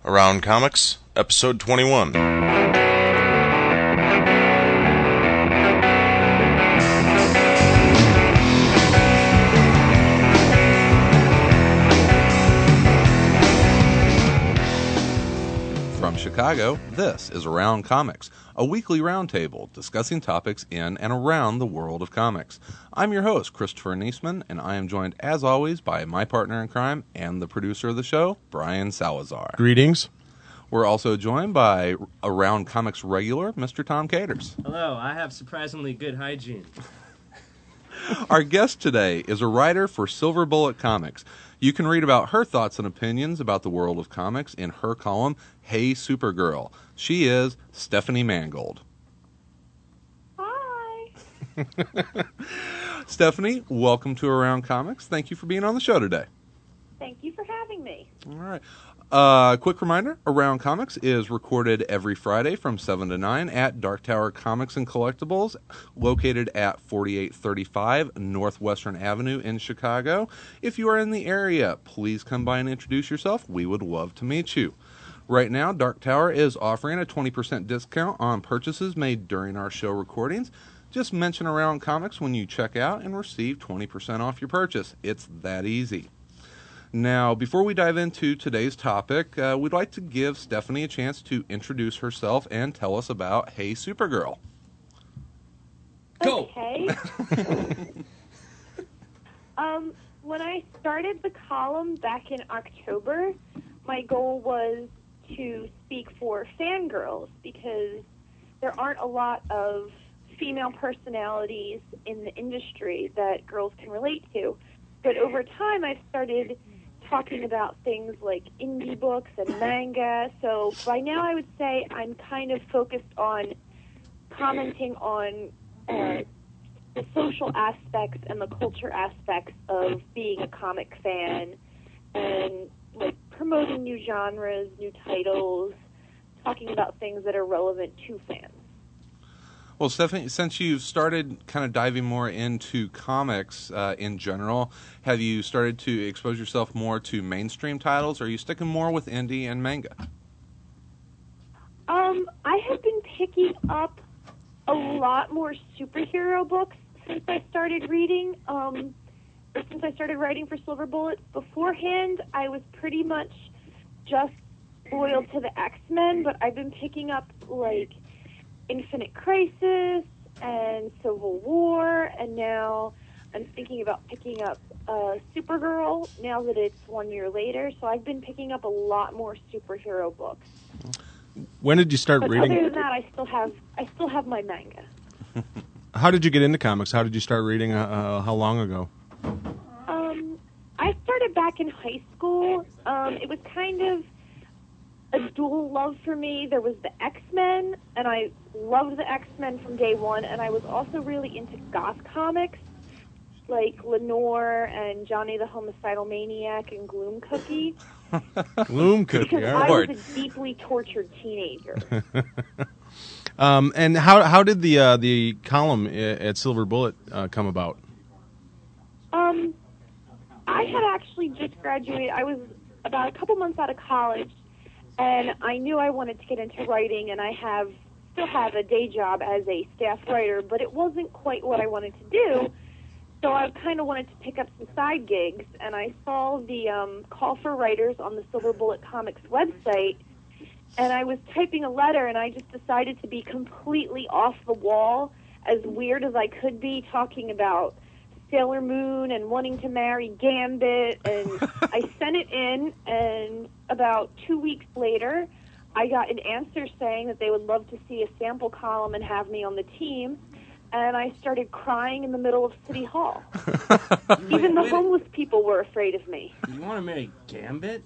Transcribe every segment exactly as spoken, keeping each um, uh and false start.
Around Comics, Episode twenty-one. From Chicago, this is Around Comics, a weekly roundtable discussing topics in and around the world of comics. I'm your host, Christopher Niesman, and I am joined, as always, by my partner in crime and the producer of the show, Brian Salazar. Greetings. We're also joined by Around Comics regular, Mister Tom Caters. Hello, I have surprisingly good hygiene. Our guest today is a writer for Silver Bullet Comics. You can read about her thoughts and opinions about the world of comics in her column, Hey Supergirl. She is Stephanie Mangold. Hi. Stephanie, welcome to Around Comics. Thank you for being on the show today. Thank you for having me. All right. Uh, quick reminder, Around Comics is recorded every Friday from seven to nine at Dark Tower Comics and Collectibles, located at forty-eight thirty-five Northwestern Avenue in Chicago. If you are in the area, please come by and introduce yourself. We would love to meet you. Right now, Dark Tower is offering a twenty percent discount on purchases made during our show recordings. Just mention Around Comics when you check out and receive twenty percent off your purchase. It's that easy. Now, before we dive into today's topic, uh, we'd like to give Stephanie a chance to introduce herself and tell us about Hey Supergirl. Go! Okay. um, when I started the column back in October, my goal was to speak for fangirls because there aren't a lot of female personalities in the industry that girls can relate to. But over time, I've started talking about things like indie books and manga. So by now I would say I'm kind of focused on commenting on uh, the social aspects and the culture aspects of being a comic fan and like promoting new genres, new titles, talking about things that are relevant to fans. Well, Stephanie, since you've started kind of diving more into comics uh, in general, have you started to expose yourself more to mainstream titles, or are you sticking more with indie and manga? Um, I have been picking up a lot more superhero books since I started reading, um, or since I started writing for Silver Bullet. Beforehand, I was pretty much just loyal to the X-Men, but I've been picking up, like, Infinite Crisis and Civil War, and now I'm thinking about picking up uh, Supergirl now that it's one year later. So I've been picking up a lot more superhero books. When did you start But reading? other than that, I still have I still have my manga. How did you get into comics? How did you start reading? Uh, uh, how long ago? Um, I started back in high school. Um, it was kind of a dual love for me. There was the X-Men, and I loved the X-Men from day one, and I was also really into goth comics, like Lenore and Johnny the Homicidal Maniac and Gloom Cookie, Gloom Cookie. because all I right. was a deeply tortured teenager. Um, and how how did the uh, the column at Silver Bullet uh, come about? Um, I had actually just graduated. I was about a couple months out of college, and I knew I wanted to get into writing, and I have still have a day job as a staff writer, but it wasn't quite what I wanted to do. So I kind of wanted to pick up some side gigs, and I saw the um, call for writers on the Silver Bullet Comics website, and I was typing a letter, and I just decided to be completely off the wall, as weird as I could be, talking about Sailor Moon and wanting to marry Gambit, and I sent it in, and about two weeks later, I got an answer saying that they would love to see a sample column and have me on the team, and I started crying in the middle of City Hall. Even the wait. homeless people were afraid of me. You want to marry Gambit?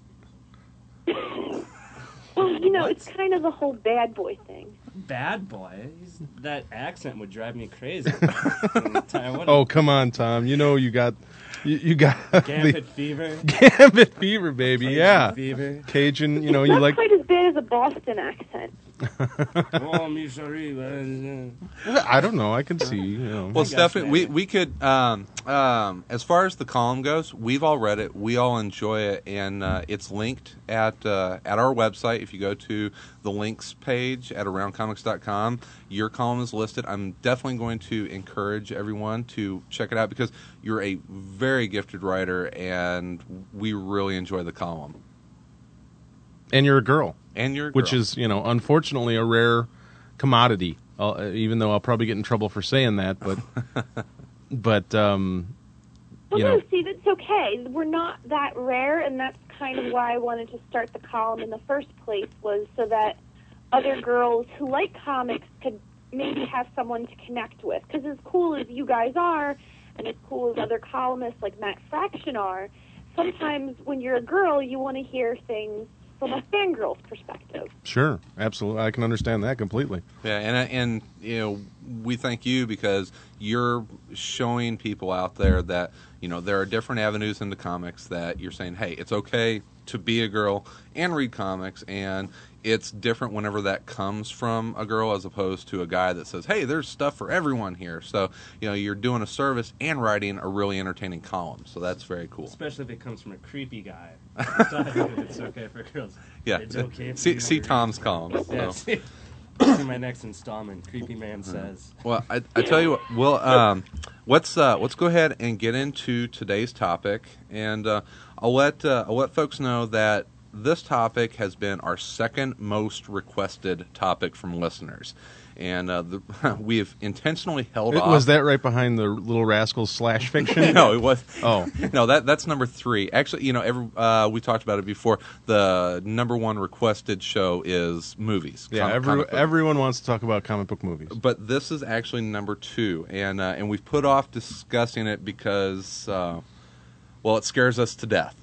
Well, you know, What? it's kind of the whole bad boy thing. Bad boy? He's, that accent would drive me crazy. Taiwan. Oh, come on, Tom. You know you got you, you got Gambit the fever. Gambit fever, baby. Cajun Yeah, fever. Cajun. You know you Not like. quite as bad as a Boston accent. Oh, I'm sorry. but- I don't know. I can see. You know. Well, got Stephanie, you, we, man. we could, um, um, as far as the column goes, we've all read it. We all enjoy it, and uh, it's linked at uh, at our website. If you go to the links page at around comics dot com, your column is listed. I'm definitely going to encourage everyone to check it out because you're a very gifted writer, and we really enjoy the column. And you're a girl, And you're a which girl. is, you know, unfortunately a rare commodity. Uh, even though I'll probably get in trouble for saying that, but but um, Well, you no, know, see, that's okay. We're not that rare, and that's kind of why I wanted to start the column in the first place, was so that other girls who like comics could maybe have someone to connect with. Because as cool as you guys are, and as cool as other columnists like Matt Fraction are, sometimes when you're a girl, you want to hear things from a fangirl's perspective. sure, absolutely, I can understand that completely. Yeah, and and you know, we thank you because you're showing people out there that, you know, there are different avenues into comics, that you're saying, hey, it's okay to be a girl and read comics, and it's different whenever that comes from a girl as opposed to a guy that says, hey, there's stuff for everyone here. So, you know, you're doing a service and writing a really entertaining column. So that's very cool. Especially if it comes from a creepy guy. It's okay for girls. Yeah. It's okay for see you see to read. Tom's column. Yeah, So. see, see my next installment. Creepy man says. Well, I, I tell you what. Well, um, let's uh, let's go ahead and get into today's topic, and uh, I'll let uh, I'll let folks know that this topic has been our second most requested topic from listeners, and uh, the, we have intentionally held It- off. was that right behind the Little Rascals slash fiction? No, it was. Oh. no, that that's number three. Actually, you know, every uh, we talked about it before. The number one requested show is movies. Yeah, com- every, comic book. everyone wants to talk about comic book movies. But this is actually number two, and uh, and we've put off discussing it because, uh, well, it scares us to death.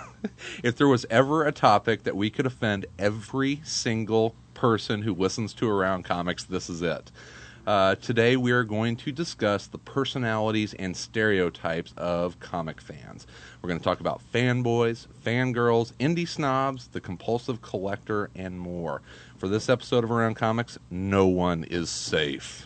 If there was ever a topic that we could offend every single person who listens to Around Comics, this is it. Uh, today we are going to discuss the personalities and stereotypes of comic fans. We're going to talk about fanboys, fangirls, indie snobs, the compulsive collector, and more. For this episode of Around Comics, no one is safe.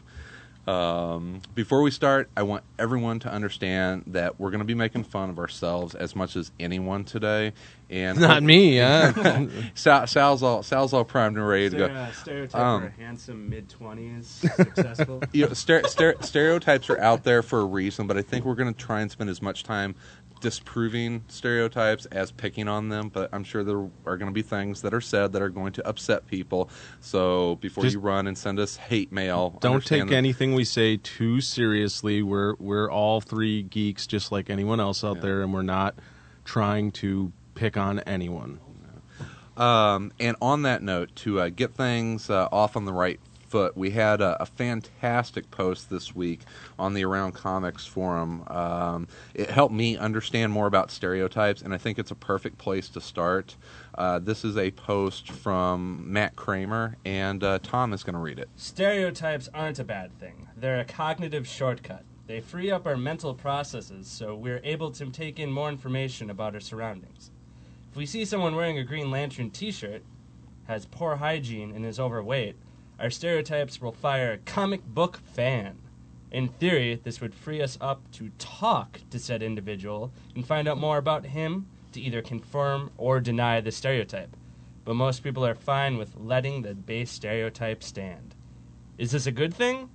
Um, before we start, I want everyone to understand that we're going to be making fun of ourselves as much as anyone today. And Not me, huh? Sal, Sal's all Sal's all primed and ready to go. Stere- stereotype Um, for a handsome mid twenties successful. You know, stere- stere- stereotypes are out there for a reason, but I think we're going to try and spend as much time disproving stereotypes as picking on them. But I'm sure there are going to be things that are said that are going to upset people. So before Just you run and send us hate mail, Don't understand take that- anything we say too seriously. We're we're all three geeks, just like anyone else out Yeah. there, and we're not trying to pick on anyone. Um, and on that note, to uh, get things uh, off on the right foot, we had a, a fantastic post this week on the Around Comics forum. Um, it helped me understand more about stereotypes, and I think it's a perfect place to start. Uh, this is a post from Matt Kramer, and uh, Tom is going to read it. Stereotypes aren't a bad thing. They're a cognitive shortcut. They free up our mental processes so we're able to take in more information about our surroundings. If we see someone wearing a Green Lantern t-shirt, has poor hygiene, and is overweight, our stereotypes will fire comic book fan. In theory, this would free us up to talk to said individual and find out more about him to either confirm or deny the stereotype. But most people are fine with letting the base stereotype stand. Is this a good thing?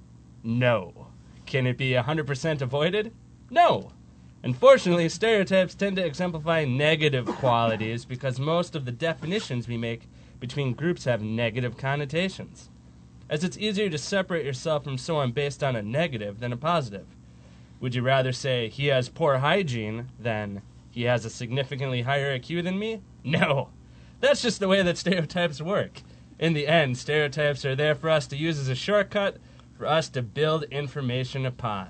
No. Can it be one hundred percent avoided? No. Unfortunately, stereotypes tend to exemplify negative qualities because most of the definitions we make between groups have negative connotations. As it's easier to separate yourself from someone based on a negative than a positive. Would you rather say he has poor hygiene than he has a significantly higher I Q than me? No. That's just the way that stereotypes work. In the end, stereotypes are there for us to use as a shortcut for us to build information upon.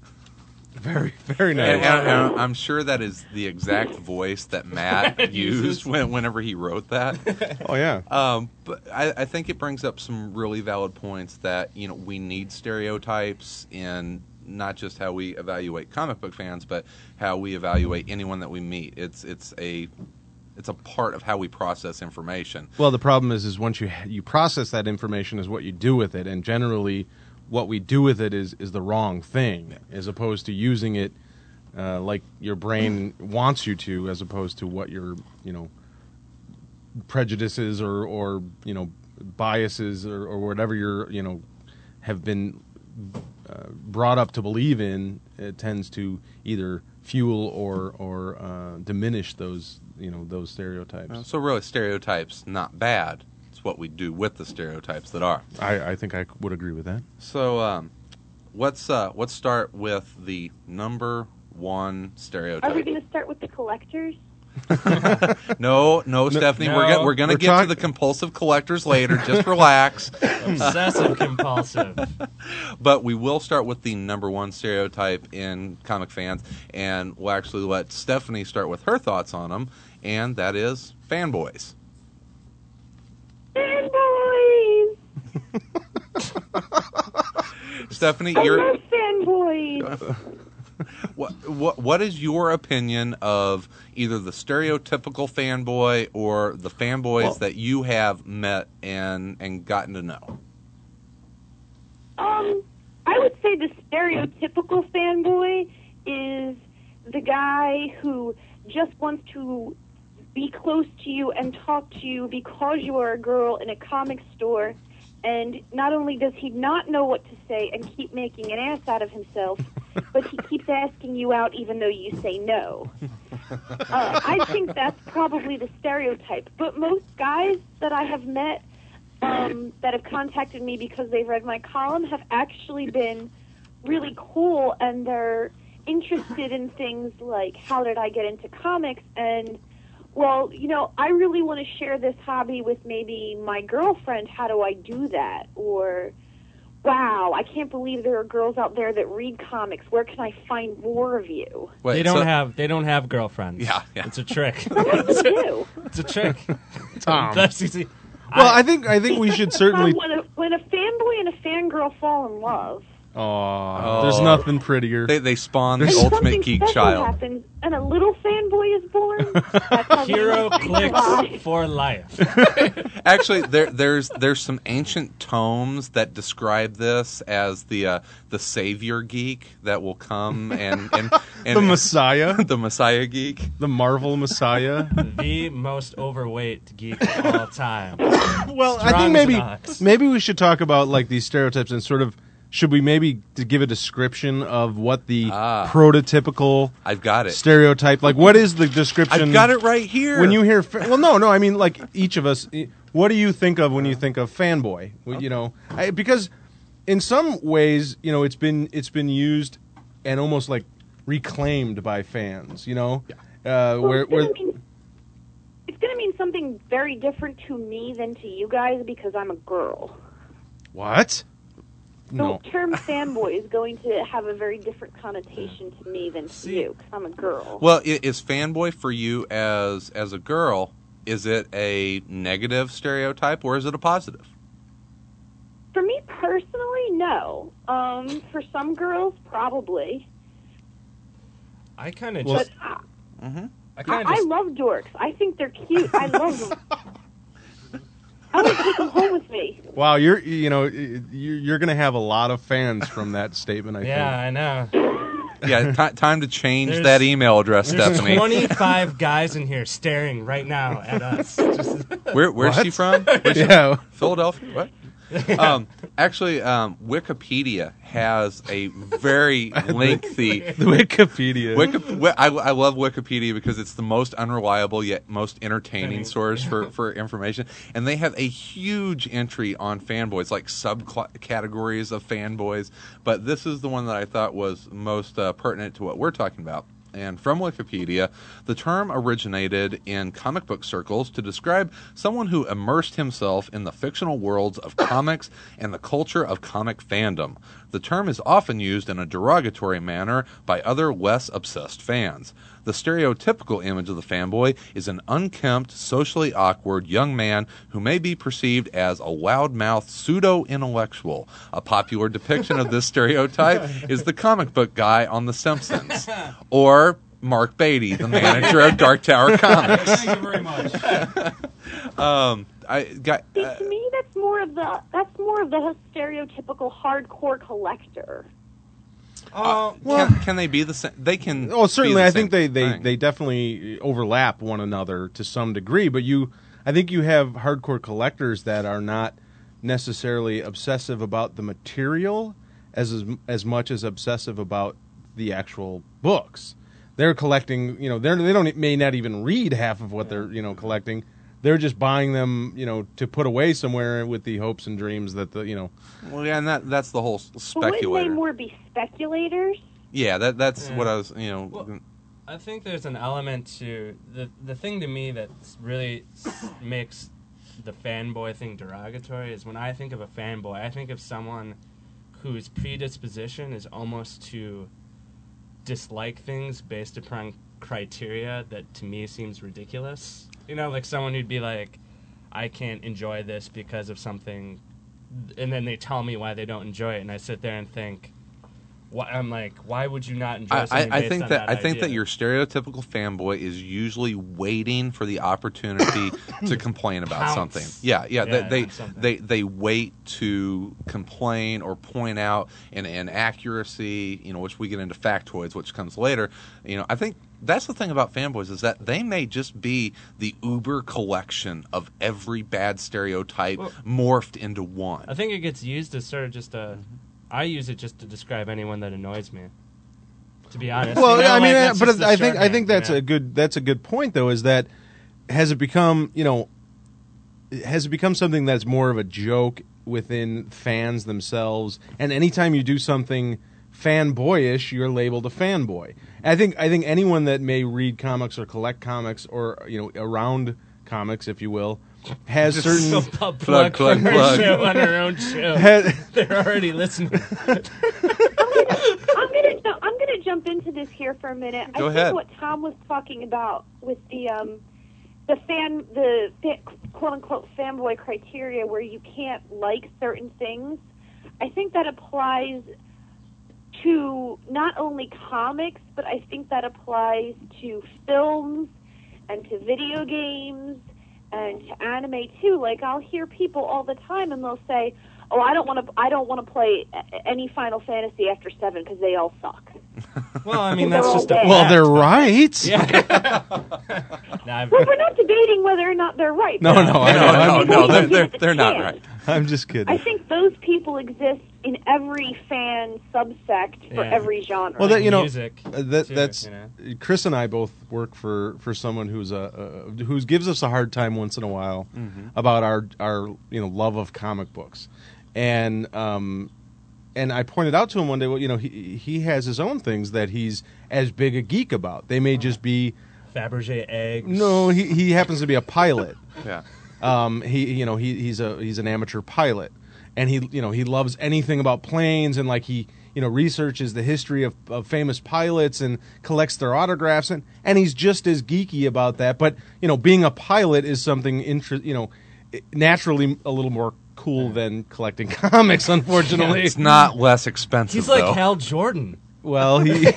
Very, very And, nice. and- and I'm sure that is the exact voice that Matt used when, whenever he wrote that. Oh yeah. Um, but I, I think it brings up some really valid points that, you know, we need stereotypes in not just how we evaluate comic book fans, but how we evaluate anyone that we meet. It's it's a it's a part of how we process information. Well, the problem is, is once you you process that information, is what you do with it, and generally, what we do with it is is the wrong thing, as opposed to using it uh, like your brain wants you to, as opposed to what your you know prejudices or or you know biases or, or whatever you're you know have been uh, brought up to believe in. It tends to either fuel or or uh, diminish those you know those stereotypes. Uh, so really, stereotypes not bad. It's what we do with the stereotypes that are. I, I think I would agree with that. So um, let's uh, let's start with the number one stereotype. Are we going to start with the collectors? no, no, Stephanie, no. we're go- we're going to We're get talk- to the compulsive collectors later. Just relax. Obsessive compulsive. But we will start with the number one stereotype in comic fans, and we'll actually let Stephanie start with her thoughts on them, and that is fanboys. Fanboys! Stephanie, I you're. love fanboys! What, what what is your opinion of either the stereotypical fanboy or the fanboys Well- that you have met and and gotten to know? Um, I would say the stereotypical fanboy is the guy who just wants to be close to you and talk to you because you are a girl in a comic store, and not only does he not know what to say and keep making an ass out of himself, but he keeps asking you out even though you say no. Uh, I think that's probably the stereotype. But most guys that I have met um, that have contacted me because they've read my column have actually been really cool, and they're interested in things like, how did I get into comics? And, well, you know, I really want to share this hobby with maybe my girlfriend. How do I do that? Or, wow, I can't believe there are girls out there that read comics. Where can I find more of you? Wait, they don't so- have they don't have girlfriends. Yeah, yeah. It's a trick. Some of them do. It's a trick. Tom. That's easy. Well, I think I think we should certainly. When a, when a fanboy and a fangirl fall in love, Aw, there's nothing prettier. They they spawn the There's and ultimate something geek special child. happens, and a little fanboy is born. That's how Hero we clicks survive. for life. Actually, there there's there's some ancient tomes that describe this as the uh, the savior geek that will come and and, and the Messiah, the Messiah geek. the Marvel Messiah. The most overweight geek of all time. Well, I Strong think as maybe an ox. maybe we should talk about like these stereotypes and sort of should we maybe to give a description of what the Ah. prototypical I've got it. stereotype like what is the description? I've got it right here. When you hear fa- well, no, no, I mean like each of us. eh, What do you think of when you think of fanboy? Well, You know, I, because in some ways, you know, it's been it's been used and almost like reclaimed by fans. You know, uh, Well, where it's where gonna mean it's going to mean something very different to me than to you guys because I'm a girl. what? No. The term fanboy is going to have a very different connotation to me than to See- you because I'm a girl. Well, i- is fanboy for you as as a girl? Is it a negative stereotype or is it a positive? For me personally, no. Um, for some girls, probably. I kind of Well, just. But I, Mm-hmm. I I, kind of I just. love dorks. I think they're cute. I love them. I want to take them home with me. Wow, you're you know you're, you're going to have a lot of fans from that statement. I Yeah, think. I know. Yeah, ti time to change There's- that email address, There's Stephanie. twenty-five guys in here staring right now at us. Just, Where where's What? she from? Where's she- Yeah. Philadelphia. What? Um, actually, um, Wikipedia has a very lengthy. The Wikipedia. Wiki, wi- I, I love Wikipedia because it's the most unreliable yet most entertaining source for, for information. And they have a huge entry on fanboys, like subcategories of fanboys. But this is the one that I thought was most uh, pertinent to what we're talking about. And from Wikipedia, the term originated in comic book circles to describe someone who immersed himself in the fictional worlds of comics and the culture of comic fandom. The term is often used in a derogatory manner by other less obsessed fans. The stereotypical image of the fanboy is an unkempt, socially awkward young man who may be perceived as a loudmouth pseudo-intellectual. A popular depiction of this stereotype is the comic book guy on The Simpsons. Or Mark Beatty, the manager of Dark Tower Comics. Thank you very much. um, I got. See, Uh, to me, that's more of the that's more of the stereotypical hardcore collector. uh, can, can they be the same? They can. Oh, certainly. be the I think they, same they, thing. they definitely overlap one another to some degree. But you, I think you have hardcore collectors that are not necessarily obsessive about the material as as, as much as obsessive about the actual books. They're collecting. You know, they they don't may not even read half of what they're you know collecting. They're just buying them, you know, to put away somewhere with the hopes and dreams that the, you know. Well, yeah, and that that's the whole But speculator. wouldn't they more be speculators? Yeah, that that's Yeah. what I was. You know. Well, I think there's an element to the the thing to me that really s- makes the fanboy thing derogatory is when I think of a fanboy, I think of someone whose predisposition is almost to dislike things based upon criteria that to me seems ridiculous. You know, like someone who'd be like, I can't enjoy this because of something, and then they tell me why they don't enjoy it, and I sit there and think, why, I'm like, why would you not enjoy I, something I, I based think on that, that I think that idea? your stereotypical fanboy is usually waiting for the opportunity to complain about Pounce. something. Yeah, yeah. Yeah, they on something. they, they they wait to complain or point out an inaccuracy. You know, which we get into factoids, which comes later. You know, I think that's the thing about fanboys is that they may just be the uber collection of every bad stereotype Well, morphed into one. I think it gets used as sort of just a. I use it just to describe anyone that annoys me. To be honest. Well, You know, I mean, like, uh, that's but just the I think I shorthand, think that's you know? a good that's a good point though. Is that has it become you know has it become something that's more of a joke within fans themselves? And anytime you do something fanboyish, you're labeled a fanboy. And I think I think anyone that may read comics or collect comics or you know around comics, if you will, has certain. Go plug, plug, plug, for her plug. show on her own show. has- They're already listening. I'm gonna ju- I'm gonna jump into this here for a minute. Go I ahead. think what Tom was talking about with the um the fan the fa- quote unquote fanboy criteria where you can't like certain things. I think that applies to not only comics, but I think that applies to films and to video games and to anime too. Like I'll hear people all the time, and they'll say, "Oh, I don't want to. I don't want to play a- any Final Fantasy after seven because they all suck." Well, I mean, They're that's all just a bad. well, fact. they're right. Yeah. Nah, I've- Well, we're not debating whether or not they're right. No, no, I know. no, I'm- no, no, they're People they're, just they're not can't. right. I'm just kidding. I think those people exist in every fan subsect for Yeah. every genre. Well, that you know, Music, uh, that too, that's you know? Chris and I both work for, for someone who's a, a who gives us a hard time once in a while about our our you know love of comic books, and um, and I pointed out to him one day, well, you know, he he has his own things that he's as big a geek about. They may just be Fabergé eggs. no, he he happens to be a pilot. Yeah. Um, he you know he he's a he's an amateur pilot, and he you know he loves anything about planes, and like he you know researches the history of, of famous pilots and collects their autographs, and and he's just as geeky about that. But you know, being a pilot is something inter- you know naturally a little more cool than collecting comics. Unfortunately, It's not less expensive. He's like though. Hal Jordan. well he.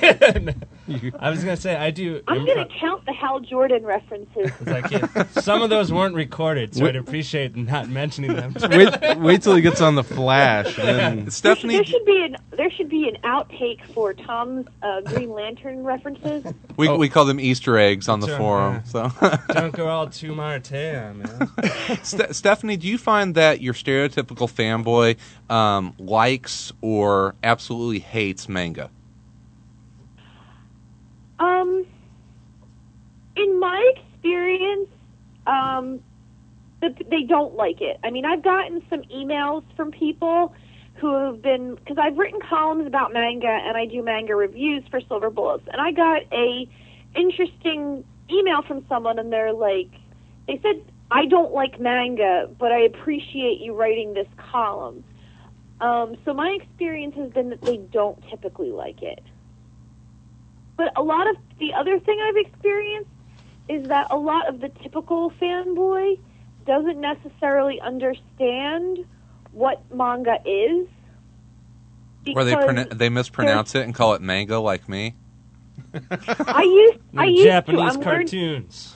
I was gonna say I do. I'm improv- going to count the Hal Jordan references. It's like, yeah, some of those weren't recorded, so I'd appreciate not mentioning them. wait, wait till he gets on the Flash. And then, There should, Stephanie. there should be an there should be an outtake for Tom's uh, Green Lantern references. We Oh. we call them Easter eggs on the Sure, forum. yeah. So, Don't go all too Marte on man. Ste- Stephanie, do you find that your stereotypical fanboy um, likes or absolutely hates manga? Um, in my experience, um, the, they don't like it. I mean, I've gotten some emails from people who have been, because I've written columns about manga and I do manga reviews for Silver Bullets, and I got a interesting email from someone, and they're like, they said, I don't like manga, but I appreciate you writing this column. Um, so my experience has been that they don't typically like it. But a lot of the other thing I've experienced is that a lot of the typical fanboy doesn't necessarily understand what manga is. Or they because pronu- they mispronounce it and call it manga, like me. I used I The used Japanese to. I'm learn- cartoons.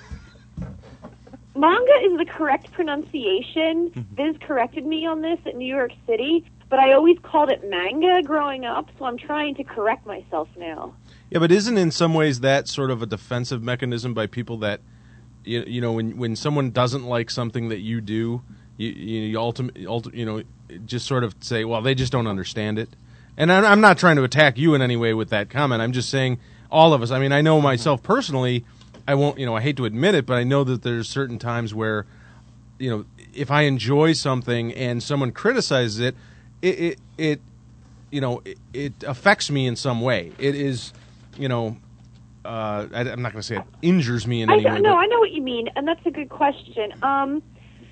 Manga is the correct pronunciation. Viz corrected me on this at New York City, but I always called it manga growing up, so I'm trying to correct myself now. Yeah, but isn't in some ways that sort of a defensive mechanism by people that, you, you know, when when someone doesn't like something that you do, you you, you, ultimate, ulti- you know, just sort of say, well, they just don't understand it. And I'm, I'm not trying to attack you in any way with that comment. I'm just saying all of us. I mean, I know myself personally, I won't, you know, I hate to admit it, but I know that there's certain times where, you know, if I enjoy something and someone criticizes it, it, it, it you know, it, it affects me in some way. It is, you know, uh, I, I'm not going to say it injures me in I any way. no, but- I know what you mean, and that's a good question. Um,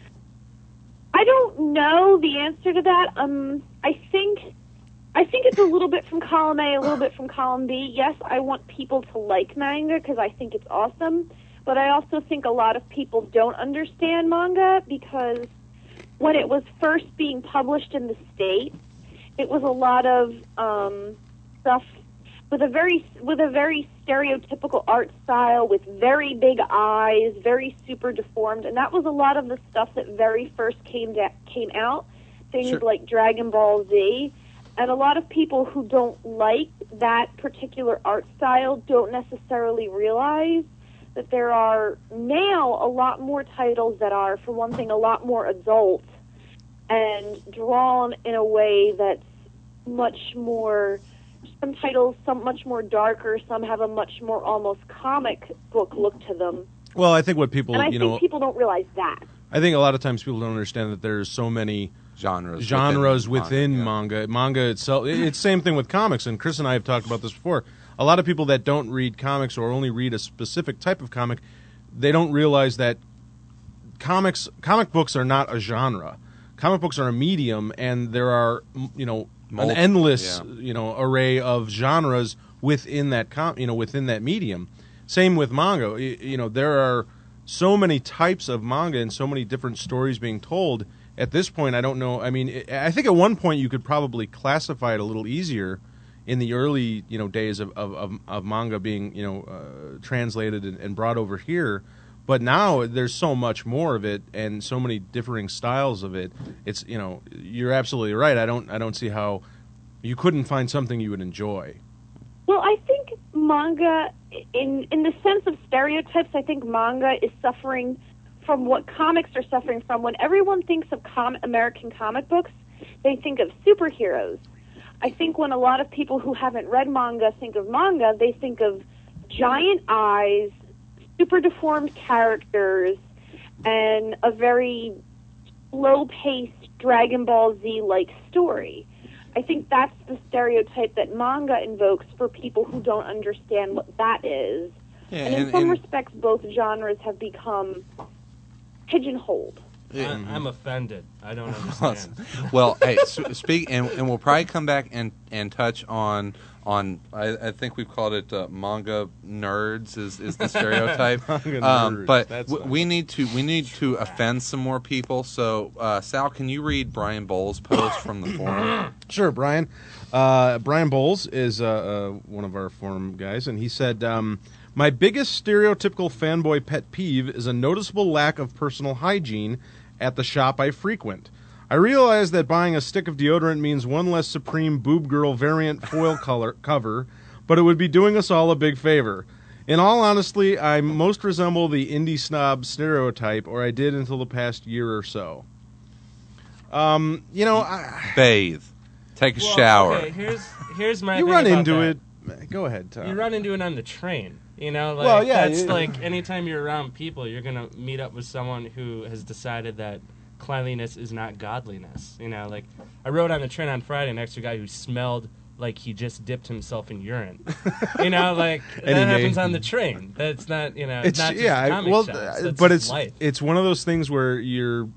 I don't know the answer to that. Um, I think I think it's a little bit from column A, a little bit from column B. Yes, I want people to like manga because I think it's awesome, but I also think a lot of people don't understand manga because when it was first being published in the States, it was a lot of um, stuff with a very with a very stereotypical art style, with very big eyes, very super deformed, and that was a lot of the stuff that very first came da- came out. Things Sure. like Dragon Ball Z, and a lot of people who don't like that particular art style don't necessarily realize that there are now a lot more titles that are, for one thing, a lot more adult and drawn in a way that's much more. Some titles, some much more darker. Some have a much more almost comic book look to them. Well, I think what people, And I you think know, people don't realize that. I think a lot of times people don't understand that there's so many Genres. genres within yeah. manga. Manga itself, it- it's same thing with comics, and Chris and I have talked about this before. A lot of people that don't read comics or only read a specific type of comic, they don't realize that comics, comic books are not a genre. Comic books are a medium, and there are, m- you know, an Multi- endless, yeah. you know, array of genres within that com- you know, within that medium. Same with manga. Y- You know, there are so many types of manga and so many different stories being told. At this point, I don't know. I mean, I I think at one point you could probably classify it a little easier in the early, you know, days of, of, of, of manga being, you know, uh, translated and, and brought over here. But now there's so much more of it and so many differing styles of it. It's, you know, you're absolutely right. I don't I don't see how you couldn't find something you would enjoy. Well, I think manga, in in the sense of stereotypes, I think manga is suffering from what comics are suffering from. When everyone thinks of com- American comic books, they think of superheroes. I think when a lot of people who haven't read manga think of manga, they think of giant eyes, super deformed characters, and a very slow-paced Dragon Ball Z-like story. I think that's the stereotype that manga invokes for people who don't understand what that is. Yeah, and in and- some and- respects, both genres have become pigeonholed. I, I'm offended. I don't understand. Well, hey, s- speak, and, and we'll probably come back and, and touch on on. I, I think we've called it uh, manga nerds is, is the stereotype. Manga um, nerds, but that's w- we need to we need to offend some more people. So, uh, Sal, can you read Brian Bowles' post from the forum? Sure, Brian. Uh, Brian Bowles is uh, uh, one of our forum guys, and he said, um, my biggest stereotypical fanboy pet peeve is a noticeable lack of personal hygiene at the shop I frequent. I realize that buying a stick of deodorant means one less Supreme Boob Girl variant foil color cover, but it would be doing us all a big favor. In all honesty, I most resemble the indie snob stereotype, or I did until the past year or so. Um, you know, I... Bathe, take a Well, shower. Okay, here's here's my. You thing run about into that. it. Go ahead, Tom. You run into it on the train. You know, like Well, yeah, that's you- like anytime you're around people, you're gonna meet up with someone who has decided that cleanliness is not godliness. You know, like I rode on the train on Friday next to a guy who smelled like he just dipped himself in urine. You know, like that And he may- happens on the train. That's not, you know, It's not just yeah, I- comic well, shops. uh, That's but just it's life. it's one of those things where you're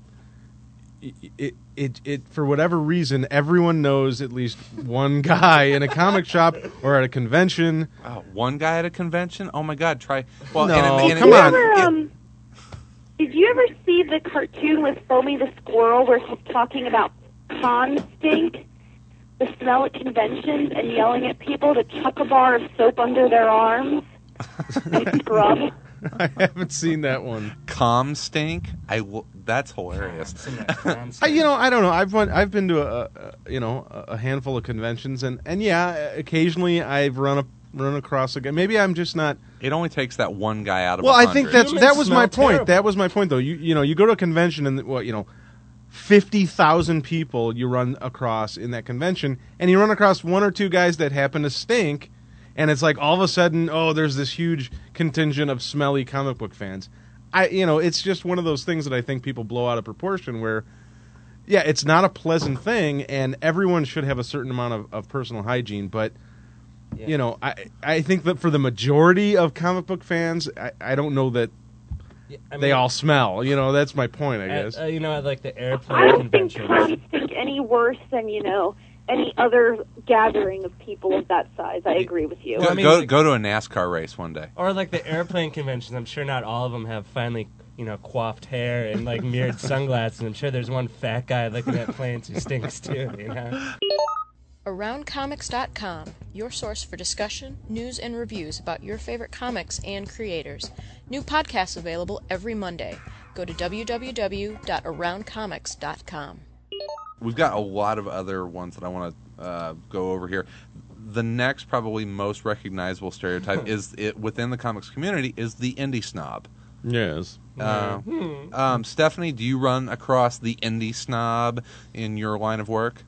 it, it it for whatever reason everyone knows at least one guy in a comic shop or at a convention. Oh, one guy at a convention? Oh my God! Try. Well, No, and it- and come it- Did you on. ever, um, did you ever see the cartoon with Foamy the Squirrel where he's talking about pond stink? the smell at conventions and yelling at people to chuck a bar of soap under their arms and scrub. I haven't seen that one. Com stink. I w- that's hilarious. I, you know, I don't know. I've went, I've been to a, a you know a handful of conventions, and, and yeah, occasionally I've run a, run across a guy. Maybe I'm just not. It only takes that one guy out of. Well, I think that's Humans that was my smell point. terrible. That was my point, though. You you know, you go to a convention and what you know, fifty thousand people you run across in that convention, and you run across one or two guys that happen to stink. And it's like all of a sudden, oh, there's this huge contingent of smelly comic book fans. I, you know, it's just one of those things that I think people blow out of proportion. Where, yeah, it's not a pleasant thing, and everyone should have a certain amount of, of personal hygiene. But, Yeah. you know, I I think that for the majority of comic book fans, I, I don't know that Yeah, I they mean, all smell. You know, that's my point, I at, guess. uh, you know, at like the I airplane don't think conventions. cons stink any worse than, you know, any other gathering of people of that size. I agree with you. Well, Go, I mean, go, like- go to a NASCAR race one day. Or like the airplane conventions. I'm sure not all of them have finely, you know, coiffed hair and like mirrored sunglasses. I'm sure there's one fat guy looking at planes who stinks too. You know. around comics dot com, your source for discussion, news, and reviews about your favorite comics and creators. New podcasts available every Monday. Go to w w w dot around comics dot com. We've got a lot of other ones that I want to uh, go over here. The next, probably most recognizable stereotype is it within the comics community is the indie snob. Yes. Uh, um, Stephanie, do you run across the indie snob in your line of work?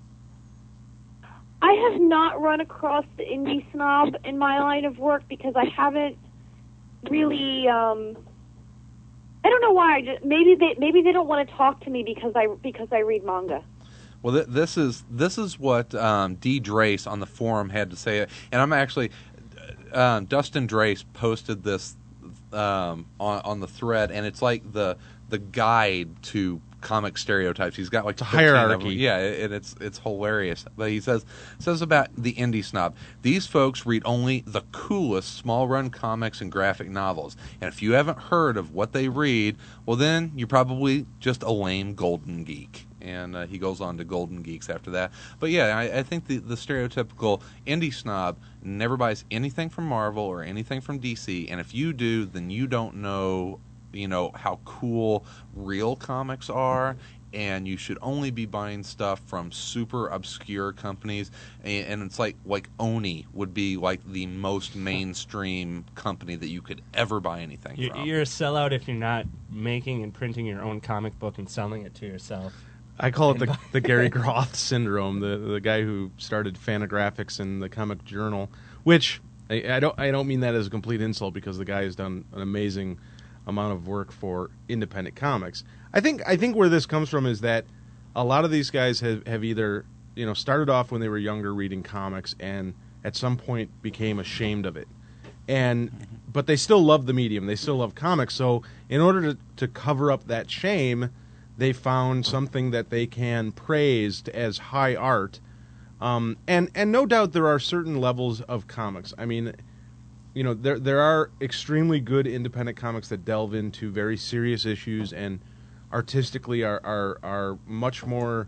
I have not run across the indie snob in my line of work because I haven't really. Um, I don't know why. I just, maybe they maybe they don't want to talk to me because I because I read manga. Well, th- this is this is what um, D. Drace on the forum had to say, and I'm actually uh, Dustin Drace posted this um, on on the thread, and it's like the the guide to comic stereotypes. He's got like a fifteen of them. hierarchy. Yeah, and it's it's hilarious. But he says says about the indie snob. These folks read only the coolest small run comics and graphic novels. And if you haven't heard of what they read, well then you're probably just a lame golden geek. And uh, he goes on to golden geeks after that. But yeah, I, I think the, the stereotypical indie snob never buys anything from Marvel or anything from D C. And if you do, then you don't know you know how cool real comics are, and you should only be buying stuff from super obscure companies. And, and it's like like Oni would be like the most mainstream company that you could ever buy anything You're, from. you're a sellout if you're not making and printing your own comic book and selling it to yourself. I call it the, the Gary Groth syndrome, the the guy who started Fantagraphics and the Comic Journal, which I, I don't I don't mean that as a complete insult because the guy has done an amazing amount of work for independent comics. I think I think where this comes from is that a lot of these guys have, have either you know started off when they were younger reading comics and at some point became ashamed of it, and but they still love the medium, they still love comics. So in order to, to cover up that shame, they found something that they can praise as high art. Um, and, and no doubt there are certain levels of comics. I mean, you know, there there are extremely good independent comics that delve into very serious issues and artistically are, are, are much more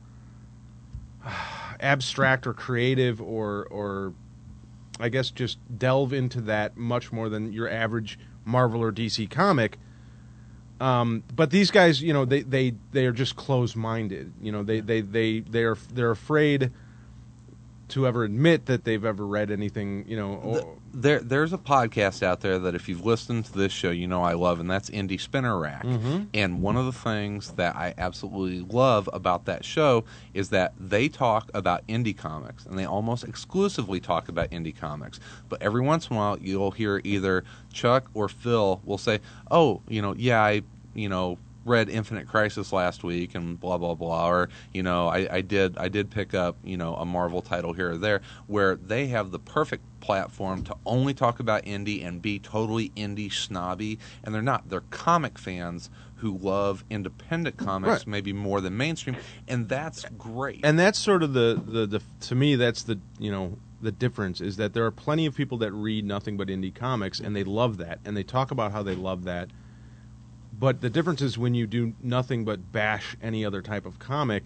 abstract or creative or, or I guess just delve into that much more than your average Marvel or D C comic. Um, but these guys, you know, they, they, they are just closed-minded. You know, they they they they're they're afraid to ever admit that they've ever read anything. You know, or, There, there's a podcast out there that if you've listened to this show, you know I love, and that's Indie Spinner Rack. Mm-hmm. And one of the things that I absolutely love about that show is that they talk about indie comics, and they almost exclusively talk about indie comics. But every once in a while, you'll hear either Chuck or Phil will say, "Oh, you know, yeah, I, you know." read Infinite Crisis last week and blah blah blah, or you know I, I did I did pick up you know a Marvel title here or there, where they have the perfect platform to only talk about indie and be totally indie snobby, and they're not. They're comic fans who love independent comics Right. maybe more than mainstream, and that's great. and that's sort of the, the, the to me that's the you know the difference is that there are plenty of people that read nothing but indie comics and they love that and they talk about how they love that. But the difference is when you do nothing but bash any other type of comic,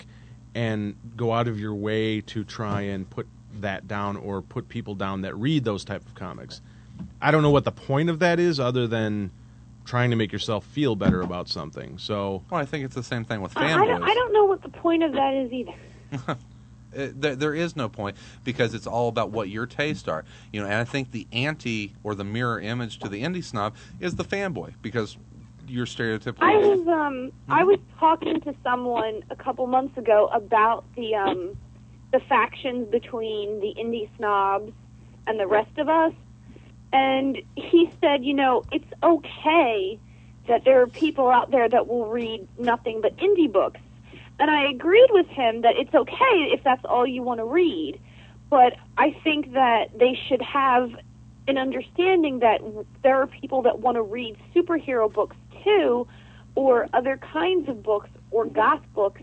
and go out of your way to try and put that down or put people down that read those type of comics. I don't know what the point of that is other than trying to make yourself feel better about something. So, Well, I think it's the same thing with I, I, fanboys. don't, I don't know what the point of that is either. It, there, there is no point because it's all about what your tastes are, you know. And I think the anti or the mirror image to the indie snob is the fanboy because you're stereotypical. I was um I was talking to someone a couple months ago about the um the factions between the indie snobs and the rest of us, and he said, you know, it's okay that there are people out there that will read nothing but indie books. And I agreed with him that it's okay if that's all you want to read, but I think that they should have an understanding that there are people that want to read superhero books too, or other kinds of books, or goth books,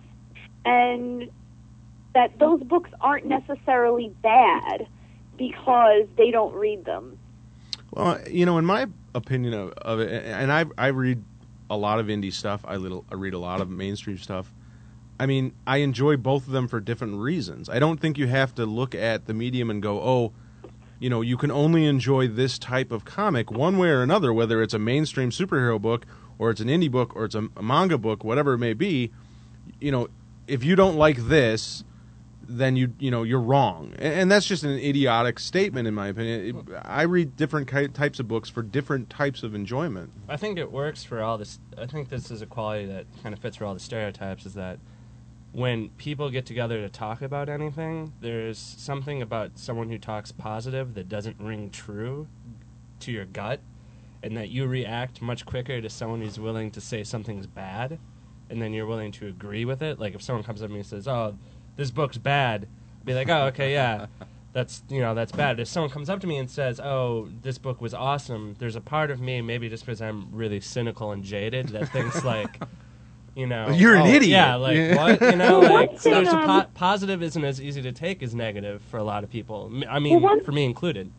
and that those books aren't necessarily bad because they don't read them. well, you know, in my opinion of, of it, and I I read a lot of indie stuff. I little I read a lot of mainstream stuff. I mean, I enjoy both of them for different reasons. I don't think you have to look at the medium and go, oh, you know, you can only enjoy this type of comic one way or another, whether it's a mainstream superhero book or it's an indie book or it's a, a manga book, whatever it may be. You know, if you don't like this, then you you know you're wrong, and, and that's just an idiotic statement in my opinion. It, I read different ki- types of books for different types of enjoyment. I think it works for all this. I think this is a quality that kind of fits for all the stereotypes, is that when people get together to talk about anything, there's something about someone who talks positive that doesn't ring true to your gut, and that you react much quicker to someone who's willing to say something's bad, and then you're willing to agree with it. Like if someone comes up to me and says, oh, this book's bad, I'll be like, oh, okay, yeah, that's, you know, that's bad. If someone comes up to me and says, oh, this book was awesome, there's a part of me, maybe just because I'm really cynical and jaded, that thinks like, you know, You're an oh, idiot. Yeah, like Yeah. what? You know, Well, like one so thing, there's a um, po- positive isn't as easy to take as negative for a lot of people. M- I mean, Well, one- for me included.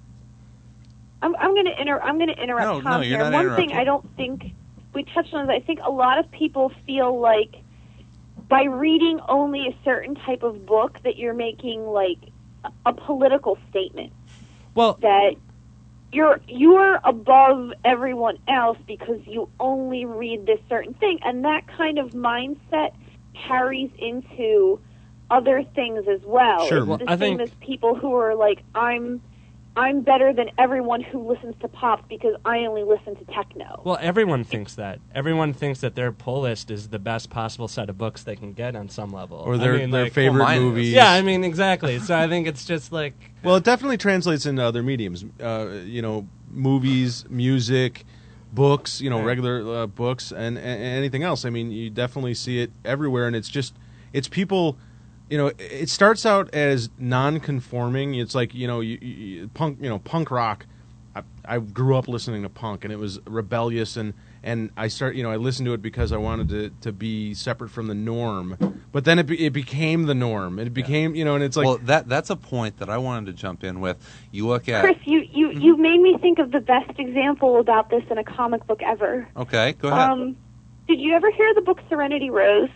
I'm, I'm going to inter- I'm going to interrupt No, Tom no, you're here. not One thing interrupting. I don't think we touched on is I think a lot of people feel like by reading only a certain type of book that you're making like a, a political statement, Well, that you're you're above everyone else because you only read this certain thing, and that kind of mindset carries into other things as well. Sure. It's Well, the I same think- as people who are like, I'm I'm better than everyone who listens to pop because I only listen to techno. well, everyone thinks that. Everyone thinks that their pull list is the best possible set of books they can get on some level. Or their I mean, their like, favorite mine is. movies. Yeah, I mean, exactly. So I think it's just like, Well, it definitely translates into other mediums. Uh, you know, movies, music, books. You know, Yeah. regular uh, books, and, and anything else. I mean, you definitely see it everywhere, and it's just it's people. You know, it starts out as non-conforming. It's like you know, you, you, punk. You know, punk rock. I, I grew up listening to punk, and it was rebellious, and and I start. You know, I listened to it because I wanted to to be separate from the norm. But then it be, it became the norm. It became you know, and it's like well, that that's a point that I wanted to jump in with. You look at Chris, you, you, you made me think of the best example about this in a comic book ever. okay, go ahead. Um, did you ever hear the book Serenity Rose?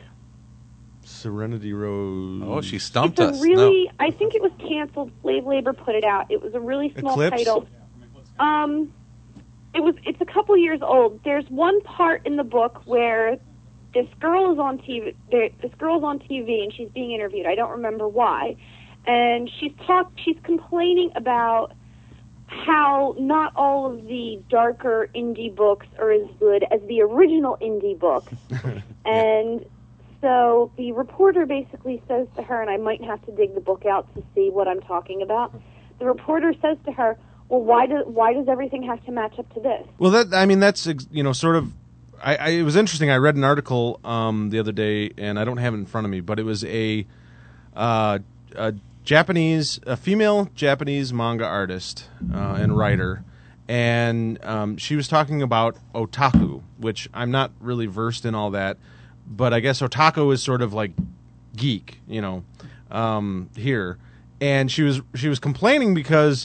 Serenity Rose. oh, she stumped It's a us. really, I think it was canceled. Slave Labor put it out. It was a really small Eclipse? title. Um, it was. It's a couple years old. There's one part in the book where this girl is on T V. There, this girl's on T V and she's being interviewed. I don't remember why, and she's talk. She's complaining about how not all of the darker indie books are as good as the original indie books, and. So the reporter basically says to her, and I might have to dig the book out to see what I'm talking about. The reporter says to her, "Well, why does why does everything have to match up to this?" Well, that I mean, that's ex- you know, sort of. I, I it was interesting. I read an article um, the other day, and I don't have it in front of me, but it was a, uh, a Japanese, a female Japanese manga artist uh, and writer, and um, she was talking about otaku, which I'm not really versed in all that. But I guess otaku is sort of like geek, you know, um, here. And she was she was complaining because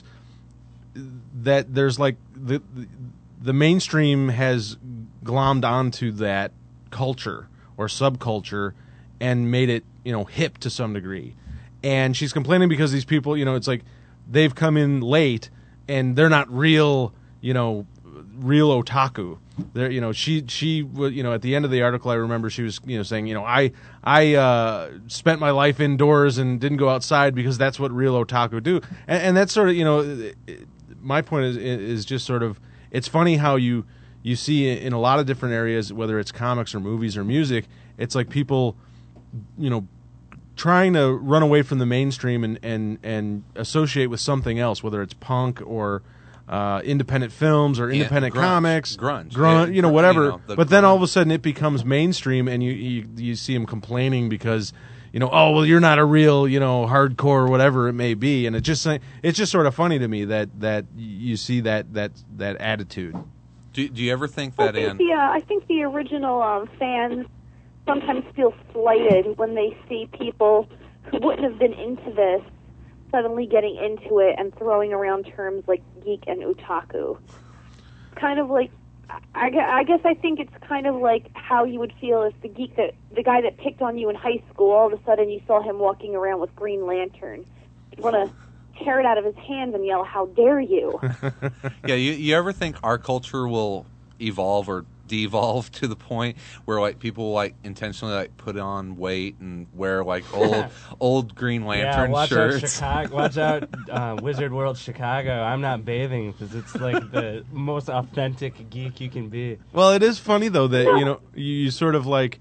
that there's like the the mainstream has glommed onto that culture or subculture, and made it, you know, hip to some degree. And she's complaining because these people, you know, it's like they've come in late and they're not real, you know, real otaku. They're, you know, she she w- you know, at the end of the article, I remember she was, you know, saying, you know, I I uh, spent my life indoors and didn't go outside because that's what real otaku do. And, and that's sort of, you know, it, it, my point is is just sort of, it's funny how you you see in a lot of different areas, whether it's comics or movies or music, it's like people, you know, trying to run away from the mainstream and and and associate with something else, whether it's punk or Uh, independent films or independent grunge, comics, grunge, grunge, yeah, you know, whatever. you know, the but then all of a grunge. sudden it becomes mainstream, and you, you you see them complaining because, you know, oh well, you're not a real, you know, hardcore or whatever it may be, and it just it's just sort of funny to me that that you see that that that attitude. Do, do you ever think I that think in? the uh, I think the original um, fans sometimes feel slighted when they see people who wouldn't have been into this suddenly getting into it and throwing around terms like geek and otaku. Kind of like, I, gue- I guess I think it's kind of like how you would feel if the geek that the guy that picked on you in high school, all of a sudden you saw him walking around with Green Lantern. You'd want to tear it out of his hands and yell, "How dare you!" Yeah, you, you ever think our culture will evolve or devolve to the point where like people like intentionally like put on weight and wear like old old Green Lantern yeah, watch shirts? out, Chicago! Watch out, uh, Wizard World Chicago! I'm not bathing because it's like the most authentic geek you can be. Well, it is funny though that, you know, you, you sort of like,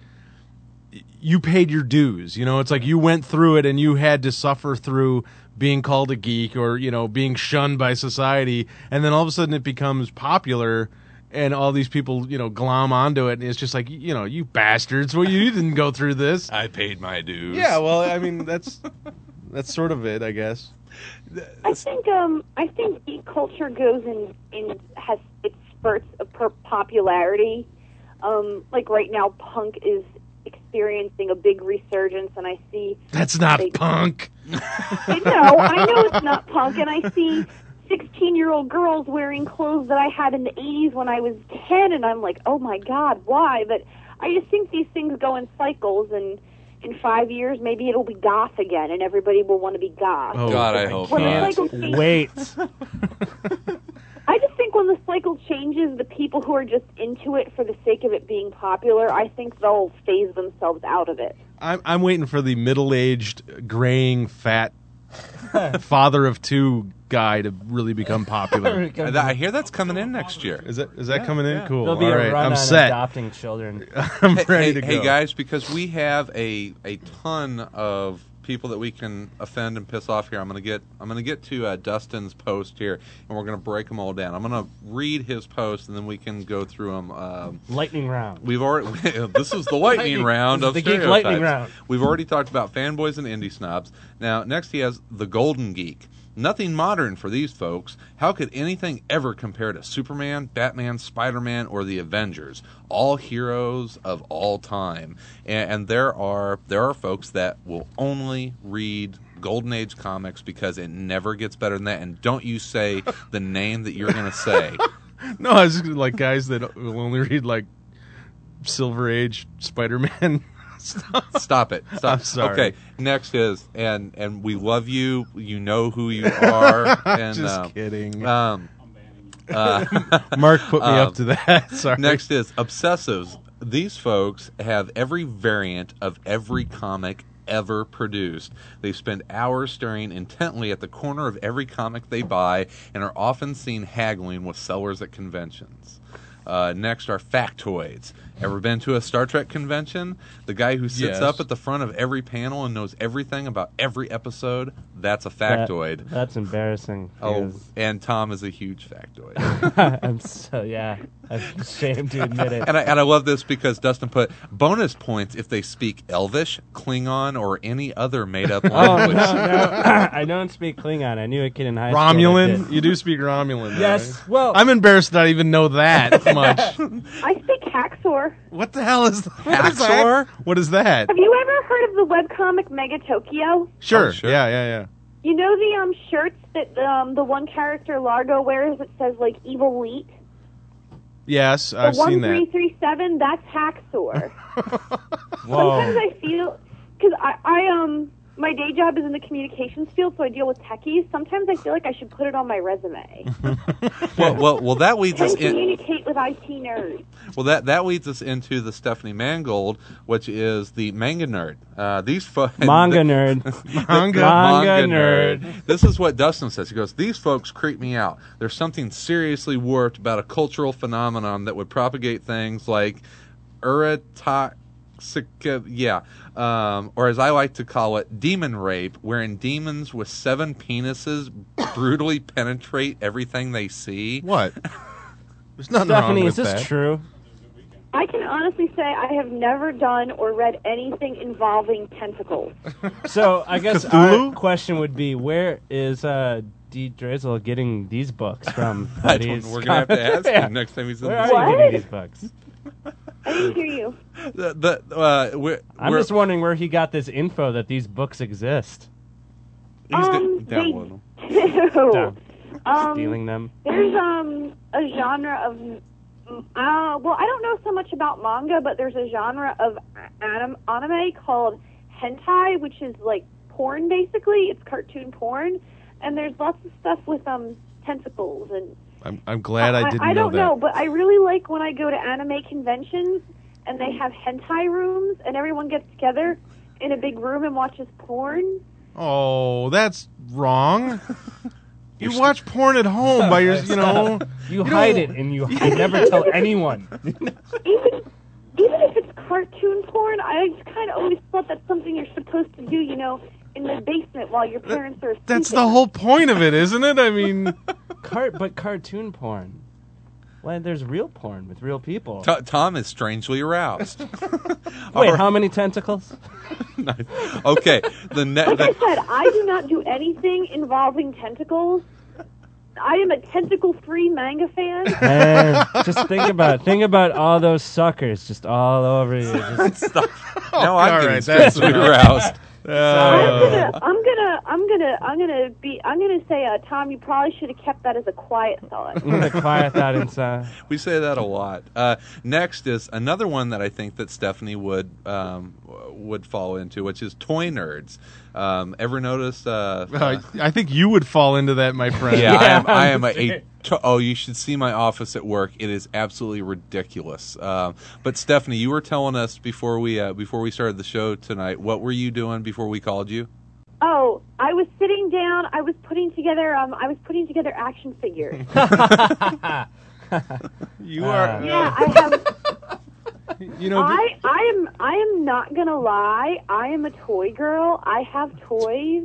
you paid your dues. You know, it's like you went through it and you had to suffer through being called a geek or, you know, being shunned by society, and then all of a sudden it becomes popular. And all these people, you know, glom onto it, and it's just like, you know, you bastards! Well, you didn't go through this. I paid my dues. Yeah, well, I mean, that's that's sort of it, I guess. I think um I think geek culture goes in in has its spurts of per- popularity. Um, like right now, punk is experiencing a big resurgence, and I see. That's not they, punk. I know, I know it's not punk, and I see sixteen-year-old girls wearing clothes that I had in the eighties when I was ten, and I'm like, oh my God, why? But I just think these things go in cycles, and in five years, maybe it'll be goth again, and everybody will want to be goth. Oh, God, I hope When the not. cycle changes- Wait. I just think when the cycle changes, the people who are just into it for the sake of it being popular, I think they'll phase themselves out of it. I'm I'm waiting for the middle-aged, graying, fat father of two guy to really become popular. I, I hear that's coming in next year. Is that is that coming in? Cool. There'll be All a right, run I'm on set. adopting children. I'm Hey, ready hey, to go. hey, guys, because we have a a ton of people that we can offend and piss off here. I'm gonna get I'm gonna get to uh, Dustin's post here, and we're gonna break them all down. I'm gonna read his post, and then we can go through them. Um, Lightning round. We've already. This is the lightning Lightning- round this of is the geek stereotypes. lightning round. We've already talked about fanboys and indie snobs. Now, next he has the Golden Geek. Nothing modern for these folks. How could anything ever compare to Superman, Batman, Spider-Man, or the Avengers? All heroes of all time. And, and there are there are folks that will only read Golden Age comics because it never gets better than that. And don't you say the name that you're going to say. No, I was just like guys that will only read like Silver Age Spider-Man stuff. Stop it. Stop. I'm sorry. Okay, next is, and and we love you. You know who you are. And, Just um, kidding. Um, uh, Mark put me um, up to that. Sorry. next is obsessives. These folks have every variant of every comic ever produced. They spend hours staring intently at the corner of every comic they buy and are often seen haggling with sellers at conventions. Uh, next are factoids. Ever been to a Star Trek convention? The guy who sits Yes. up at the front of every panel and knows everything about every episode, that's a That- factoid. that's embarrassing. oh, because- and Tom is a huge factoid. I'm so yeah. I'm ashamed to admit it. And I, and I love this because Dustin put bonus points if they speak Elvish, Klingon, or any other made-up Oh no, language. no! I don't speak Klingon. I knew a kid in high school. that Romulan? did. You do speak Romulan, though, Yes. right? Well, I'm embarrassed that I even know that much. I speak Haxor. What the hell is that? Haxor? What is that? Have you ever heard of the webcomic Mega Tokyo? Sure. Oh, sure. Yeah, yeah, yeah. You know the um shirts that um the one character Largo wears that says like Evil Leet? Yes, The I've one seen three that. three seven, that's Haxor. whoa. Sometimes I feel my day job is in the communications field, so I deal with techies. Sometimes I feel like I should put it on my resume. well, well, well, that leads us And in. communicate with I T nerds. Well, that that leads us into the Stephanie Mangold, which is the manga nerd. Uh, these folks, Manga nerd. Manga. Manga nerd. This is what Dustin says. He goes, "These folks creep me out. There's something seriously warped about a cultural phenomenon that would propagate things like erotoxic, yeah, um, or as I like to call it, demon rape, wherein demons with seven penises brutally penetrate everything they see." What? There's nothing wrong Stephanie, with is this that. true? I can honestly say I have never done or read anything involving tentacles. So I guess Cthulhu? our question would be, where is uh, D. Drizzle getting these books from? I that don't- he's- We're gonna have to ask Yeah. him next time he's in Where the are What? you getting these books? I didn't hear you. The, the, uh, we're, I'm we're- just wondering where he got this info that these books exist. he's Um, d- download them. they do. Down. Um, Stealing them. There's um a genre of uh well I don't know so much about manga, but there's a genre of anim- anime called hentai, which is like porn basically. It's cartoon porn, and there's lots of stuff with um tentacles and. I'm, I'm glad I didn't I, know don't that. know, but I really like when I go to anime conventions and they have hentai rooms and everyone gets together in a big room and watches porn. Oh, that's wrong. You watch porn at home by your, you know. You, hide it and you, you never tell anyone. Even even if it's cartoon porn, I just kind of always thought that's something you're supposed to do, you know, in the basement while your parents are asleep. That's the whole point of it, isn't it? I mean, Car- but cartoon porn. Well, there's real porn with real people. T- Tom is strangely aroused. Wait, Our- how many tentacles? okay, the, ne- Like I the said, I do not do anything involving tentacles. I am a tentacle-free manga fan. Man, just think about think about all those suckers just all over you. Just, no, I'm all getting right, that's strangely enough. aroused. I'm uh, gonna, I'm gonna, I'm gonna, I'm gonna be, I'm gonna say, uh, Tom, you probably should have kept that as a quiet thought. I'm gonna quiet that inside. We say that a lot. Uh, next is another one that I think that Stephanie would um, would fall into, which is toy nerds. Um, ever notice? Uh, I, I think you would fall into that, my friend. yeah, I am. I I'm am a, a saying. to- oh, you should see my office at work. It is absolutely ridiculous. Um, but Stephanie, you were telling us before we uh, before we started the show tonight. What were you doing before we called you? Oh, I was sitting down. I was putting together, um, I was putting together action figures. You are. Uh, Yeah, I have. You know. I, I am, I am not gonna lie. I am a toy girl. I have toys.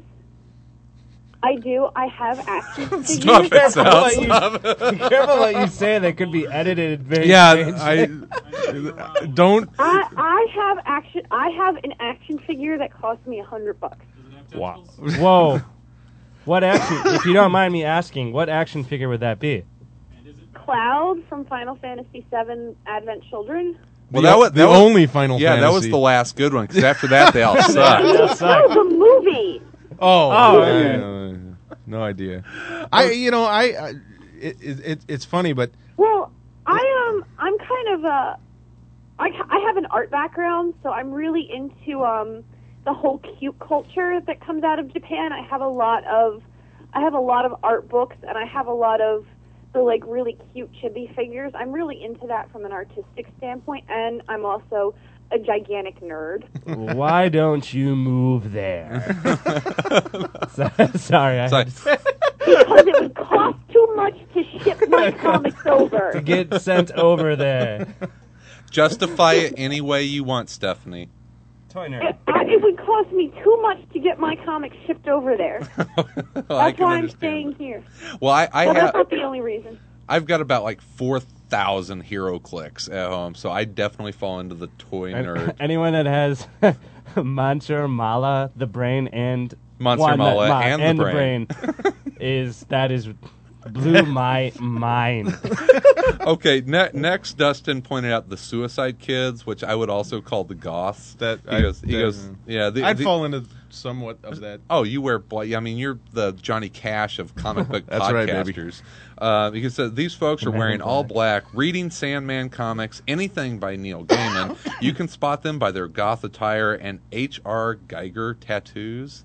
I do. I have action figures. Stop it, Careful Sal. what you- Stop it. Be careful what you say. That could be edited very yeah, strangely. I don't. I, I have action. I have an action figure that cost me a hundred bucks. Wow. Whoa. What action? If you don't mind me asking, what action figure would that be? Cloud from Final Fantasy seven Advent Children. Well, the, that was the that was- only Final Yeah, Fantasy. that was the last good one. Because after that, they all sucked. That sucked. Oh, the movie. Oh, Oh, yeah, okay. no, no idea. I, you know, I, I it, it, it's funny, but Well, I um, I'm kind of a, I, I have an art background, so I'm really into um the whole cute culture that comes out of Japan. I have a lot of, I have a lot of art books, and I have a lot of the like really cute chibi figures. I'm really into that from an artistic standpoint, and I'm also a gigantic nerd. Why don't you move there? So- Sorry, I Sorry. had to Because it would cost too much to ship my comics over. get sent over there. Justify it any way you want, Stephanie. Toy It, nerd. I- it would cost me too much to get my comics shipped over there. Well, That's I can why I'm understand staying that. here. Well, I, I Well, have. that's not the only reason. I've got about like four thousand hero clicks at home, so I definitely fall into the toy nerd. Anyone that has Mancher Mala, the brain, and Monster One- Mala Ma- and the brain. brain is that is blew my mind. Okay, ne- next, Dustin pointed out the Suicide Kids, which I would also call the Goths. that He I, goes, he that- goes, yeah. The, I'd the- fall into somewhat of that. Oh, you wear black. I mean, you're the Johnny Cash of comic book That's right, baby. podcasters. Uh, because uh, these folks are Man in wearing all black. black, reading Sandman comics, anything by Neil Gaiman. You can spot them by their goth attire and H R. Geiger tattoos.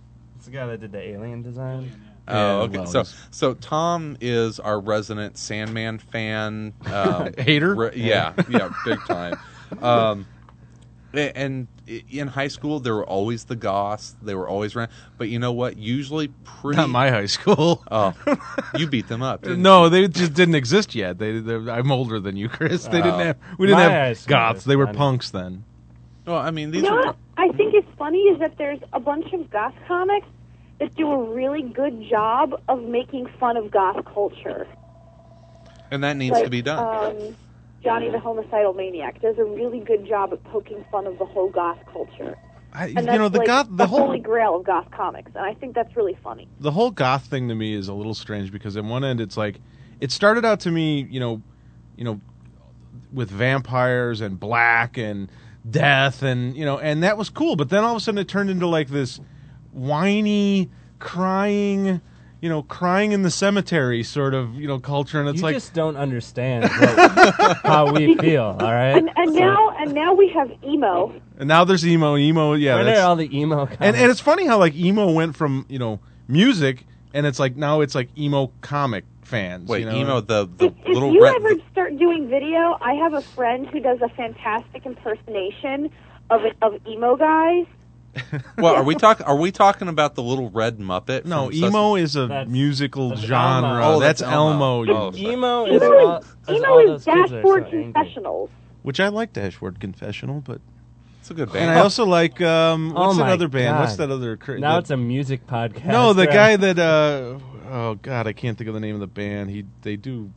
the guy that did the alien design. Oh, Yeah, okay. well, so, he's- so Tom is our resident Sandman fan. Um, Hater? re- yeah, yeah, big time. Um, a- and i- in high school, there were always the goths. They were always around. But you know what? Usually pretty... Not my high school. Oh, you beat them up, didn't No, you? they just didn't exist yet. They, they're- I'm older than you, Chris. They didn't Oh. have. We didn't My high have school goths. was They were funny. punks then. Well, I mean, these You know are... what I think is funny is that there's a bunch of goth comics that do a really good job of making fun of goth culture. And that needs like, to be done. Um, Johnny the Homicidal Maniac does a really good job at poking fun of the whole goth culture. I, And you that's know, the like goth, the the whole holy grail of goth comics, and I think that's really funny. the whole goth thing to me is a little strange because on one end it's like it started out to me, you know, you know, with vampires and black and death and you know, and that was cool. But then all of a sudden it turned into like this whiny, crying, you know, crying in the cemetery sort of you know culture, and it's you like just don't understand what, how we feel, all right? And, and now, and now we have emo. and now there's emo, emo, yeah, Where that's, are all the emo comics? and and it's funny how like emo went from you know music, and it's like now it's like emo comic fans. Wait, you know? emo, the, the If, if little you red... ever start doing video, I have a friend who does a fantastic impersonation of it, of emo guys. Well, are we talking? Are we talking about the little red Muppet? No, from Sesame- emo is a That's- musical that's genre. Elmo. Oh, that's that's Elmo, Elmo. you- Oh, sorry. emo is Emo all, is, is emo all is those kids that are Dashboard so angry. Confessionals. which I like Dashboard Confessional, but It's a good band. and I also like um, Oh what's that my other band? What's God. that other? cra- Now that- it's a music podcast. no, the right? guy that uh, oh god, I can't think of the name of the band. He they do.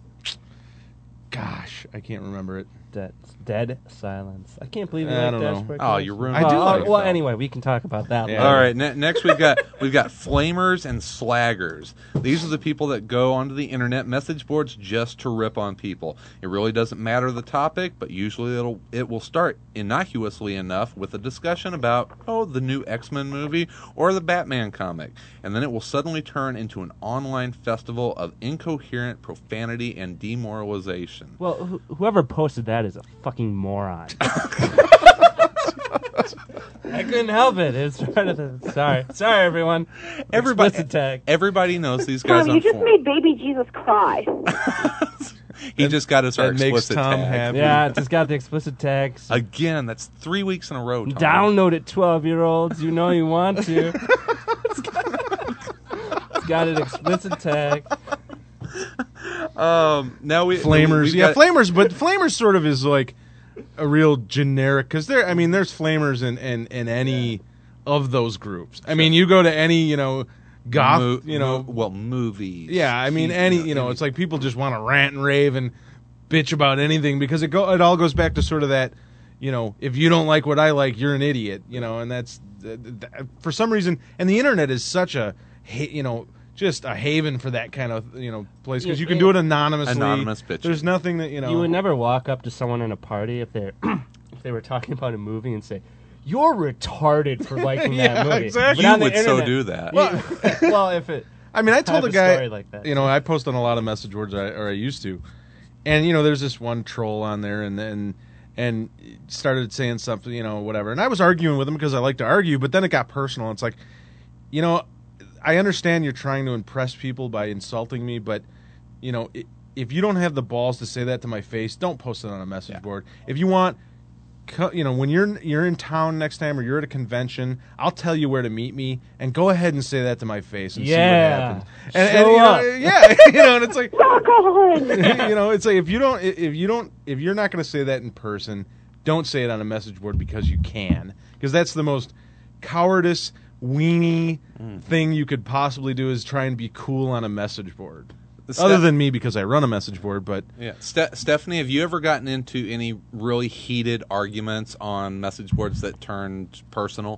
Gosh, I can't remember it. Dead, dead silence. I can't believe you I like don't know. Dashboard Oh, Confessionals. you ruined I do Well, like uh, Well, it. anyway, we can talk about that. Yeah. later. All right, ne- next we've got we've got flamers and slaggers. These are the people that go onto the internet message boards just to rip on people. It really doesn't matter the topic, but usually it'll it will start innocuously enough with a discussion about oh the new X-Men movie or the Batman comic, and then it will suddenly turn into an online festival of incoherent profanity and demoralization. Well, wh- whoever posted that is a fucking moron. I couldn't help it. It was part of the. Sorry, sorry, everyone. Everybody, Explicit tag. everybody knows these guys Tom, on you just forum. made baby Jesus cry. He just got us our That makes explicit Tom tag. happy. Yeah, it just got the explicit tags. Again, that's three weeks in a row. Tom. Download it, twelve-year-olds. You know you want to. it's, got, it's got an explicit tag. Um, now we Flamers, we've yeah, got- Flamers, but Flamers sort of is like a real generic because there. I mean, there's Flamers in, in, in any of those groups. I mean, you go to any, you know, goth, Mo- you know, mo- well, movies. yeah. I mean, T V, any, you know, it's like people just want to rant and rave and bitch about anything because it go it all goes back to sort of that, you know, if you don't like what I like, you're an idiot, you know, and that's th- th- for some reason, and the internet is such a, ha- you know. Just a haven for that kind of you know place because you can do it anonymously. Anonymous bitching. There's nothing that you know. You would never walk up to someone in a party if they if they were talking about a movie and say, "You're retarded for liking Yeah, that movie." exactly. But on You the would so internet- do that. Well, well, if it. I mean, I told have a a guy, story like that. you know, I post on a lot of message boards, I, or I used to, and you know, there's this one troll on there, and then and started saying something, you know, whatever, and I was arguing with him because I like to argue, but then it got personal. It's like, you know, I understand you're trying to impress people by insulting me, but you know, i if you don't have the balls to say that to my face, don't post it on a message board. If you want. Co- You know, when you're you're in town next time or you're at a convention, I'll tell you where to meet me, and go ahead and say that to my face and see what Yeah. happens. And, Show and, you know, up. yeah, you know, and it's like, Rock on! you know, it's like if you don't, if you don't, if you're not going to say that in person, don't say it on a message board because you can, because that's the most cowardice, weenie thing you could possibly do is try and be cool on a message board. The Other Ste- than me, because I run a message board, but yeah, Ste- Stephanie, have you ever gotten into any really heated arguments on message boards that turned personal?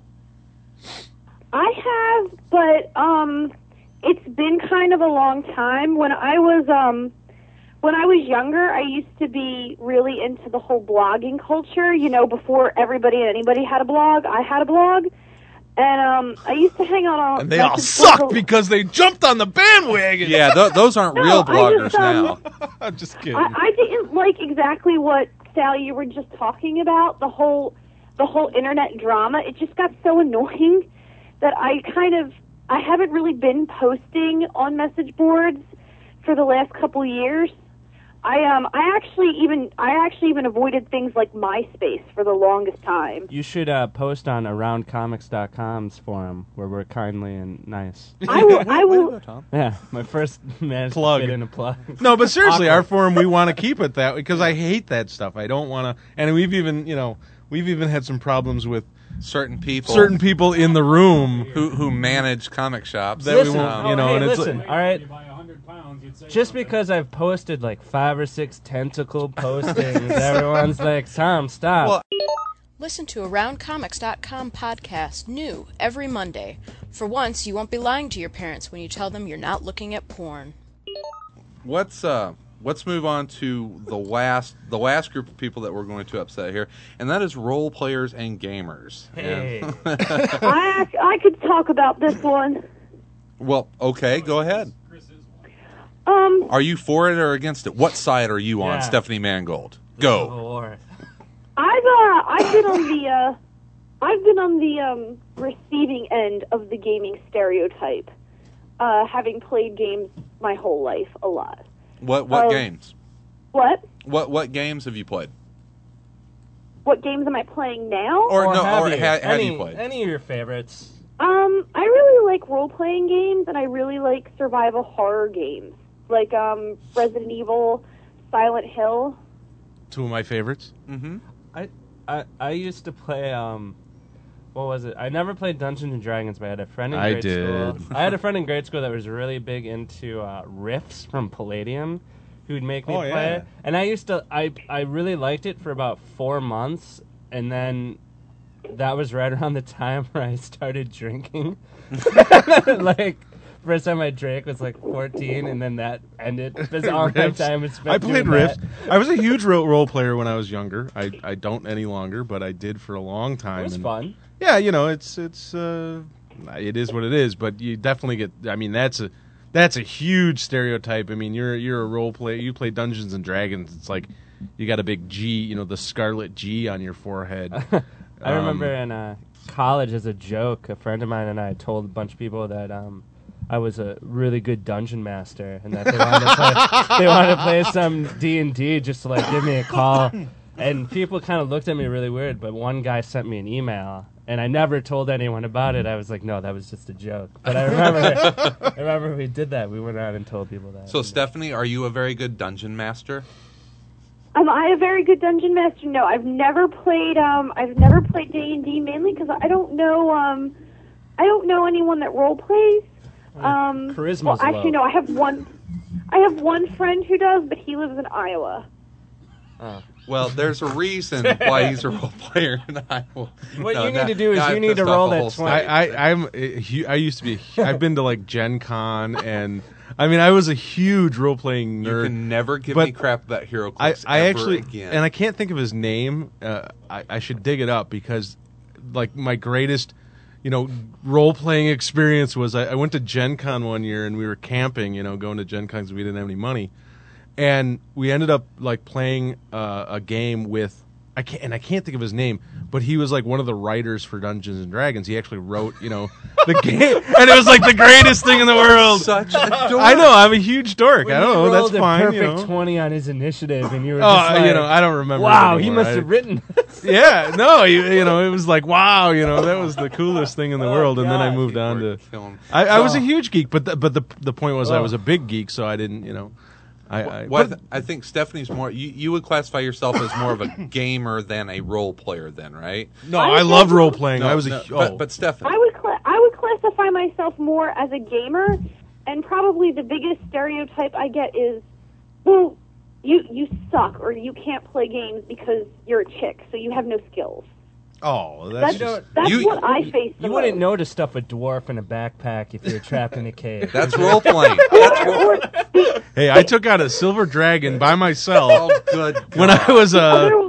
I have, but um, it's been kind of a long time. When I was um, when I was younger, I used to be really into the whole blogging culture. You know, before everybody and anybody had a blog, I had a blog, and um, I used to hang out on. and they all message boards suck a- because they jumped on the bandwagon. Yeah, th- those aren't No, real I bloggers just, um, now. I'm just kidding. I, I didn't like exactly what Sally you were just talking about. The whole the whole internet drama. It just got so annoying that I kind of I haven't really been posting on message boards for the last couple of years. I um I actually even I actually even avoided things like MySpace for the longest time. You should uh, post on around comics dot com's forum where we're kindly and nice. I will. I Way to will. go, Tom. Yeah, my first managed Plug. to fit in a plug. No, but seriously, Awkward. our forum, we want to keep it that way because I hate that stuff. I don't want to, and we've even, you know, we've even had some problems with Certain people, certain people in the room. who who manage comic shops. That we Listen, won't, oh, you know, hey, and it's listen, like- all right. You buy one hundred pounds, you'd say Just something. because I've posted like five or six tentacle postings, everyone's like, Tom, stop. Well, Listen to around comics dot com podcast, new every Monday. For once, you won't be lying to your parents when you tell them you're not looking at porn. Let's uh let's move on to the last the last group of people that we're going to upset here, and that is role players and gamers. Hey. And- I ac- I could talk about this one. well, okay, go ahead. Chris is one. Um, Are you for it or against it? What side are you on, Yeah. Stephanie Mangold? Civil Go. War. I've uh I've been on the uh I've been on the um receiving end of the gaming stereotype, uh, having played games my whole life a lot. What what Um, games? What? What what games have you played? What games am I playing now? Or, no, have or you? ha- have any, you played? Any of your favorites? Um, I really like role-playing games, and I really like survival horror games, like um, Resident Evil, Silent Hill. Two of my favorites. Mm-hmm. I, I I used to play um what was it? I never played Dungeons and Dragons, but I had a friend in I grade did. school. I had a friend in grade school that was really big into uh, riffs from Palladium, who'd make me Oh, play yeah. it. And I used to I I really liked it for about four months, and then that was right around the time where I started drinking. Like first time I drank was like fourteen, and then that ended. Because all my Riffs. time was spent I played doing Rift. that. I was a huge role, role player when I was younger. I, I don't any longer, but I did for a long time. It was and- fun. Yeah, you know, it's it's uh, it is what it is. But you definitely get. I mean, that's a that's a huge stereotype. I mean, you're you're a role player. You play Dungeons and Dragons. It's like you got a big G, you know, the scarlet G on your forehead. I remember Um, in uh, college, as a joke, a friend of mine and I told a bunch of people that um, I was a really good dungeon master, and that they wanted to play, they wanted to play some D and D just to like give me a call. And people kind of looked at me really weird. But one guy sent me an email, and I never told anyone about it. I was like, no, that was just a joke. But I remember, I remember we did that. We went out and told people that. So, Stephanie, are you a very good dungeon master? Am I a very good dungeon master? No, I've never played. Um, I've never played D and D mainly because I don't know. Um, I don't know anyone that role plays. Um, charisma's well, actually, low. no. I have one. I have one friend who does, but he lives in Iowa. Well, there's a reason why he's a role player, and I will. What no, you need now- to do is now you I've need to pissed off roll the that whole twenty. state. I, I I'm a hu- I used to be. I've been to like Gen Con, and I mean, I was a huge role playing You nerd. can never give But me crap about Hero I, Clips I ever actually, again. and I can't think of his name. Uh, I, I should dig it up because, like, my greatest, you know, role playing experience was I, I went to Gen Con one year and we were camping. You know, going to Gen Con because we didn't have any money, and we ended up like playing uh, a game with. I can't, and I can't think of his name, but he was like one of the writers for Dungeons and Dragons. He actually wrote, you know, the game, and it was like the greatest thing in the world. Such a dork. I know, I'm a huge dork. When I don't you know, that's rolled a fine. perfect You know. twenty on his initiative, and you were Oh, just like, you know, I don't remember. it wow, he anymore. must I- have written this. Yeah, no, you, you know, it was like wow, you know, that was the coolest thing in the Oh, world. And then I God. moved on to. Film. I, I was a Oh. huge geek, but the, but the the point was I Oh. was a big geek, so I didn't, you know. I, I, Well, I, but- th- I think Stephanie's more. You, you would classify yourself as more of a gamer than a role player, then, right? no, I I was loved also- role playing. No, I was a no, hu- but, oh. but Stephanie, I would cla- I would classify myself more as a gamer, and probably the biggest stereotype I get is, well, you you suck or you can't play games because you're a chick, so you have no skills. oh, that's That's just, that's You- what I face. The You wouldn't most. know to stuff a dwarf in a backpack if you're trapped in a cave. that's role playing. That's role. Or the hey, I took out a silver dragon by myself Oh, good. when I was uh, other,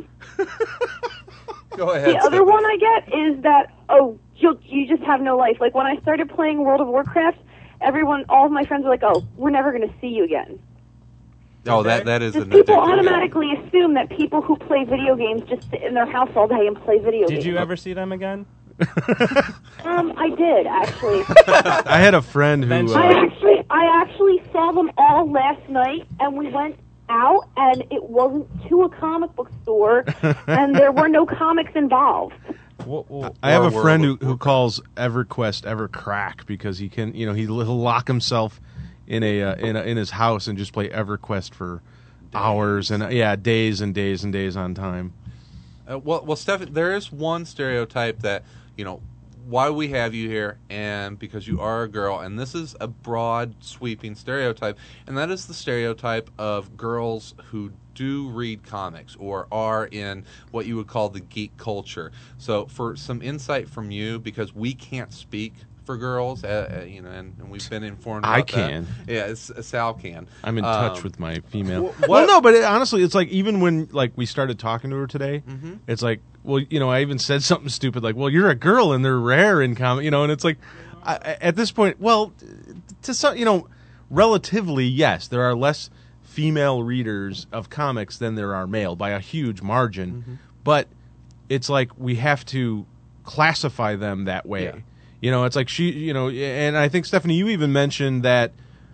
Go ahead. the other Stephanie. one I get is that oh you you just have no life. Like when I started playing World of Warcraft, everyone, all of my friends were like, oh, we're never going to see you again. Oh, that that is Just an people addictive- automatically assume that people who play video games just sit in their house all day and play video games. Did you ever see them again? Um, I did actually. I had a friend who. I Uh, actually, I actually saw them all last night, and we went out, and it wasn't to a comic book store, and there were no comics involved. I have a Or friend who, World of who calls EverQuest EverCrack because he can, you know, he, he'll lock himself in a, uh, in a in his house and just play EverQuest for hours and uh, yeah, days and days and days on time. Uh, well, well, Steph, there is one stereotype that, you know, why we have you here, and because you are a girl, and this is a broad, sweeping stereotype, and that is the stereotype of girls who do read comics or are in what you would call the geek culture. So, for some insight from you, because we can't speak for girls, uh, uh, you know, and, and we've been informed. About I can. That. Yeah, it's, uh, Sal can. I'm in Um, touch with my female. wh- Well, what- no, but it, honestly, it's like even when like we started talking to her today, Mhm. it's like, well, you know, I even said something stupid like, "Well, you're a girl and they're rare in comic," you know, and it's like, I, at this point, well, to some, you know, relatively, yes, there are less female readers of comics than there are male by a huge margin, Mm-hmm. but it's like we have to classify them that way. Yeah. You know, it's like she, you know, and I think, Stephanie, you even mentioned that,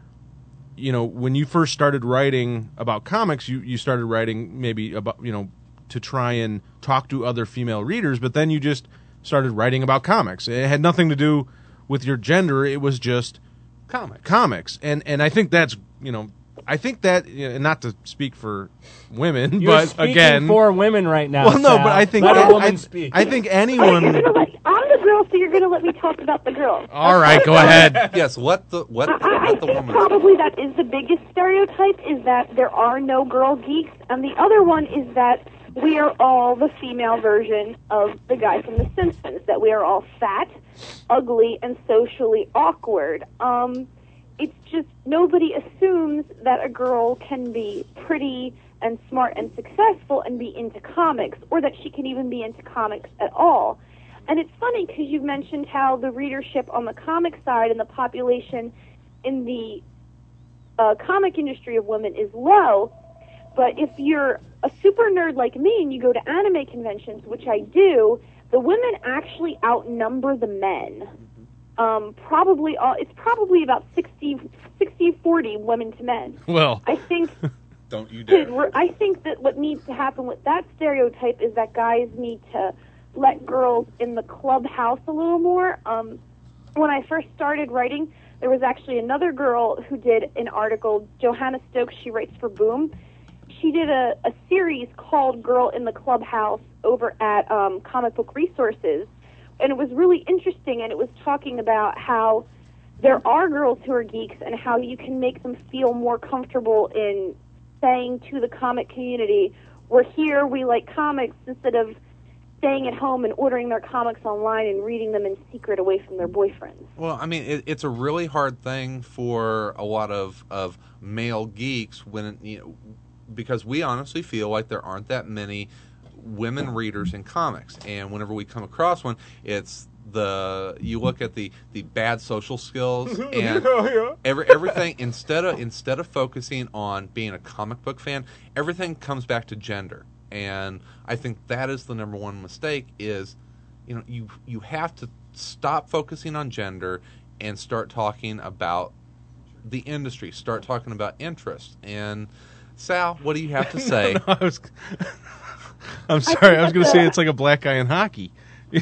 you know, when you first started writing about comics, you, you started writing maybe about, you know, to try and talk to other female readers, but then you just started writing about comics. It had nothing to do with your gender. It was just comics. Comics. And, and I think that's, you know, I think that, you know, not to speak for women, You're but speaking again, for women right now. well, no, Sal. but I think Let I, a woman I, speak. I think Wait, you're anyone. gonna let, I'm the girl, so you're going to let me talk about the girl. All right, go ahead. Yes, what the what, I, I what the think woman. probably that is the biggest stereotype, is that there are no girl geeks, and the other one is that we are all the female version of the guy from The Simpsons, that we are all fat, ugly, and socially awkward. Um, it's just nobody assumes that a girl can be pretty and smart and successful and be into comics, or that she can even be into comics at all. And it's funny because you've mentioned how the readership on the comic side and the population in the uh, comic industry of women is low. But if you're a super nerd like me and you go to anime conventions, which I do, the women actually outnumber the men. Um, probably all, it's probably about sixty forty women to men. Well, I think Don't you dare. I think that what needs to happen with that stereotype is that guys need to let girls in the clubhouse a little more. Um, when I first started writing, there was actually another girl who did an article, Johanna Stokes, she writes for Boom. She did a, a series called Girl in the Clubhouse over at um, Comic Book Resources, and it was really interesting, and it was talking about how there are girls who are geeks and how you can make them feel more comfortable in saying to the comic community, we're here, we like comics, instead of staying at home and ordering their comics online and reading them in secret away from their boyfriends. Well, I mean, it, it's a really hard thing for a lot of, of male geeks when, you know, because we honestly feel like there aren't that many women readers in comics, and whenever we come across one, it's the you look at the, the bad social skills and every, everything instead of instead of focusing on being a comic book fan, everything comes back to gender. And I think that is the number one mistake is, you know, you you have to stop focusing on gender and start talking about the industry, start talking about interest. And Sal, what do you have to say? No, I was, I'm sorry. I was going to say it's like a black guy in hockey.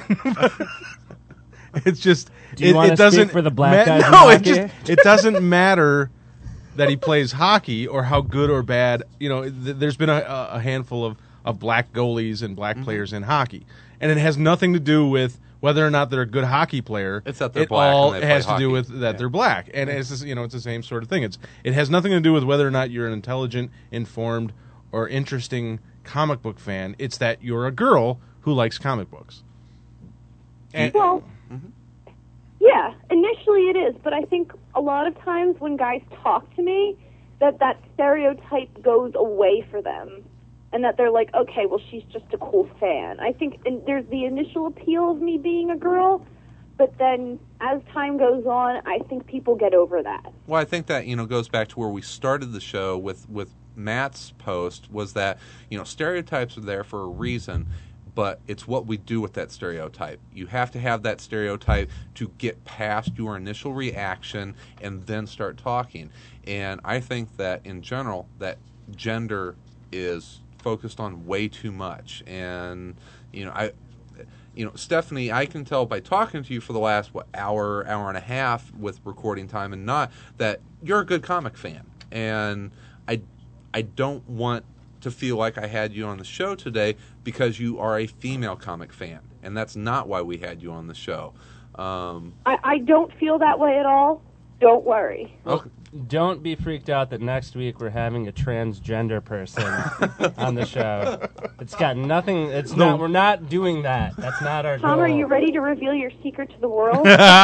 It's just Do you it, wanna it doesn't speak for the black guys in No, it hockey? just it doesn't matter that he plays hockey or how good or bad. You know, th- there's been a, a handful of, of black goalies and black Mm-hmm. players in hockey, and it has nothing to do with whether or not they're a good hockey player. It's that they're it black all and they has play to do hockey. with that Yeah. they're black, and it's just, you know it's the same sort of thing. It's it has nothing to do with whether or not you're an intelligent, informed, or interesting comic book fan. It's that you're a girl who likes comic books. And, Well, yeah, initially it is, but I think a lot of times when guys talk to me, that that stereotype goes away for them, and that they're like, okay, well, she's just a cool fan. I think and there's the initial appeal of me being a girl, but then as time goes on, I think people get over that. Well, I think that, you know, goes back to where we started the show with, with Matt's post, was that, you know, stereotypes are there for a reason, but it's what we do with that stereotype. You have to have that stereotype to get past your initial reaction and then start talking. And I think that in general, that gender is focused on way too much. And you know, I, you know, Stephanie, I can tell by talking to you for the last what hour, hour and a half with recording time and not that you're a good comic fan. And I, I don't want to feel like I had you on the show today because you are a female comic fan, and that's not why we had you on the show. Um, I, I don't feel that way at all. Don't worry. Well, don't be freaked out that next week we're having a transgender person on the show. It's got nothing. It's No. not. We're not doing that. That's not our Tom, goal. are you ready to reveal your secret to the world?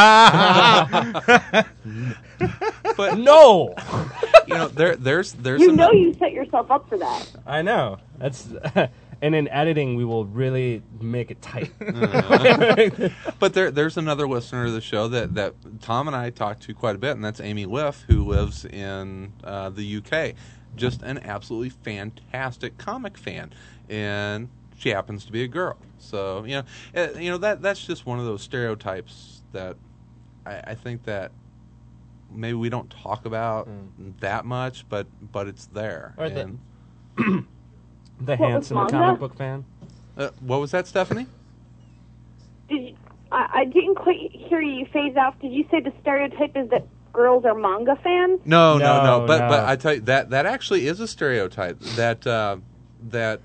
but No. you know, there, there's, there's. You an- know you set yourself up for that. I know. That's. And in editing, we will really make it tight. But there, there's another listener of the show that, that Tom and I talk to quite a bit, and that's Amy Liff, who lives in uh, the U K. Just an absolutely fantastic comic fan, and she happens to be a girl. So you know, uh, you know that that's just one of those stereotypes that I, I think that maybe we don't talk about Mm. that much, but but it's there. Or the- And- The What was handsome manga? comic book fan. uh, what was that, Stephanie? Did you, I, I didn't quite hear you phase out. Did you say the stereotype is that girls are manga fans? No, no, no. No, But no. but I tell you that that actually is a stereotype that uh, that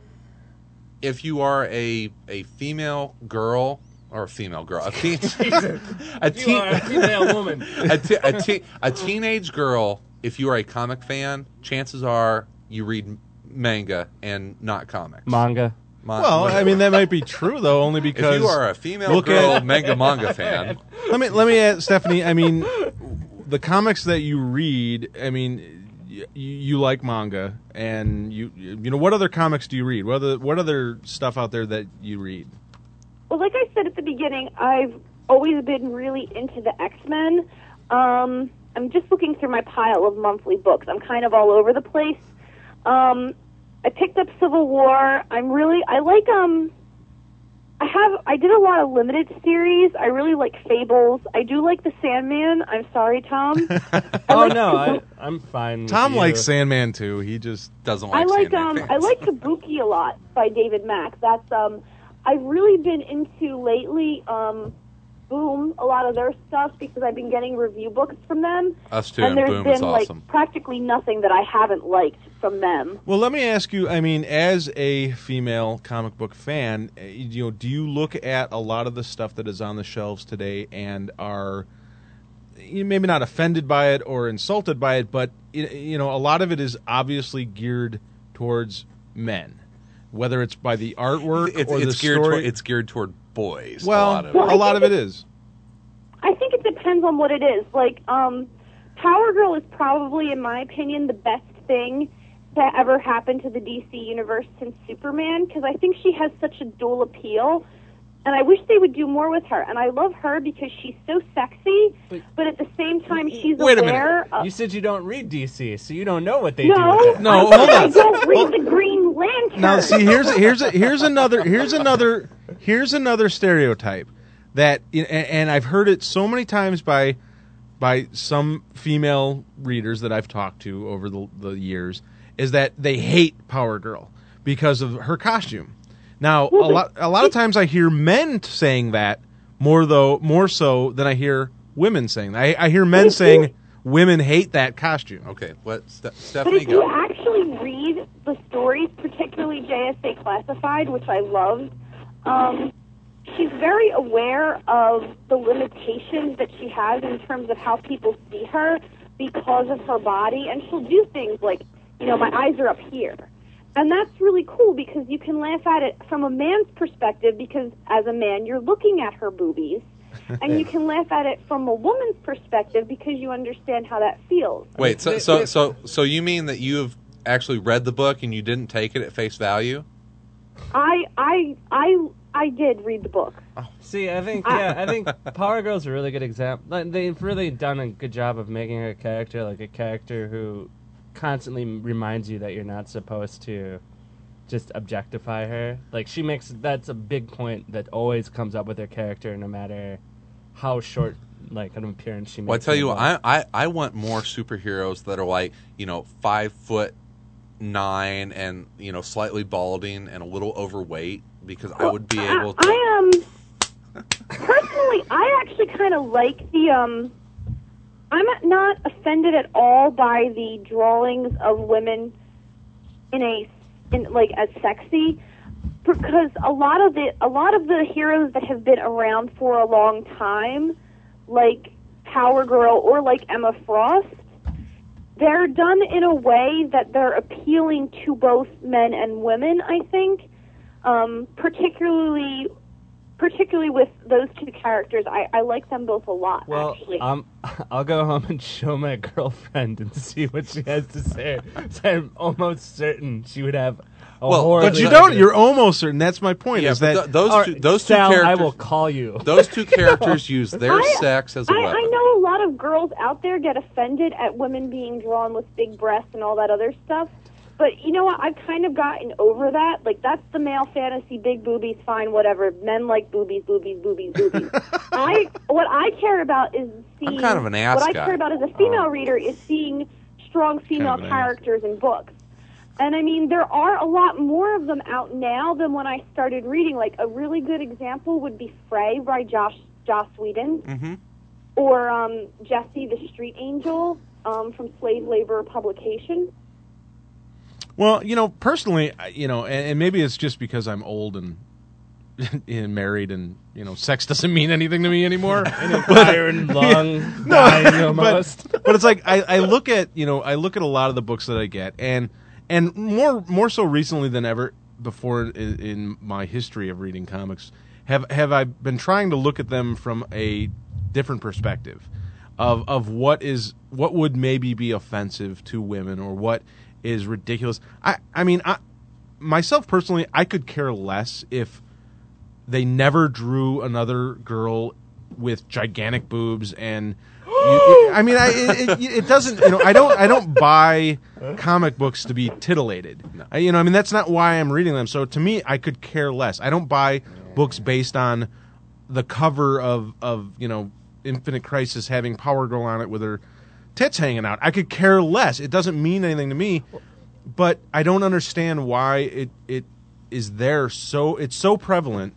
if you are a a female girl or a female girl, a teen, a, You teen, are a female woman. a, te- a, te- a teenage girl, if you are a comic fan, chances are you read manga and not comics. Manga. Ma- Well, I mean that might be true though, only because if you are a female look girl at- manga manga fan, let me let me ask Stephanie. I mean, the comics that you read. I mean, you, you like manga, and you you know what other comics do you read? What other what other stuff out there that you read? Well, like I said at the beginning, I've always been really into the X-Men. Um, I'm just looking through my pile of monthly books. I'm kind of all over the place. Um, I picked up Civil War. I'm really, I like, um, I have, I did a lot of limited series. I really like Fables. I do like The Sandman. I'm sorry, Tom. I Oh like no, I, Kabu- I'm fine. with Tom you. likes Sandman too. He just doesn't I like like, Sandman um, fans. I like Kabuki a lot by David Mack. That's, um, I've really been into lately, um, Boom, a lot of their stuff because I've been getting review books from them. Us too, and and there's Boom been is like awesome. practically nothing that I haven't liked from them. Well, let me ask you. I mean, as a female comic book fan, uh, you know, do you look at a lot of the stuff that is on the shelves today and are you maybe not offended by it or insulted by it, but y- you know, a lot of it is obviously geared towards men, whether it's by the artwork It's, or it's the geared story. toward, it's geared toward boys. well, a lot of Well, it. a lot of it think is. I think it depends on what it is. Like, um, Power Girl is probably, in my opinion, the best thing to ever happen to the D C universe since Superman because I think she has such a dual appeal. And I wish they would do more with her. And I love her because she's so sexy, But- but at the same time, she's Wait a minute. aware of... You said you don't read D C, so you don't know what they no, do with it. No, I, hold I on. don't read the Green Lantern. Now, see, here's here's here's another here's another here's another stereotype that, and, and I've heard it so many times by by some female readers that I've talked to over the, the years, is that they hate Power Girl because of her costume. Now, a lot a lot of times I hear men saying that more though more so than I hear women saying that. I, I hear men saying women hate that costume. Okay, let Ste- But Stephanie if you go. actually read the stories, particularly J S A Classified, which I loved, um, she's very aware of the limitations that she has in terms of how people see her because of her body, and she'll do things like, you know, my eyes are up here. And that's really cool because you can laugh at it from a man's perspective because as a man, you're looking at her boobies. And you can laugh at it from a woman's perspective because you understand how that feels. Wait, so so so so you mean that you have actually read the book and you didn't take it at face value? I I I I did read the book. See, I think yeah, I think Power Girl's a really good example. Like, they've really done a good job of making her character like a character who constantly reminds you that you're not supposed to just objectify her. Like she makes that's a big point that always comes up with her character, no matter how short like an appearance she makes. Well, I tell in you the what, book. I, I I want more superheroes that are like, you know, five foot nine and, you know, slightly balding and a little overweight, because I would be able to. I um personally, I actually kind of like the um. I'm not offended at all by the drawings of women in a in like as sexy, because a lot of the a lot of the heroes that have been around for a long time, like Power Girl or like Emma Frost, they're done in a way that they're appealing to both men and women, I think. Um, particularly particularly with those two characters, I, I like them both a lot, Well, actually. um, I'll go home and show my girlfriend and see what she has to say. So I'm almost certain she would have a Well, horribly But you negative- don't. You're almost certain. That's my point. Yeah, is but that th- those All two right, those two Sal, characters I will call you. those two characters use their I- sex as a I, weapon. I know a lot of girls out there get offended at women being drawn with big breasts and all that other stuff. But you know what? I've kind of gotten over that. Like, that's the male fantasy, big boobies, fine, whatever. Men like boobies, boobies, boobies, boobies. I What I care about is seeing... I'm kind of an ass What I guy. care about as a female reader is seeing strong female Kind of an ass. characters in books. And, I mean, there are a lot more of them out now than when I started reading. Like, a really good example would be Frey by Josh, Joss Whedon. Mm-hmm. Or um, Jesse the Street Angel um, from Slave Labor Publication. Well, you know, personally, I- you know, and, and maybe it's just because I'm old and, and married, and you know, sex doesn't mean anything to me anymore. Iron lung, dying almost. But, but it's like I, I look at you know I look at a lot of the books that I get, and and more more so recently than ever before in, in my history of reading comics, have have I been trying to look at them from a different perspective of of what is what would maybe be offensive to women, or what is ridiculous. I I mean, I myself personally, I could care less if they never drew another girl with gigantic boobs and. You, I mean, I, it, it, it doesn't. You know, I don't. I don't buy comic books to be titillated. I, you know, I mean, that's not why I'm reading them. So to me, I could care less. I don't buy books based on the cover of of you know Infinite Crisis having Power Girl on it with her tits hanging out. I could care less. It doesn't mean anything to me. But I don't understand why it it is there. So it's so prevalent,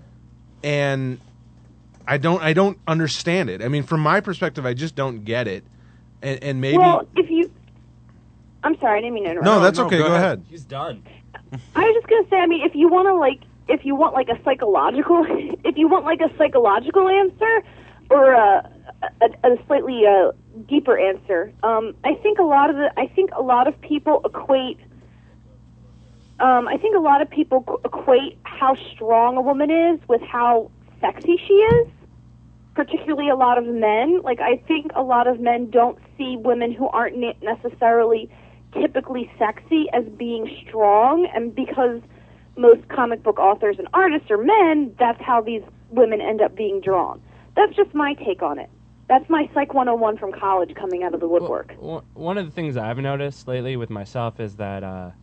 and. I don't. I don't understand it. I mean, from my perspective, I just don't get it, and, and maybe. Well, if you... I'm sorry, I didn't mean to interrupt. no, that's no, okay. go Go, ahead. ahead. He's done. I was just gonna say, I mean, if you want to like, if you want like a psychological, if you want like a psychological answer, or a, a, a slightly uh, deeper answer, um, I think a lot of the, I think a lot of people equate, um, I think a lot of people qu- equate how strong a woman is with how sexy she is. Particularly a lot of men. Like, I think a lot of men don't see women who aren't ne- necessarily typically sexy as being strong, and because most comic book authors and artists are men, that's how these women end up being drawn. That's just my take on it. That's my Psych one oh one from college coming out of the woodwork. Well, one of the things I've noticed lately with myself is that uh,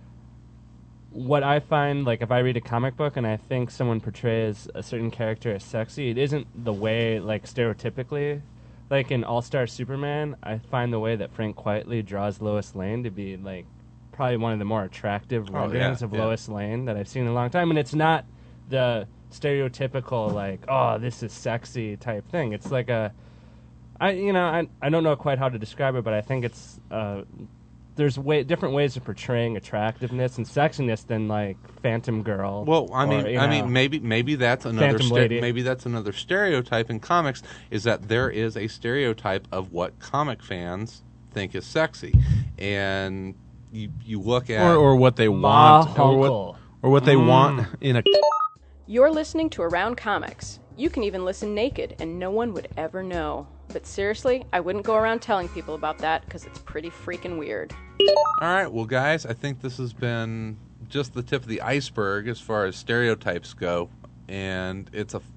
what I find, like, if I read a comic book and I think someone portrays a certain character as sexy, it isn't the way, like, stereotypically. Like, in All-Star Superman, I find the way that Frank Quietly draws Lois Lane to be, like, probably one of the more attractive Oh, renderings yeah, of yeah. Lois Lane that I've seen in a long time. And it's not the stereotypical, like, oh, this is sexy type thing. It's like a... I you know I I don't know quite how to describe it, but I think it's uh, there's way different ways of portraying attractiveness and sexiness than like Phantom Girl. Well, I or, mean, you I know, mean, maybe maybe that's another Phantom ster- Lady. maybe that's another stereotype in comics, is that there is a stereotype of what comic fans think is sexy, and you you look at Or, or what they Ma want, or what, Hunkle. or what they want in a. You're listening to Around Comics. You can even listen naked, and no one would ever know. But seriously, I wouldn't go around telling people about that because it's pretty freaking weird. All right, well, guys, I think this has been just the tip of the iceberg as far as stereotypes go, and it's a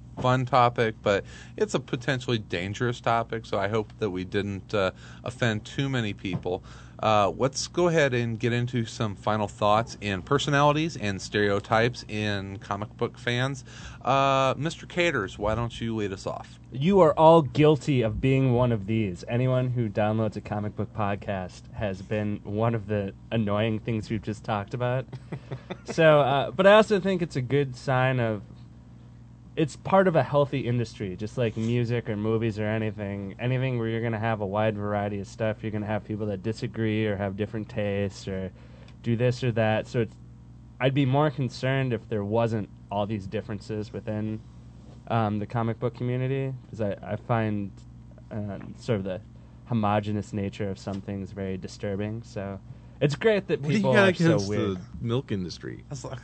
fun topic, but it's a potentially dangerous topic, so I hope that we didn't uh, offend too many people. Uh, let's go ahead and get into some final thoughts in personalities and stereotypes in comic book fans. Uh, Mister Caters, why don't you lead us off? You are all guilty of being one of these. Anyone who downloads a comic book podcast has been one of the annoying things we've just talked about. so, uh, but I also think it's a good sign of it's part of a healthy industry, just like music or movies or anything. Anything where you're going to have a wide variety of stuff. You're going to have people that disagree or have different tastes or do this or that. So it's, I'd be more concerned if there wasn't all these differences within um, the comic book community, because I, I find uh, sort of the homogenous nature of some things very disturbing. So it's great that What do you people got are so against weird. the milk industry?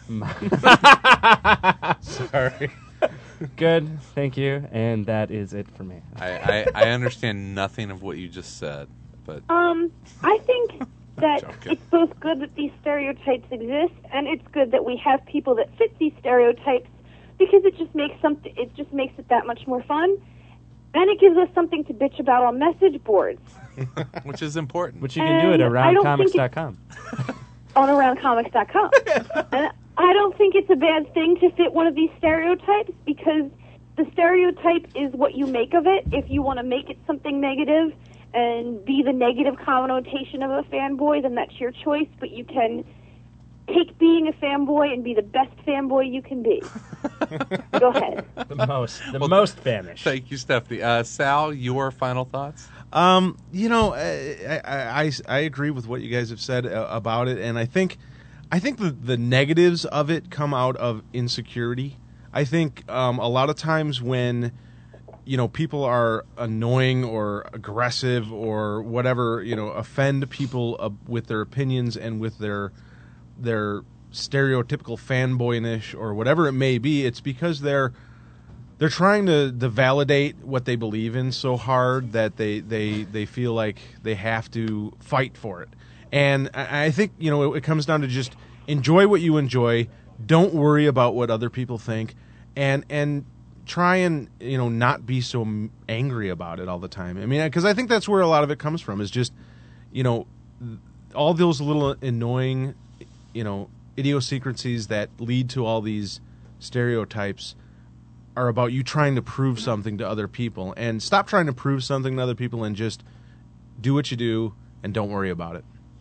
Sorry. Good, thank you, and that is it for me. I, I, I understand nothing of what you just said, but Um, I think that Joking. it's both good that these stereotypes exist, and it's good that we have people that fit these stereotypes, because it just makes something. It just makes it that much more fun, and it gives us something to bitch about on message boards which is important. Which you can do at And I around don't comics think dot com. on around comics dot com. And I don't think it's a bad thing to fit one of these stereotypes, because the stereotype is what you make of it. If you want to make it something negative and be the negative connotation of a fanboy, then that's your choice, but you can take being a fanboy and be the best fanboy you can be. Go ahead. The most, the Well, most famished. Thank you, Stephanie. Uh, Sal, your final thoughts? Um, you know, I, I, I, I agree with what you guys have said uh, about it, and I think, I think the, the negatives of it come out of insecurity. I think um, a lot of times when, you know, people are annoying or aggressive or whatever, you know, offend people uh, with their opinions and with their their stereotypical fanboynish or whatever it may be, it's because they're they're trying to, to validate what they believe in so hard that they, they, they feel like they have to fight for it. And I, I think, you know, it, it comes down to just enjoy what you enjoy. Don't worry about what other people think, and and try and, you know, not be so m- angry about it all the time. I mean, because I think that's where a lot of it comes from, is just, you know, all those little annoying, you know, idiosyncrasies that lead to all these stereotypes are about you trying to prove something to other people. And stop trying to prove something to other people and just do what you do and don't worry about it.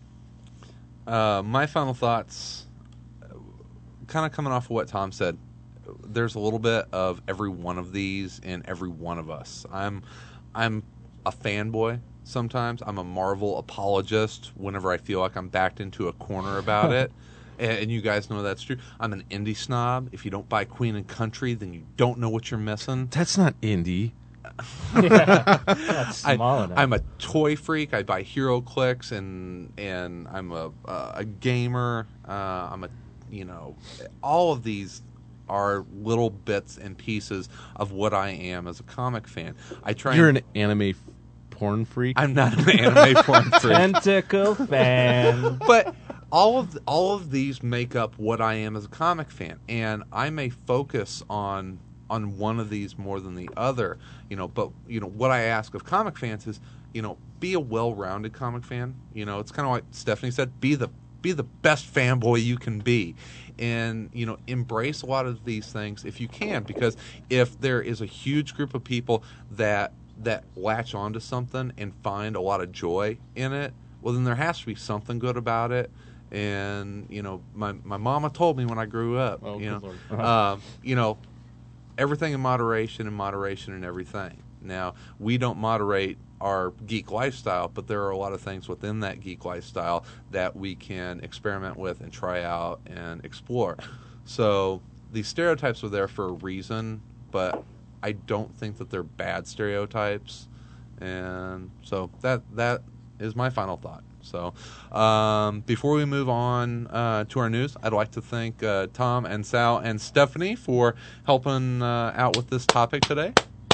Uh, my final thoughts, kind of coming off of what Tom said, there's a little bit of every one of these in every one of us. I'm, I'm a fanboy sometimes. I'm a Marvel apologist whenever I feel like I'm backed into a corner about it. And, and you guys know that's true. I'm an indie snob. If you don't buy Queen and Country, then you don't know what you're missing. That's not indie. Yeah, that's small I, enough. I'm a toy freak. I buy Hero Clicks, and and I'm a uh, a gamer. Uh, I'm a you know, all of these are little bits and pieces of what I am as a comic fan. I try. You're and, an anime f- porn freak. I'm not an anime porn freak, Tentacle fan. but all of all of these make up what I am as a comic fan, and I may focus on. on one of these more than the other, you know, but, you know, what I ask of comic fans is, you know, be a well-rounded comic fan. You know, it's kind of like Stephanie said, be the be the best fanboy you can be. And, you know, embrace a lot of these things if you can, because if there is a huge group of people that that latch onto something and find a lot of joy in it, well, then there has to be something good about it. And, you know, my, my mama told me when I grew up, Oh, you good know, Lord. uh, you know, everything in moderation and moderation and everything. Now, we don't moderate our geek lifestyle, but there are a lot of things within that geek lifestyle that we can experiment with and try out and explore. So these stereotypes are there for a reason, but I don't think that they're bad stereotypes. And so that that is my final thought. So um, before we move on uh, to our news, I'd like to thank uh, Tom and Sal and Stephanie for helping uh, out with this topic today.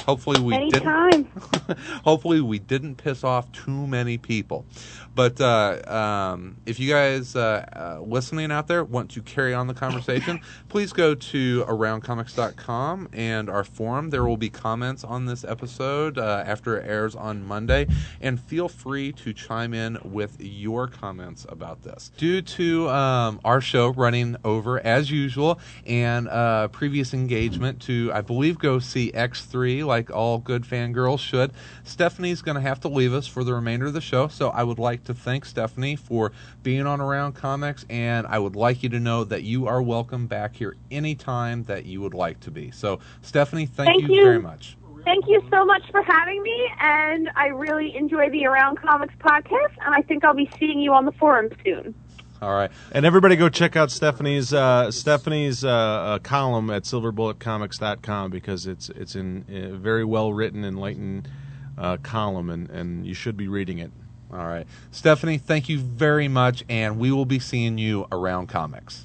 Hopefully we didn't. Anytime. Hopefully we didn't piss off too many people. But uh, um, if you guys uh, uh, listening out there want to carry on the conversation, please go to around comics dot com and our forum. There will be comments on this episode uh, after it airs on Monday, and feel free to chime in with your comments about this. Due to um, our show running over as usual and uh, previous engagement to, I believe, go see X three like all good fangirls should, Stephanie's going to have to leave us for the remainder of the show, so I would like to thank Stephanie for being on Around Comics, and I would like you to know that you are welcome back here anytime that you would like to be. So, Stephanie, thank, Thank you, you. very much. Thank you so much for having me, and I really enjoy the Around Comics podcast, and I think I'll be seeing you on the forum soon. All right. And everybody go check out Stephanie's uh, Stephanie's uh, uh, column at silver bullet comics dot com, because it's it's in a very well written, enlightened uh, column, and, and you should be reading it. All right. Stephanie, thank you very much, and we will be seeing you around comics.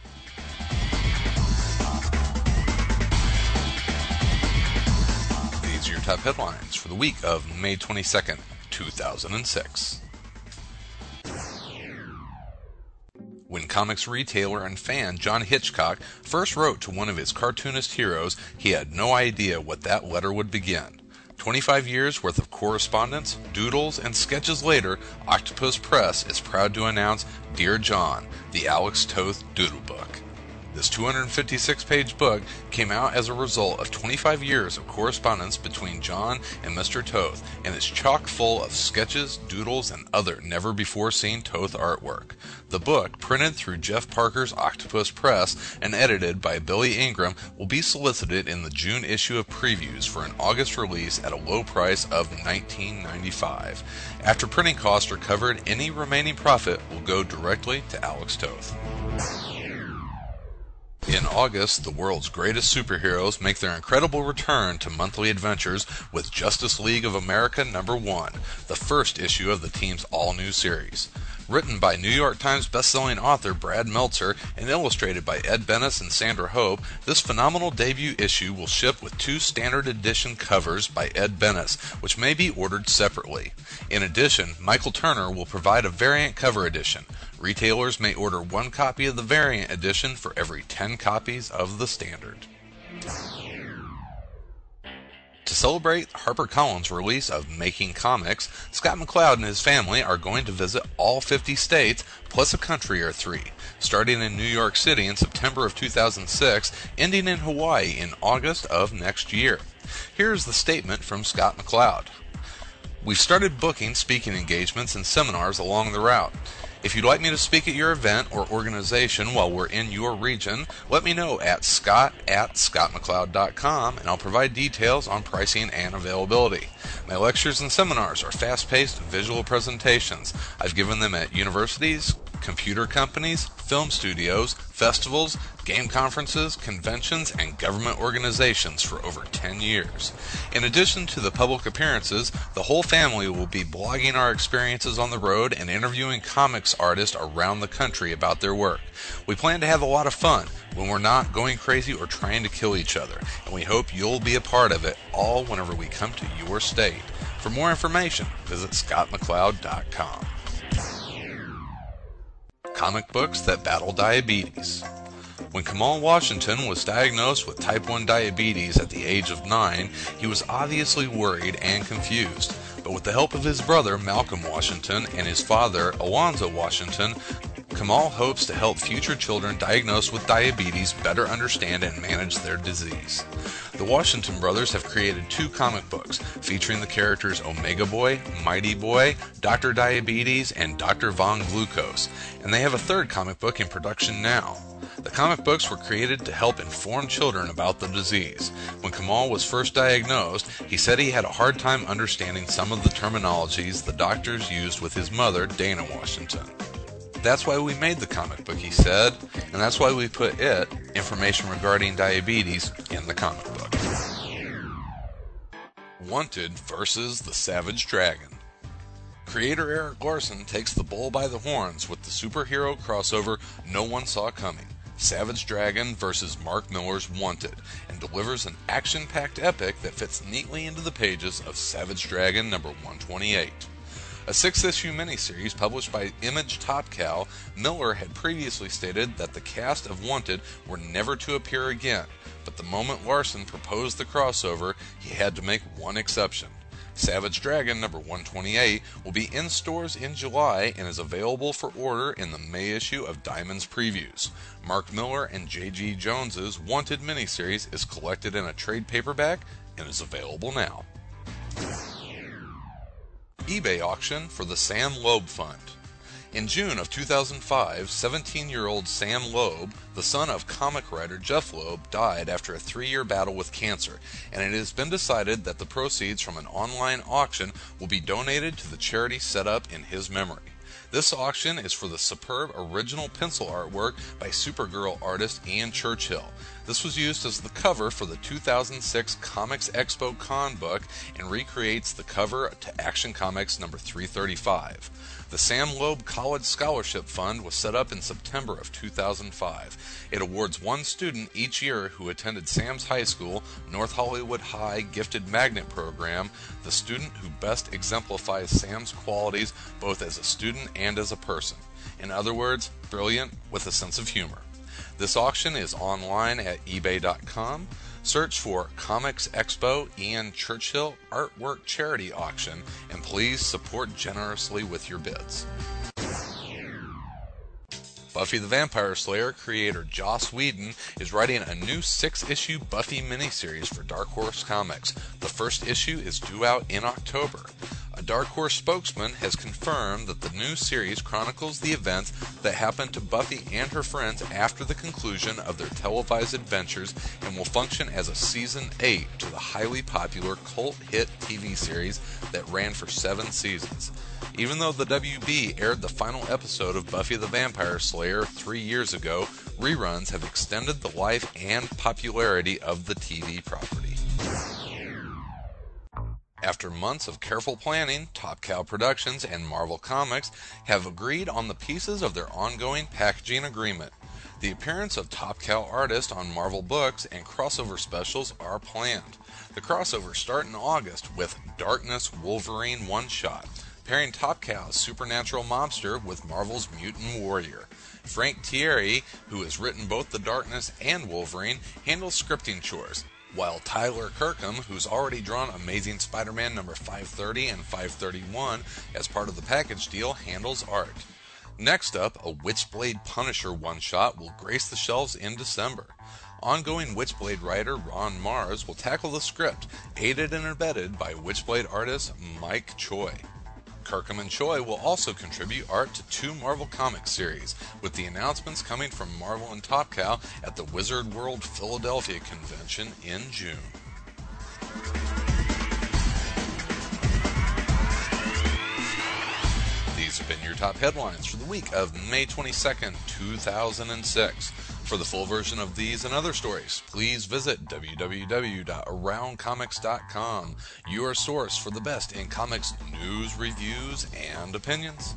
These are your top headlines for the week of May twenty-second, two thousand six. When comics retailer and fan John Hitchcock first wrote to one of his cartoonist heroes, he had no idea what that letter would begin. twenty-five years worth of correspondence, doodles, and sketches later, Octopus Press is proud to announce Dear John, the Alex Toth Doodle Book. This two hundred fifty-six page book came out as a result of twenty-five years of correspondence between John and Mister Toth, and is chock full of sketches, doodles, and other never-before-seen Toth artwork. The book, printed through Jeff Parker's Octopus Press and edited by Billy Ingram, will be solicited in the June issue of Previews for an August release at a low price of nineteen ninety-five dollars. After printing costs are covered, any remaining profit will go directly to Alex Toth. In August, the world's greatest superheroes make their incredible return to monthly adventures with Justice League of America number one, the first issue of the team's all-new series. Written by New York Times bestselling author Brad Meltzer and illustrated by Ed Benes and Sandra Hope, this phenomenal debut issue will ship with two standard edition covers by Ed Benes, which may be ordered separately. In addition, Michael Turner will provide a variant cover edition. Retailers may order one copy of the variant edition for every ten copies of the standard. To celebrate HarperCollins' release of Making Comics, Scott McCloud and his family are going to visit all fifty states, plus a country or three, starting in New York City in September of two thousand six, ending in Hawaii in August of next year. Here's the statement from Scott McCloud. We've started booking speaking engagements and seminars along the route. If you'd like me to speak at your event or organization while we're in your region, let me know at scott at scott mccloud dot com, and I'll provide details on pricing and availability. My lectures and seminars are fast-paced visual presentations. I've given them at universities, computer companies, film studios, festivals, game conferences, conventions, and government organizations for over ten years. In addition to the public appearances, the whole family will be blogging our experiences on the road and interviewing comics artists around the country about their work. We plan to have a lot of fun when we're not going crazy or trying to kill each other, and we hope you'll be a part of it all whenever we come to your state. For more information, visit scott mccloud dot com. Comic books that battle diabetes. When Kamal Washington was diagnosed with type one diabetes at the age of nine, he was obviously worried and confused. But with the help of his brother, Malcolm Washington, and his father, Alonzo Washington, Kamal hopes to help future children diagnosed with diabetes better understand and manage their disease. The Washington brothers have created two comic books featuring the characters Omega Boy, Mighty Boy, Doctor Diabetes, and Doctor Von Glucose, and they have a third comic book in production now. The comic books were created to help inform children about the disease. When Kamal was first diagnosed, he said he had a hard time understanding some of the terminologies the doctors used with his mother, Dana Washington. That's why we made the comic book, he said, and that's why we put it, information regarding diabetes, in the comic book. Wanted versus the Savage Dragon. Creator Eric Larson takes the bull by the horns with the superhero crossover no one saw coming. Savage Dragon versus Mark Miller's Wanted, and delivers an action-packed epic that fits neatly into the pages of Savage Dragon number one twenty-eight. A six-issue miniseries published by Image Top Cow, Miller had previously stated that the cast of Wanted were never to appear again, but the moment Larson proposed the crossover, he had to make one exception. Savage Dragon number one twenty-eight will be in stores in July and is available for order in the May issue of Diamond's Previews. Mark Miller and J G. Jones's Wanted miniseries is collected in a trade paperback and is available now. eBay auction for the Sam Loeb Fund. In June of two thousand five, seventeen-year-old Sam Loeb, the son of comic writer Jeff Loeb, died after a three-year battle with cancer, and it has been decided that the proceeds from an online auction will be donated to the charity set up in his memory. This auction is for the superb original pencil artwork by Supergirl artist Ian Churchill. This was used as the cover for the two thousand six Comics Expo Con book and recreates the cover to Action Comics number three thirty-five. The Sam Loeb College Scholarship Fund was set up in September of two thousand five. It awards one student each year who attended Sam's High School, North Hollywood High Gifted Magnet Program, the student who best exemplifies Sam's qualities both as a student and as a person. In other words, brilliant with a sense of humor. This auction is online at ebay dot com. Search for Comics Expo Ian Churchill Artwork Charity Auction, and please support generously with your bids. Buffy the Vampire Slayer creator Joss Whedon is writing a new six-issue Buffy miniseries for Dark Horse Comics. The first issue is due out in October. A Dark Horse spokesman has confirmed that the new series chronicles the events that happened to Buffy and her friends after the conclusion of their televised adventures and will function as a season eight to the highly popular cult hit T V series that ran for seven seasons. Even though the W B aired the final episode of Buffy the Vampire Slayer three years ago, reruns have extended the life and popularity of the T V property. After months of careful planning, Top Cow Productions and Marvel Comics have agreed on the pieces of their ongoing packaging agreement. The appearance of Top Cow artists on Marvel books and crossover specials are planned. The crossovers start in August with Darkness Wolverine one-shot, pairing Top Cow's supernatural mobster with Marvel's mutant warrior. Frank Thierry, who has written both The Darkness and Wolverine, handles scripting chores, while Tyler Kirkham, who's already drawn Amazing Spider-Man number five thirty and five thirty-one as part of the package deal, handles art. Next up, a Witchblade Punisher one-shot will grace the shelves in December. Ongoing Witchblade writer Ron Mars will tackle the script, aided and abetted by Witchblade artist Mike Choi. Kirkham and Choi will also contribute art to two Marvel Comics series, with the announcements coming from Marvel and Top Cow at the Wizard World Philadelphia convention in June. These have been your top headlines for the week of May twenty-second, two thousand six. For the full version of these and other stories, please visit w w w dot around comics dot com, your source for the best in comics news, reviews, and opinions.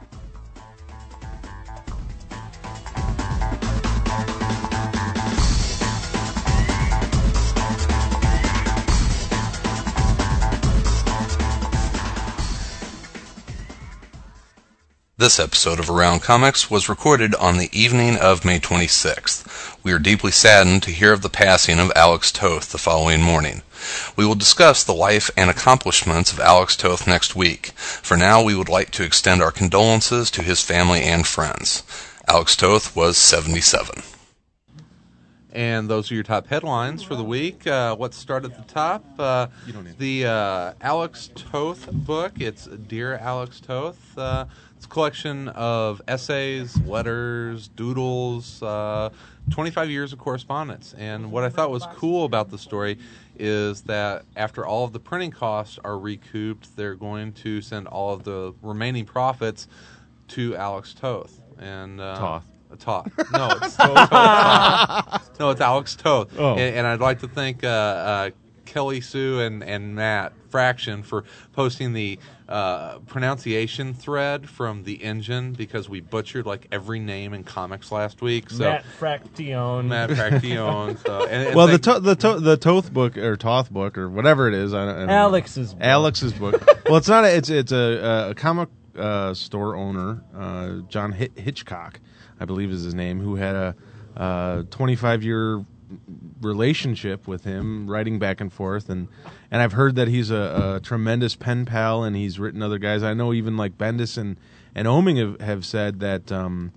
This episode of Around Comics was recorded on the evening of May twenty-sixth. We are deeply saddened to hear of the passing of Alex Toth the following morning. We will discuss the life and accomplishments of Alex Toth next week. For now, we would like to extend our condolences to his family and friends. Alex Toth was seventy-seven. And those are your top headlines for the week. Uh, let's start at the top. Uh, the uh, Alex Toth book. It's Dear Alex Toth. Uh, it's a collection of essays, letters, doodles, uh, twenty-five years of correspondence. And what I thought was cool about the story is that after all of the printing costs are recouped, they're going to send all of the remaining profits to Alex Toth. And uh, Toth. Toth. No, it's Toth. Toth. No, it's Alex Toth. Oh. And, and I'd like to thank uh, uh, Kelly Sue and, and Matt Fraction for posting the uh, pronunciation thread from the engine because we butchered like every name in comics last week. So Matt Fraction. Matt Fraction. so, and, and well, the thank- to, the to, the Toth book or Toth book or whatever it is, I don't, I don't Alex's know. book. Alex's book. Well, it's not. A, it's it's a, a comic uh, store owner, uh, John H- Hitchcock, I believe is his name, who had a uh, twenty-five year relationship with him, writing back and forth, and and I've heard that he's a, a tremendous pen pal, and he's written other guys. I know even like Bendis and and Oeming have, have said that um,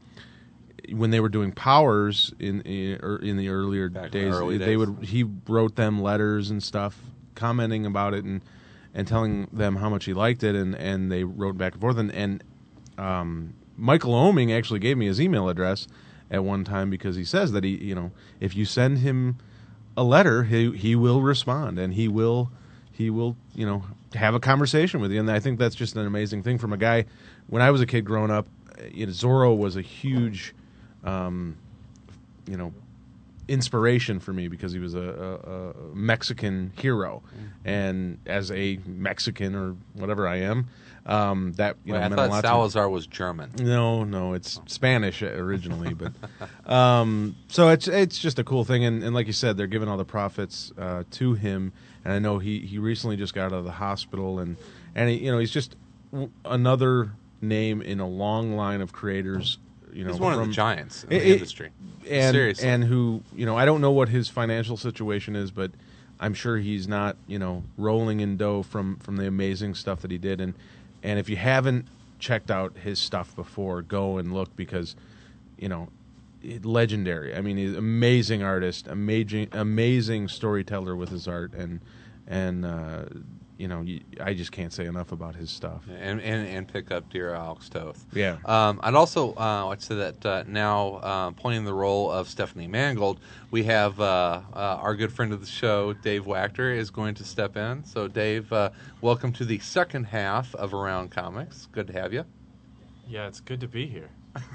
when they were doing Powers in in, er, in the earlier Back in days, the early they days. would he wrote them letters and stuff, commenting about it and and telling them how much he liked it, and, and they wrote back and forth, and and um, Michael Oeming actually gave me his email address at one time because he says that he, you know, if you send him a letter, he he will respond and he will he will, you know, have a conversation with you. And I think that's just an amazing thing from a guy. When I was a kid growing up, you know, Zorro was a huge, um, you know, inspiration for me because he was a, a, a Mexican hero, and as a Mexican or whatever I am, um, that you Wait, know I meant a thought lot to me. Salazar was German. No, no, it's Spanish originally, but um, so it's it's just a cool thing, and, and like you said, they're giving all the profits uh, to him, and I know he, he recently just got out of the hospital, and and he, you know he's just w- another name in a long line of creators. You know, He's one from, of the giants in It- the it- industry. and Seriously. and who you know I don't know what his financial situation is, but I'm sure he's not you know rolling in dough from from the amazing stuff that he did, and and if you haven't checked out his stuff before, go and look because you know it, legendary. I mean, he's an amazing artist, amazing amazing storyteller with his art, and and uh, you know you, I just can't say enough about his stuff. And, and and pick up Dear Alex Toth. Yeah. Um, I'd also uh, like to say that uh, now uh, playing the role of Stephanie Mangold, we have uh, uh, our good friend of the show, Dave Wachter, is going to step in. So, Dave, uh, welcome to the second half of Around Comics. Good to have you. Yeah, it's good to be here.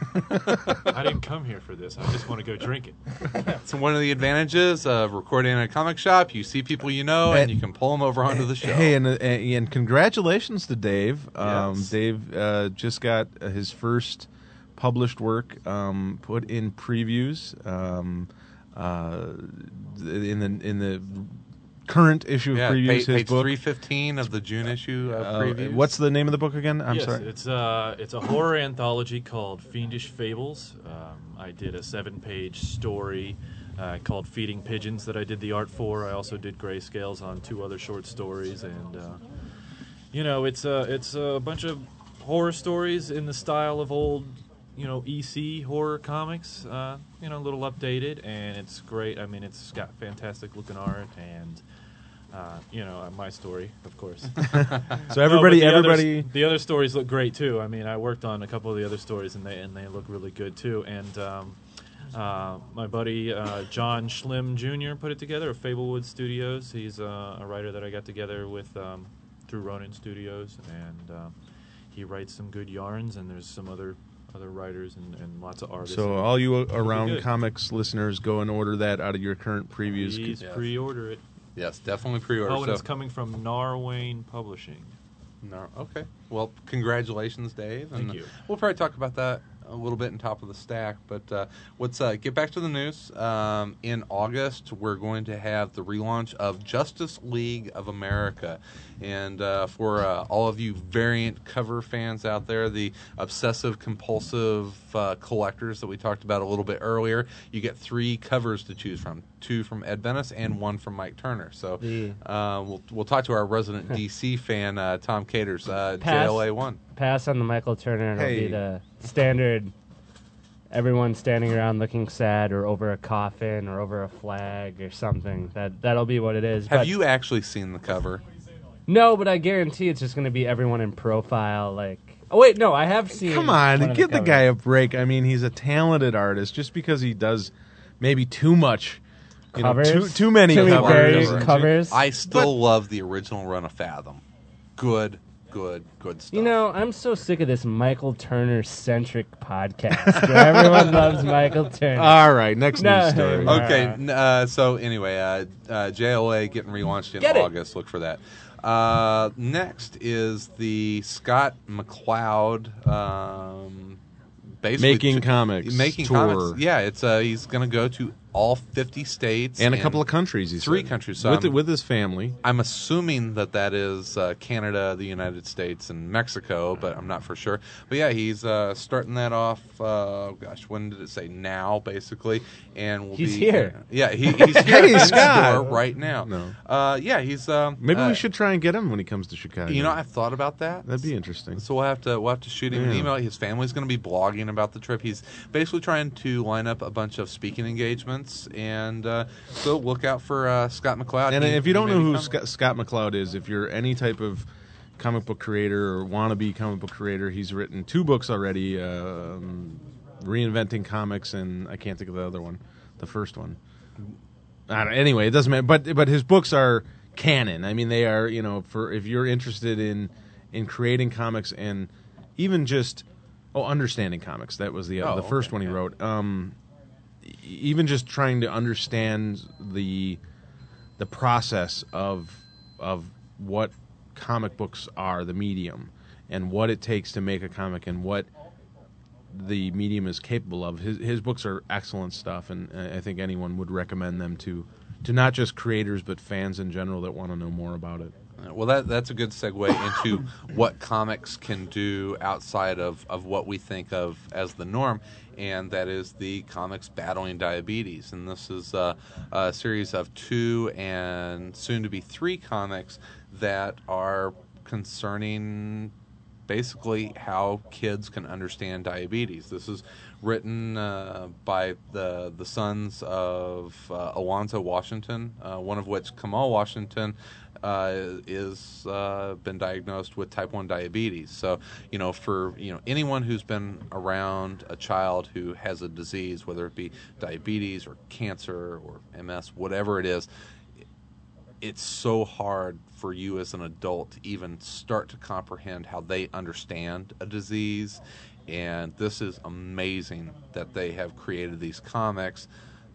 I didn't come here for this. I just want to go drinking. So one of the advantages of recording in a comic shop, you see people you know, and you can pull them over onto the show. Hey, and, uh, and congratulations to Dave. Um, Yes. Dave uh, just got uh, his first published work um, put in previews um, uh, in the in the current issue of yeah, previews. page, his page book. three fifteen of the June issue of Uh, previews. what's the name of the book again? I'm yes, sorry. it's uh, it's a horror anthology called Fiendish Fables. Um, I did a seven-page story uh, called Feeding Pigeons that I did the art for. I also did grayscales on two other short stories, and uh, you know, it's a it's a bunch of horror stories in the style of old, you know, E C horror comics. Uh, you know, a little updated, and it's great. I mean, it's got fantastic looking art and. Uh, you know, uh, my story, of course. So everybody, No, but the everybody. Others, the other stories look great too. I mean, I worked on a couple of the other stories, and they and they look really good too. And um, uh, my buddy uh, John Schlim Junior put it together of Fablewood Studios. He's uh, a writer that I got together with um, through Ronin Studios, and uh, he writes some good yarns. And there's some other other writers and, and lots of artists. So and all you it'll be around good. comics listeners, go and order that out of your current previews. Please Yes. pre-order it. Yes, definitely pre-order. Oh, and so. it's coming from Narwayne Publishing. No, okay. Well, congratulations, Dave. Thank and you. We'll probably talk about that a little bit in top of the stack, but uh, let's uh, get back to the news. Um, in August, we're going to have the relaunch of Justice League of America, and uh, for uh, all of you variant cover fans out there, the obsessive compulsive uh, collectors that we talked about a little bit earlier, you get three covers to choose from: two from Ed Bennis and one from Mike Turner. So The- uh, we'll we'll talk to our resident D C fan, uh, Tom Caters, uh, J Pass. L A one. Pass on the Michael Turner, and it'll Hey. be the standard. Everyone standing around looking sad, or over a coffin, or over a flag, or something. That that'll be what it is. Have But- you actually seen the cover? No, but I guarantee it's just going to be everyone in profile. Like, oh wait, no, I have seen. Come one on, of give the covers. guy a break. I mean, he's a talented artist. Just because he does maybe too much, you Covers? know, too too many Too many covers. variant and too- covers. I still love the original run of Fathom. Good, good, good stuff. You know, I'm so sick of this Michael Turner centric podcast where everyone loves Michael Turner. All right, next No, news story. no. Okay, n- uh, so anyway, uh, uh, J L A getting relaunched in Get it. August. Look for that. Uh, next is the Scott McCloud. Um, basically Making t- Comics Making tour. Comics. Yeah, it's uh, he's going to go to all fifty states and a couple of countries. He three said. countries. So with I'm- with his family. I'm assuming that that is uh, Canada, the United States, and Mexico, but I'm not for sure. But yeah, he's uh, starting that off. Uh, gosh, when did it say? Now, basically, and we'll He's be, here. Yeah, he, he's here Hey, in the Scott. store right now. No. Uh, yeah, he's. Um, Maybe uh, we should try and get him when he comes to Chicago. You know, I've thought about that. That'd be interesting. So we'll have to we'll have to shoot him an Yeah. email. His family's going to be blogging about the trip. He's basically trying to line up a bunch of speaking engagements, and uh, so look out for uh, Scott McCloud. And He- if you he don't may know be who coming. Scott, Scott McCloud is, if you're any type of comic book creator or wannabe comic book creator, he's written two books already, um, Reinventing Comics, and I can't think of the other one, the first one. I don't, anyway, it doesn't matter. But but his books are canon. I mean, they are, you know, for if you're interested in in creating comics and even just oh, understanding comics. That was the uh, Oh, the first okay, one he yeah. wrote. Um, e- even just trying to understand the the process of of what comic books are, the medium, and what it takes to make a comic, and what the medium is capable of. His his books are excellent stuff, and uh, I think anyone would recommend them to to not just creators but fans in general that want to know more about it. Well, that that's a good segue into what comics can do outside of, of what we think of as the norm, and that is the comics battling diabetes. And this is uh, a series of two and soon to be three comics that are concerning basically how kids can understand diabetes. This is written uh, by the the sons of uh, Alonzo Washington, uh, one of which, Kamal Washington, uh, is uh, been diagnosed with type one diabetes. So, you know, for you know anyone who's been around a child who has a disease, whether it be diabetes or cancer or M S, whatever it is, it's so hard for you as an adult to even start to comprehend how they understand a disease. And this is amazing that they have created these comics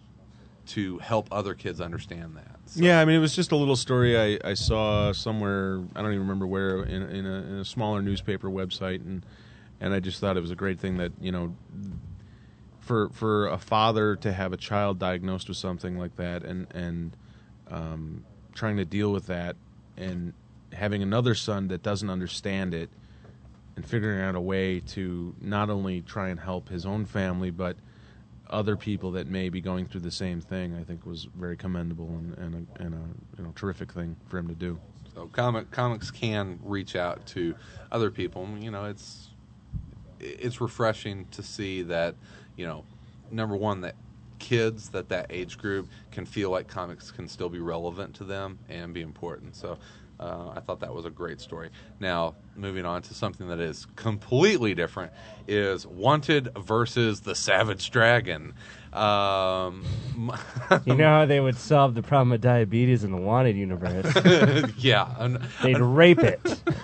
to help other kids understand that. So, Yeah, I mean, it was just a little story I, I saw somewhere, I don't even remember where, in, in, a, in a smaller newspaper website, and and I just thought it was a great thing that, you know, for for a father to have a child diagnosed with something like that, and, and um, trying to deal with that, and having another son that doesn't understand it, and figuring out a way to not only try and help his own family, but other people that may be going through the same thing, I think was very commendable and, and, a, and a you know terrific thing for him to do. So comic comics can reach out to other people. You know, it's it's refreshing to see that, you know, number one, that kids that that age group can feel like comics can still be relevant to them and be important. So uh, I thought that was a great story. Now, moving on to something that is completely different is Wanted versus the Savage Dragon. Um, You know how they would solve the problem of diabetes in the Wanted universe? yeah. and- They'd rape it.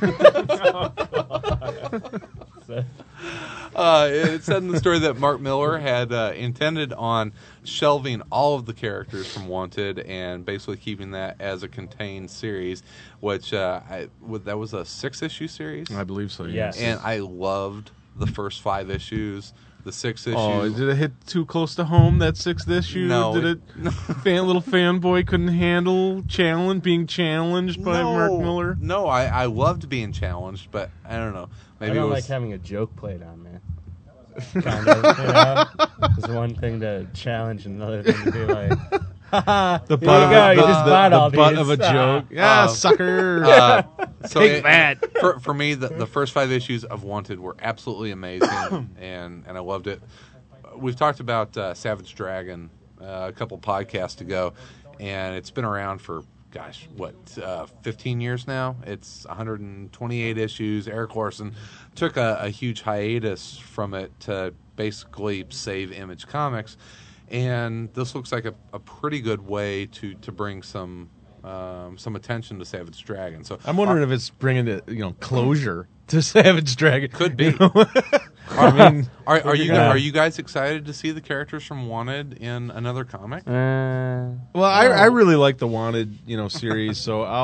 Uh, it said in the story that Mark Miller had uh, intended on shelving all of the characters from Wanted and basically keeping that as a contained series, which uh, I, w- that was a six-issue series. I believe so. Yes. And I loved the first five issues. The sixth issue. Oh, did it hit too close to home, that sixth issue? No, Did it- it? Fan, little fanboy couldn't handle challenge being challenged by Mark Miller. No, I, I loved being challenged, but I don't know. I Maybe don't it was like having a joke played on me. Kind of, you know? It's one thing to challenge, another thing to be like, haha, The here you go, you just bought the all butt these. of a Ah. joke. Yeah, Uh, sucker. Uh, so Take it- that. For, for me, the, the first five issues of Wanted were absolutely amazing, and, and I loved it. We've talked about uh, Savage Dragon uh, a couple podcasts ago, and it's been around for, gosh, what, uh, fifteen years now? It's one hundred twenty-eight issues. Eric Larson took a, a huge hiatus from it to basically save Image Comics, and this looks like a, a pretty good way to, to bring some um, some attention to Savage Dragon. So I'm wondering if it's bringing the you know closure to Savage Dragon. Could be. You know? I mean, are, are you Yeah. are you guys excited to see the characters from Wanted in another comic? Uh, Well, I, I really like the Wanted, you know, series. So I'll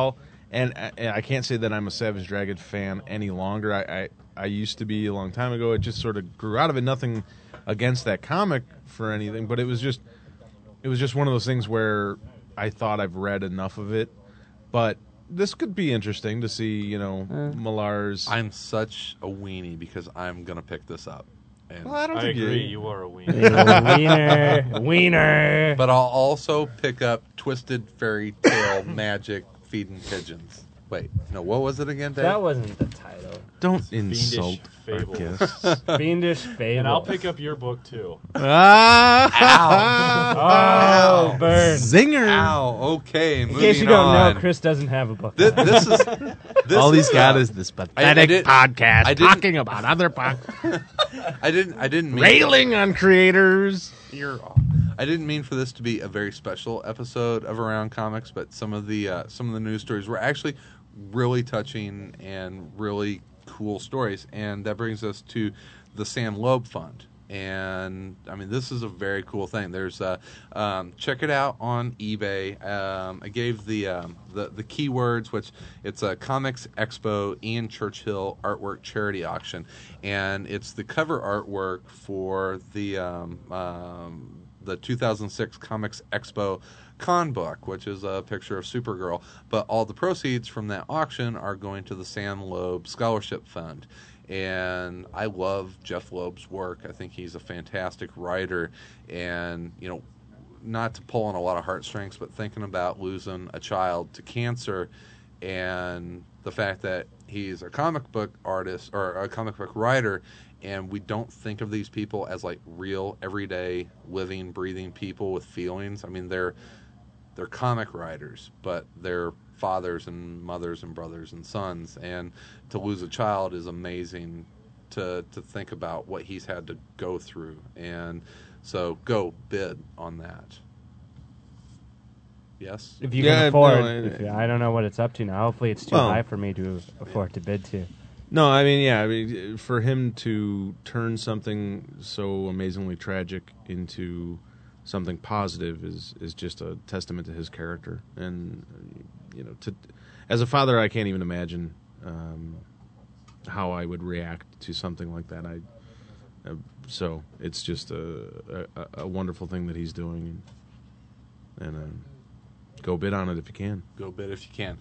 And I, I can't say that I'm a Savage Dragon fan any longer. I, I I used to be a long time ago. It just sort of grew out of it. Nothing against that comic for anything, but it was just it was just one of those things where I thought I've read enough of it. But this could be interesting to see, you know, uh, Millar's. I'm such a weenie because I'm gonna pick this up. And well, I don't I think agree. you, You are a wiener. Wiener, wiener. But I'll also pick up Twisted Fairy Tale Magic Feeding Pigeons. Wait, no, what was it again, Dave? That wasn't the title. Don't Fiendish insult our Fables. guests. Fiendish Fable. And I'll pick up your book too. Ah! Oh, burn. Zinger! Ow. Okay, In moving case you don't on. know, Chris doesn't have a book. This, this is this All he's is, got uh, is this I- I pathetic did- podcast I didn't- talking about other podcasts, I didn't. I didn't mean. railing on creators. You're. I didn't mean for this to be a very special episode of Around Comics, but some of the uh, some of the news stories were actually really touching and really cool stories, and that brings us to the Sam Loeb Fund. And I mean, this is a very cool thing. There's uh, um, check it out on eBay. Um, I gave the um, the the keywords, which it's a Comics Expo Ian Churchill artwork charity auction, and it's the cover artwork for the um, um, the two thousand six Comics Expo Con book, which is a picture of Supergirl. But all the proceeds from that auction are going to the Sam Loeb Scholarship Fund. And I love Jeff Loeb's work. I think he's a fantastic writer. And, you know, not to pull on a lot of heartstrings, but thinking about losing a child to cancer and the fact that he's a comic book artist or a comic book writer, and we don't think of these people as like real, everyday, living, breathing people with feelings. I mean, they're they're comic writers, but they're fathers and mothers and brothers and sons, and to lose a child is amazing to to think about what he's had to go through. And so go bid on that. Yes? If you Yeah, can afford, no, I- if you, I don't know what it's up to now. Hopefully, it's too Well, high for me to afford to bid to. No, I mean, yeah, I mean, for him to turn something so amazingly tragic into something positive is is just a testament to his character. And you know, to as a father, I can't even imagine um, how I would react to something like that. I uh, so it's just a, a a wonderful thing that he's doing, and, and uh, go bid on it if you can. Go bid if you can.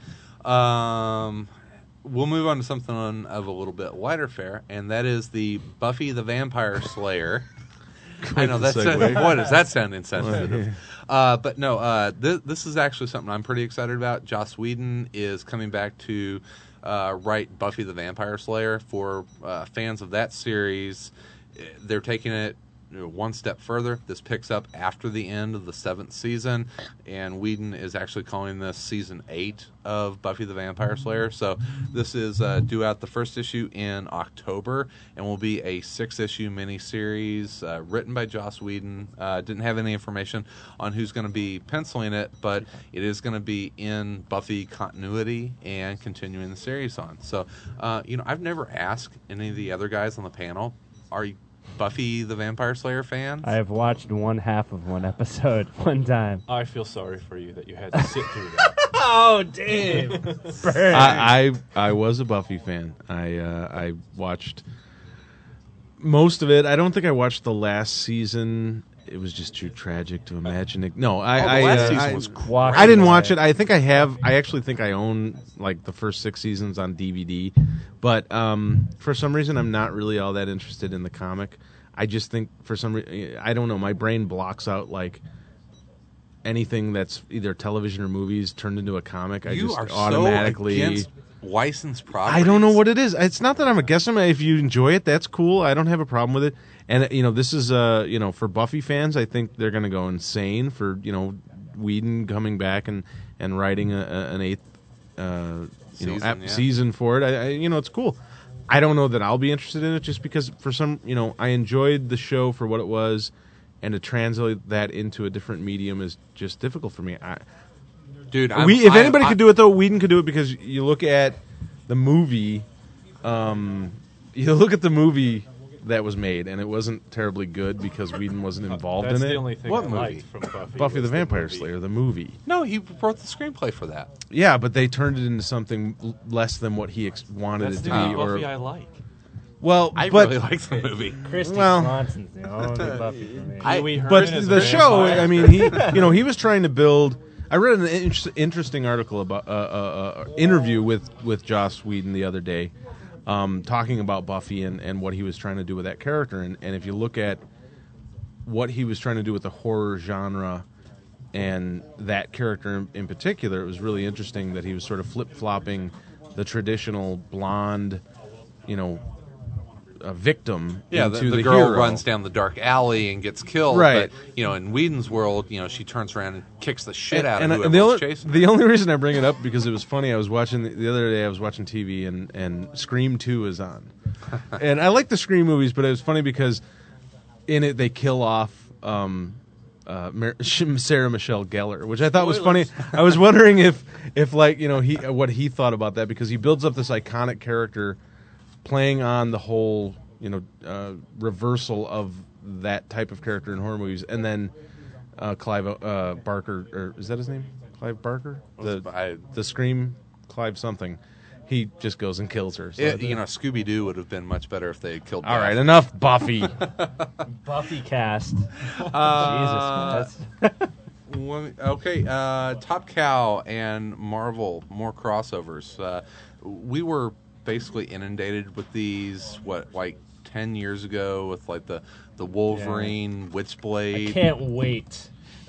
Um, we'll move on to something on, of a little bit lighter fare, and that is the Buffy the Vampire Slayer. I know that's segue. what does that sound insensitive? Uh, but no, uh, th- this is actually something I'm pretty excited about. Joss Whedon is coming back to uh, write Buffy the Vampire Slayer. For uh, fans of that series, they're taking it you know, one step further. This picks up after the end of the seventh season, and Whedon is actually calling this season eight of Buffy the Vampire Slayer. So this is uh, due out the first issue in October, and will be a six-issue miniseries uh, written by Joss Whedon. Uh, didn't have any information on who's going to be penciling it, but it is going to be in Buffy continuity and continuing the series on. So, uh, you know, I've never asked any of the other guys on the panel, are you Buffy the Vampire Slayer fans? I have watched one half of one episode one time. I feel sorry for you that you had to sit through that. Oh, Dave! Burn. I, I I was a Buffy fan. I uh, I watched most of it. I don't think I watched the last season. It was just too tragic to imagine it. No, I. Oh, the I, last uh, season I, was Walking I didn't away. watch it. I think I have. I actually think I own like the first six seasons on D V D, but um, for some reason I'm not really all that interested in the comic. I just think for some reason I don't know. My brain blocks out like anything that's either television or movies turned into a comic. I you just are automatically. so against licensed properties. I don't know what it is. It's not that I'm against them. If you enjoy it, that's cool. I don't have a problem with it. And you know, this is uh, you know, for Buffy fans, I think they're going to go insane for you know Whedon coming back and and writing a, a, an eighth uh, you know Season, ap- yeah. season for it. I, I you know, it's cool. I don't know that I'll be interested in it just because for some you know I enjoyed the show for what it was, and to translate that into a different medium is just difficult for me. I, Dude, I'm, we, if I- anybody I- could do it, though, Whedon could do it because you look at the movie. Um, you look at the movie that was made, and it wasn't terribly good because Whedon wasn't involved That's in it. the only thing What I movie? liked from Buffy. Buffy the was Vampire movie. Slayer, the movie. No, he wrote the screenplay for that. Yeah, but they turned it into something l- less than what he ex- wanted That's it the to only be. Buffy Or I like. well, I but really like the movie. Christy Well- Swanson's the only Buffy for me. I- Pee-wee but Herman is a the show, vampire. I mean, he you know he was trying to build. I read an in- interesting article about uh, uh, uh, interview with with Joss Whedon the other day, um, talking about Buffy and, and what he was trying to do with that character. And, and if you look at what he was trying to do with the horror genre and that character in, in particular, it was really interesting that he was sort of flip flopping the traditional blonde, you know, uh, victim Yeah, the, into the, the, girl hero. runs down the dark alley and gets killed. Right. But, you know, in Whedon's world, you know, she turns around and kicks the shit out and, of and whoever the was only, chasing. the only reason I bring it up because it was funny. I was watching the, the other day. I was watching T V and, and Scream Two is on, and I like the Scream movies, but it was funny because in it they kill off um, uh, Mar- Sarah Michelle Gellar, which I thought was funny. I was wondering if if like you know he what he thought about that because he builds up this iconic character, playing on the whole you know uh, reversal of that type of character in horror movies, and then. Uh, Clive uh, Barker, or is that his name? Clive Barker, the I- the Scream, Clive something. He just goes and kills her. So It, you know, Scooby Doo would have been much better if they had killed. all right, Beth. enough Buffy. Buffy cast. Uh, Jesus Christ. One- okay, uh, Top Cow and Marvel, more crossovers. Uh, we were basically inundated with these. What, like ten years ago, with like the the Wolverine, I Witchblade. can't wait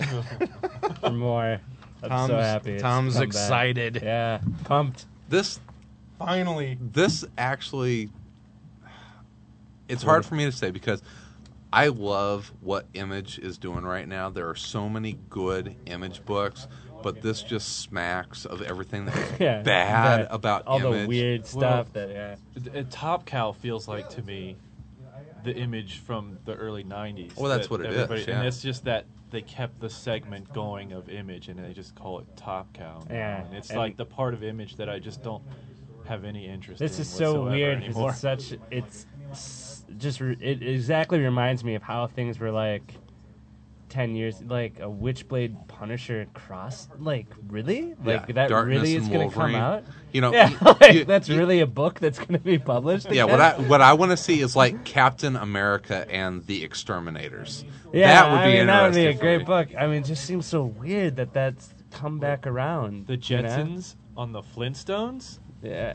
for more. I'm Tom's, so happy. it's Tom's come back. excited. Yeah, pumped. This Finally. this actually, it's hard for me to say because I love what Image is doing right now. There are so many good Image books, but this just smacks of everything that's Yeah, bad that- about all Image. the weird stuff Well, that yeah. D- uh, Top Cow feels like to me the Image from the early nineties. Well, that's that what it is, everybody- yeah. And it's just that they kept the segment going of Image, and they just call it Top Cow. now. Yeah, And it's and- like the part of Image that I just don't have any interest This in is so whatsoever weird anymore. because it's such it's s- just re- it exactly reminds me of how things were like ten years like a Witchblade Punisher cross like really like Yeah, that Darkness really is and going to come Wolverine. out. You know, Yeah, y- like, you- that's you- really a book that's going to be published. Yeah, again? what I what I want to see is like Captain America and the Exterminators. Yeah, that would be I mean, that would be a interesting for great me. book. I mean, it just seems so weird that that's come back around. The you know? Jetsons on the Flintstones? Yeah.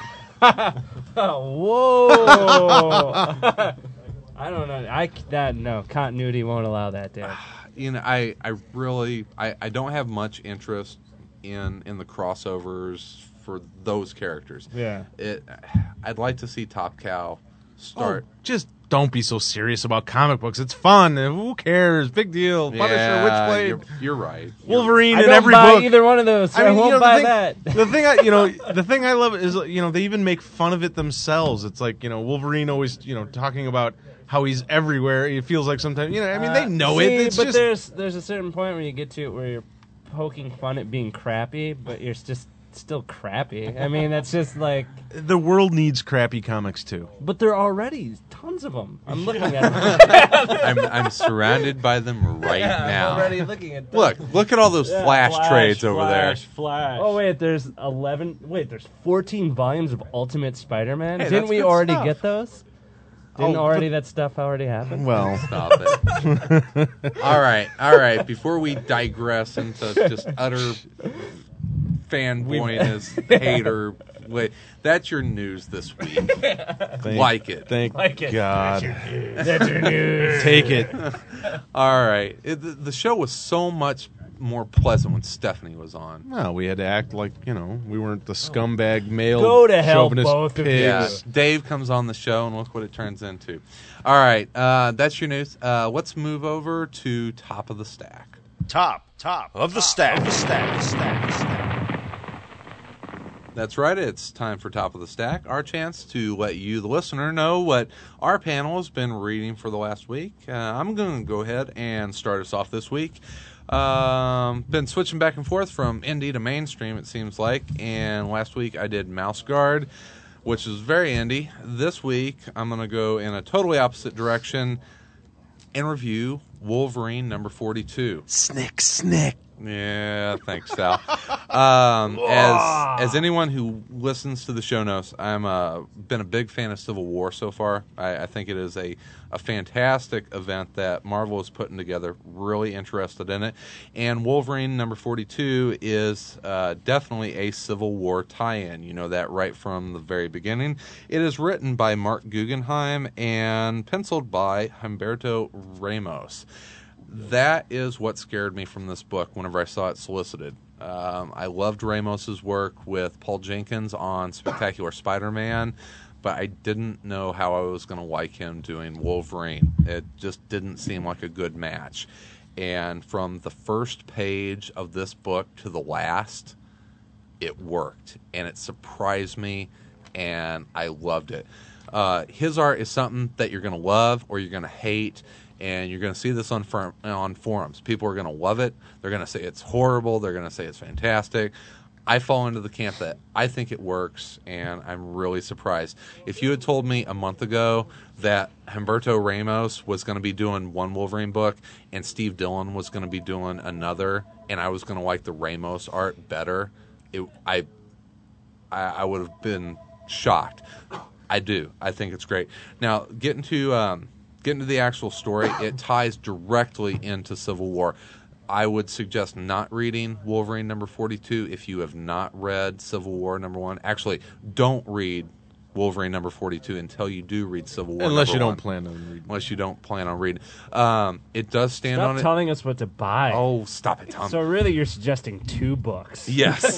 Whoa. I don't know. I c- that no continuity won't allow that, Dan. You know, I, I really I, I don't have much interest in in the crossovers for those characters. Yeah. It I'd like to see Top Cow start. Oh, just don't be so serious about comic books. It's fun. and Who cares? Big deal. Punisher, Yeah, Witchblade, You're, you're right. Wolverine, I in don't every buy book. either one of those. So I, I mean, won't you know, buy the that. thing, the thing I, you know, the thing I love is, you know, they even make fun of it themselves. It's like, you know, Wolverine always, you know, talking about how he's everywhere. It feels like sometimes, you know, I mean, they Uh, know see, it. It's but just there's there's a certain point where you get to it where you're poking fun at being crappy, but you're just still crappy. I mean, that's just like. the world needs crappy comics too. But there are already tons of them. I'm looking at them. I'm I'm surrounded by them right now. I'm already looking at them. Look, look at all those Yeah, flash, Flash, trades over there. Flash, Flash. Oh wait, there's eleven. Wait, there's fourteen volumes of Ultimate Spider-Man. Hey, Didn't that's we good already stuff. get those? Didn't Oh, already that stuff already happen? Well, Stop it. all right, all right. Before we digress into just utter fanboyness, hater, wait, that's your news this week. thank, Like it. Thank Like it. God. That's your news. Take it. All right. It, the, the show was so much more pleasant when Stephanie was on. Well, we had to act like, you know, we weren't the scumbag male Go to hell, chauvinist both of you. pigs. Yeah, Dave comes on the show, and look what it turns into. All right, uh, that's your news. Uh, let's move over to Top of the Stack. Top, top of the stack, of the stack, stack, stack. That's right. It's time for Top of the Stack, our chance to let you, the listener, know what our panel has been reading for the last week. Uh, I'm going to go ahead and start us off this week. Um, been switching back and forth from indie to mainstream, it seems like. And last week I did Mouse Guard. which is very indie. This week, I'm going to go in a totally opposite direction and review Wolverine number forty-two. Snick, snick. Yeah, thanks, Sal. um, as as anyone who listens to the show knows, I'm uh, been a big fan of Civil War so far. I, I think it is a, a fantastic event that Marvel is putting together. Really interested in it. And Wolverine number forty-two is uh, definitely a Civil War tie-in. You know that right from the very beginning. It is written by Mark Guggenheim and penciled by Humberto Ramos. That is what scared me from this book whenever I saw it solicited. Um, I loved Ramos's work with Paul Jenkins on Spectacular Spider-Man, but I didn't know how I was going to like him doing Wolverine. It just didn't seem like a good match. And from the first page of this book to the last, it worked. And it surprised me, and I loved it. Uh, his art is something that you're going to love or you're going to hate. And you're going to see this on for, on forums. People are going to love it. They're going to say it's horrible. They're going to say it's fantastic. I fall into the camp that I think it works, and I'm really surprised. If you had told me a month ago that Humberto Ramos was going to be doing one Wolverine book and Steve Dillon was going to be doing another, and I was going to like the Ramos art better, it, I, I I would have been shocked. I do. I think it's great. Now, getting to... Um, Getting to the actual story, it ties directly into Civil War. I would suggest not reading Wolverine number forty-two if you have not read Civil War number one. Actually, don't read Wolverine number forty-two until you do read Civil War Unless number you don't one. plan on reading. Unless you don't plan on reading. Um, it does stand Stop on it. telling us what to buy. Oh, stop it, Tom. So really, you're suggesting two books. Yes.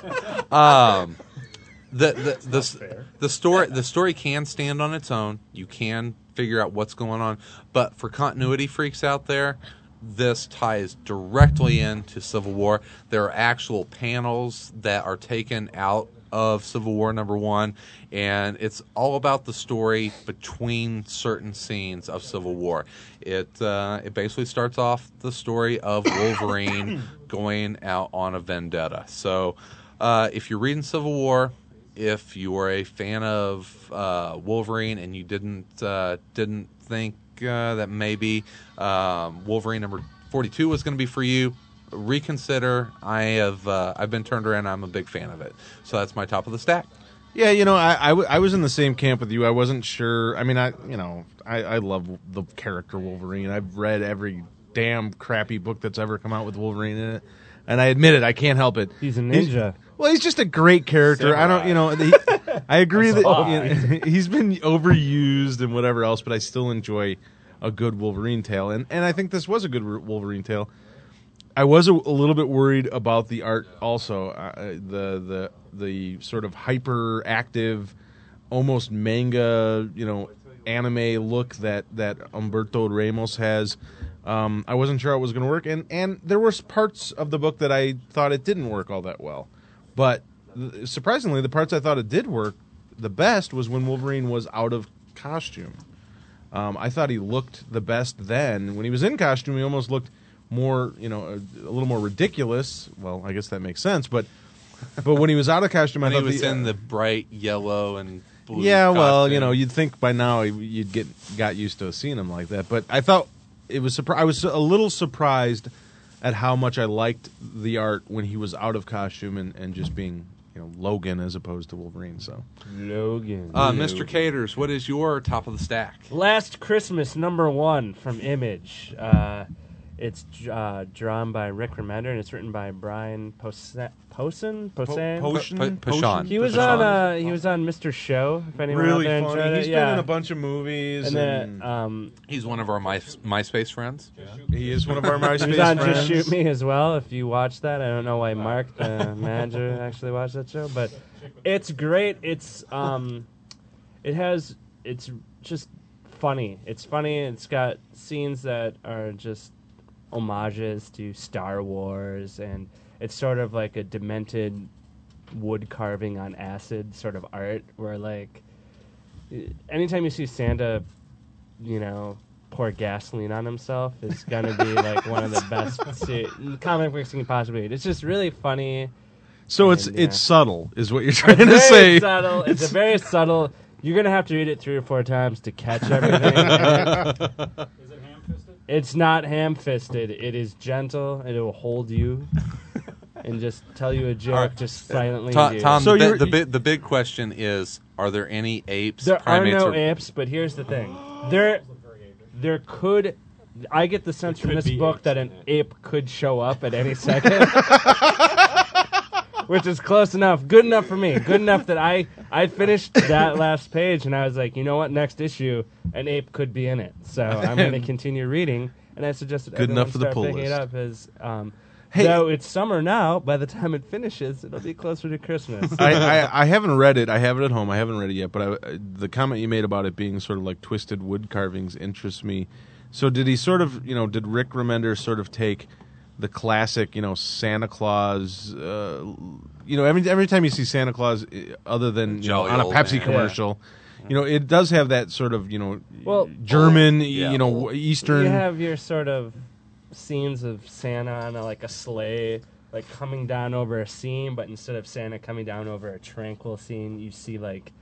um, the the the, the story the story can stand on its own. You can figure out what's going on, but for continuity freaks out there, this ties directly into Civil War. There are actual panels that are taken out of Civil War number one, and it's all about the story between certain scenes of Civil War. It uh, it basically starts off the story of Wolverine going out on a vendetta. So uh, if you're reading Civil War, if you are a fan of uh, Wolverine and you didn't uh, didn't think uh, that maybe um, Wolverine number forty-two was going to be for you, reconsider. I have uh, I've been turned around. I'm a big fan of it. So that's my top of the stack. Yeah, you know, I, I, w- I was in the same camp with you. I wasn't sure. I mean, I you know, I, I love the character Wolverine. I've read every damn crappy book that's ever come out with Wolverine in it. And I admit it, I can't help it. He's a ninja. He's, well, he's just a great character. Samurai. I don't, you know, he, I agree that you know, he's been overused and whatever else, but I still enjoy a good Wolverine tale. And and I think this was a good Wolverine tale. I was a, a little bit worried about the art also. Uh, the the the sort of hyperactive, almost manga, you know, anime look that, that Humberto Ramos has. Um, I wasn't sure how it was going to work, and, and there were parts of the book that I thought it didn't work all that well. But th- surprisingly, the parts I thought it did work the best was when Wolverine was out of costume. Um, I thought he looked the best then. When he was in costume, he almost looked more, you know, a, a little more ridiculous. Well, I guess that makes sense, but but when he was out of costume, When I he thought was the, in the bright yellow and blue yeah, well, costume. you know, you'd think by now you'd get got used to seeing him like that. But I thought it was surpri- I was a little surprised at how much I liked the art when he was out of costume and, and just being, you know, Logan as opposed to Wolverine. So Logan. Uh, Mister Caters, what is your top of the stack? Last Christmas, number one from Image. Uh, it's uh, drawn by Rick Remender, and it's written by Brian Posehn. Posen? Posen? Potion? Po- po- Potion. He was Potion. on. Uh, he was on Mister Show. If anyone really out there funny. enjoyed He's it, been yeah. in a bunch of movies, And and, then um, He's one of our My, MySpace friends. he is one of our MySpace he was on friends. Just Shoot Me as well. If you watched that, I don't know why Mark, the manager, actually watched that show, but it's great. It's um, it has. It's just funny. It's funny. It's got scenes that are just homages to Star Wars, and it's sort of like a demented wood carving on acid sort of art where, like, anytime you see Santa, you know, pour gasoline on himself, it's gonna be like one of the best se- comic books you can possibly read. It's just really funny. So it's And, yeah. it's subtle, is what you're trying It's to very say. subtle. It's a very subtle. You're gonna have to read it three or four times to catch everything. Is it ham-fisted? It's not ham-fisted. It is gentle, and it will hold you and just tell you a joke, All right. just silently. Tom, into Tom So the, you're- the, big, the big question is: are there any apes? There are primates, no or- apes, but here's the thing: there, there could. I get the sense from could this be book apes that in an it. ape could show up at any second, which is close enough, good enough for me, good enough that I I finished that last page and I was like, you know what, next issue, an ape could be in it, so I'm going to continue reading. And I suggested Good everyone enough for the start pull picking it list. up as. Um, Hey- Though it's summer now, by the time it finishes, it'll be closer to Christmas. I, I, I haven't read it. I have it at home. I haven't read it yet. But I, the comment you made about it being sort of like twisted wood carvings interests me. So did he sort of, you know, did Rick Remender sort of take the classic, you know, Santa Claus, uh, you know, every every time you see Santa Claus, uh, other than you know, Jolly on a old Pepsi man. commercial, you know, it does have that sort of, you know, Well, German, yeah. you know, Eastern. You have your sort of scenes of Santa on a, like a sleigh, like coming down over a scene, but instead of Santa coming down over a tranquil scene, you see like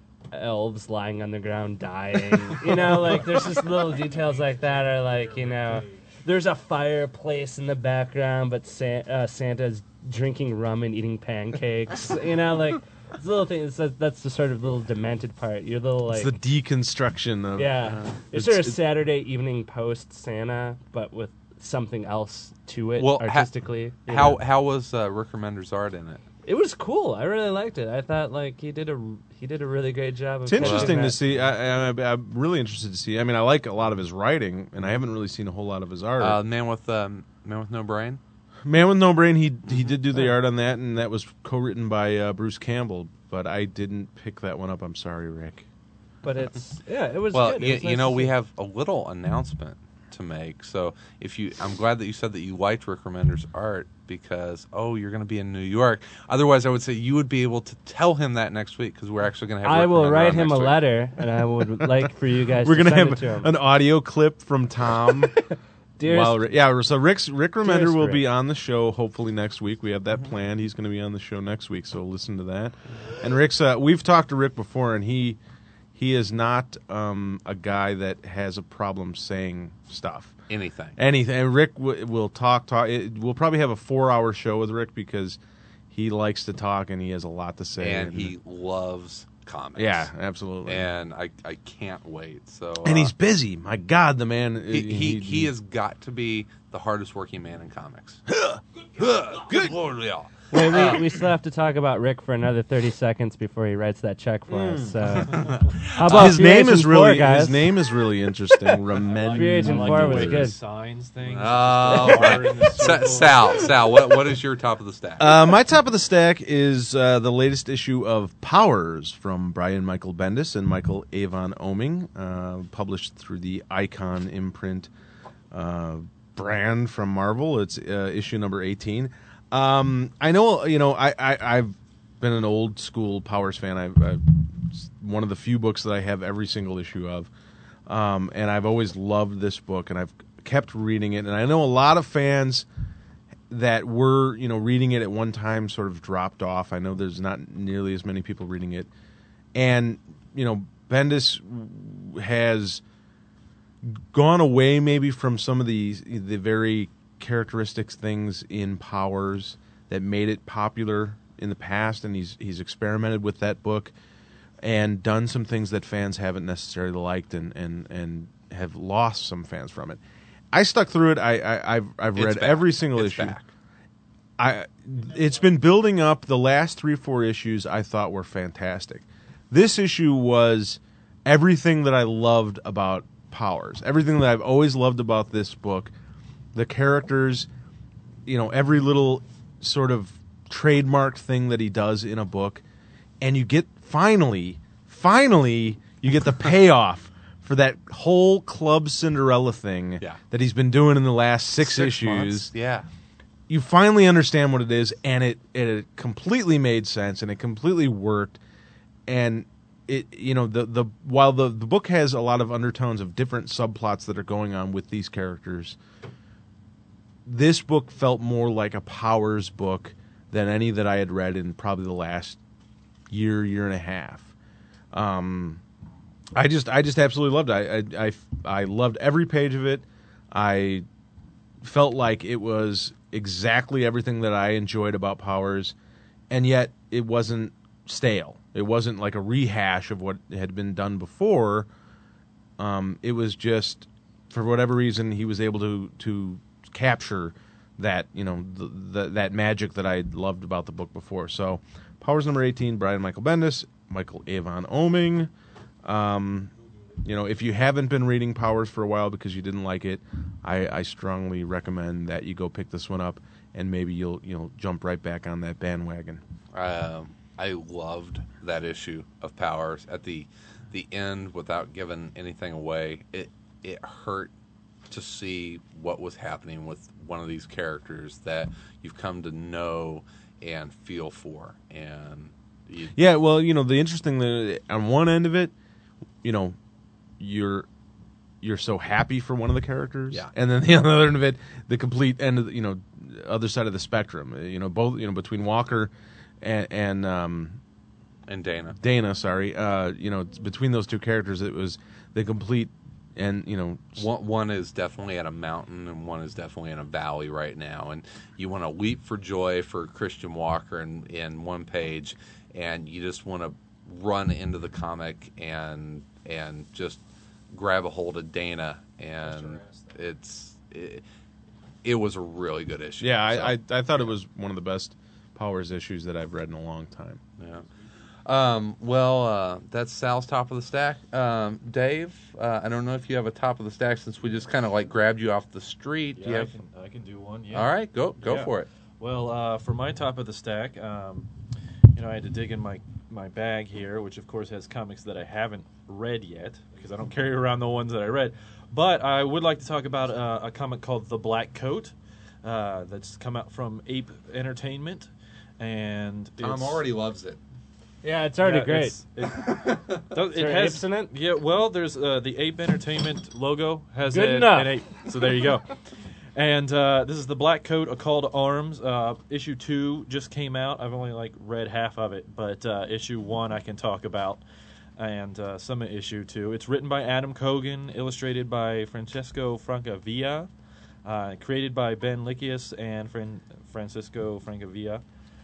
elves lying on the ground dying. You know, like there's just little details like that, or like, you know, there's a fireplace in the background, but San- uh, Santa's drinking rum and eating pancakes. You know, like it's little things. That's, that's the sort of little demented part. Your little like. it's the deconstruction of. Yeah, uh, it's, it's- sort of it's- Saturday Evening Post Santa, but with something else to it Well, ha- artistically. you How know. how was uh, Rick Remender's art in it? It was cool. I really liked it. I thought like he did a he did a really great job. Of It's interesting capturing to that. see. I, I, I'm really interested to see. I mean, I like a lot of his writing, and I haven't really seen a whole lot of his art. Uh, man with um, man with no brain. Man with No Brain, he he did do the art on that, and that was co-written by uh, Bruce Campbell. But I didn't pick that one up. I'm sorry, Rick. But it's yeah, it was. Well, good. It you, was you nice know, to we see. have a little announcement to make. So if you, I'm glad that you said that you liked Rick Remender's art because oh, you're going to be in New York. Otherwise, I would say you would be able to tell him that next week because we're actually going to have. I Rick will Remender write on him a next week. letter, and I would like for you guys. We're to gonna send have it to him. an audio clip from Tom. Dearest, While Ri- yeah, so Rick's, Rick Remender Dearest will Rick. be on the show hopefully next week. We have that planned. He's going to be on the show next week, so listen to that. And Rick's, uh, we've talked to Rick before, and he he is not um, a guy that has a problem saying stuff. Anything. Anything. And Rick w- will talk. Talk. It, we'll probably have a four-hour show with Rick because he likes to talk and he has a lot to say. And he loves comics. yeah, absolutely. And I, I can't wait. So And uh, he's busy. My God, the man. he, he he has got to be the hardest working man in comics. Good Lord, yeah. Wait, we, we still have to talk about Rick for another thirty seconds before he writes that check for us. So, how about his Free name Agent is really four, guys? his name is really interesting. Remender. Free Agent I four like the was way good. he signs things. Oh, Just the right. bar in the Sa- circle. Sal, Sal, what what is your top of the stack? Uh, my top of the stack is uh, the latest issue of Powers from Brian Michael Bendis and Michael Avon Oeming, uh, published through the Icon imprint uh, brand from Marvel. It's uh, issue number eighteen. Um, I know, you know, I, I, I've been an old school Powers fan. I've, I've it's one of the few books that I have every single issue of, um, and I've always loved this book, and I've kept reading it. And I know a lot of fans that were, you know, reading it at one time sort of dropped off. I know there's not nearly as many people reading it, and you know, Bendis has gone away maybe from some of the the very characteristics things in Powers that made it popular in the past, and he's he's experimented with that book and done some things that fans haven't necessarily liked, and and, and have lost some fans from it. I stuck through it. I, I I've I've It's read back. every single It's issue. back. I it's been building up. The last three four issues I thought were fantastic. This issue was everything that I loved about Powers. Everything that I've always loved about this book. The characters, you know, every little sort of trademark thing that he does in a book, and you get finally, finally, you get the payoff for that whole Club Cinderella thing Yeah. that he's been doing in the last six, Six issues. months, yeah. You finally understand what it is, and it it completely made sense, and it completely worked, and it you know the the while the the book has a lot of undertones of different subplots that are going on with these characters, this book felt more like a Powers book than any that I had read in probably the last year, year and a half. Um, I just, I just absolutely loved it. I, I, I, I loved every page of it. I felt like it was exactly everything that I enjoyed about Powers, and yet it wasn't stale. It wasn't like a rehash of what had been done before. Um, it was just, for whatever reason, he was able to to capture that, you know, the, the, that magic that I loved about the book before. So, Powers number eighteen, Brian Michael Bendis, Michael Avon Oeming. Um, you know, if you haven't been reading Powers for a while because you didn't like it, I, I strongly recommend that you go pick this one up, and maybe you'll you'll jump right back on that bandwagon. Um, I loved that issue of Powers at the the end. Without giving anything away, it it hurt to see what was happening with one of these characters that you've come to know and feel for. And you, yeah, well, you know, the interesting thing, on one end of it, you know, you're you're so happy for one of the characters, yeah, and then the other end of it, the complete end of the, you know, other side of the spectrum. You know, both, you know, between Walker and and um, and Dana, Dana, sorry, uh, you know, between those two characters, it was the complete. And, you know, one, one is definitely at a mountain and one is definitely in a valley right now. And you want to leap for joy for Christian Walker in, in one page, and you just want to run into the comic and and just grab a hold of Dana. And it's it, it was a really good issue. Yeah, so. I, I I thought it was one of the best Powers issues that I've read in a long time. Yeah. Um, well, uh, that's Sal's top of the stack. Um, Dave, uh, I don't know if you have a top of the stack since we just kind of like grabbed you off the street. Yeah, do you have... I, can, I can do one. Yeah. All right, go go yeah. for it. Well, uh, for my top of the stack, um, you know, I had to dig in my, my bag here, which of course has comics that I haven't read yet because I don't carry around the ones that I read. But I would like to talk about uh, a comic called The Black Coat uh, that's come out from Ape Entertainment, and Tom it's, already loves it. Yeah, it's already yeah, great. It's, it, does, Is it there has apes in it? Yeah, well, there's uh, the Ape Entertainment logo has Good a, enough. an ape. So there you go. And uh, this is the Black Coat, A Call to Arms. Uh, issue two just came out. I've only like read half of it, but uh, issue one I can talk about, and uh, some of issue two. It's written by Adam Cogan, illustrated by Francesco Francavilla, uh, created by Ben Lickius and Fran- Francisco Francavilla,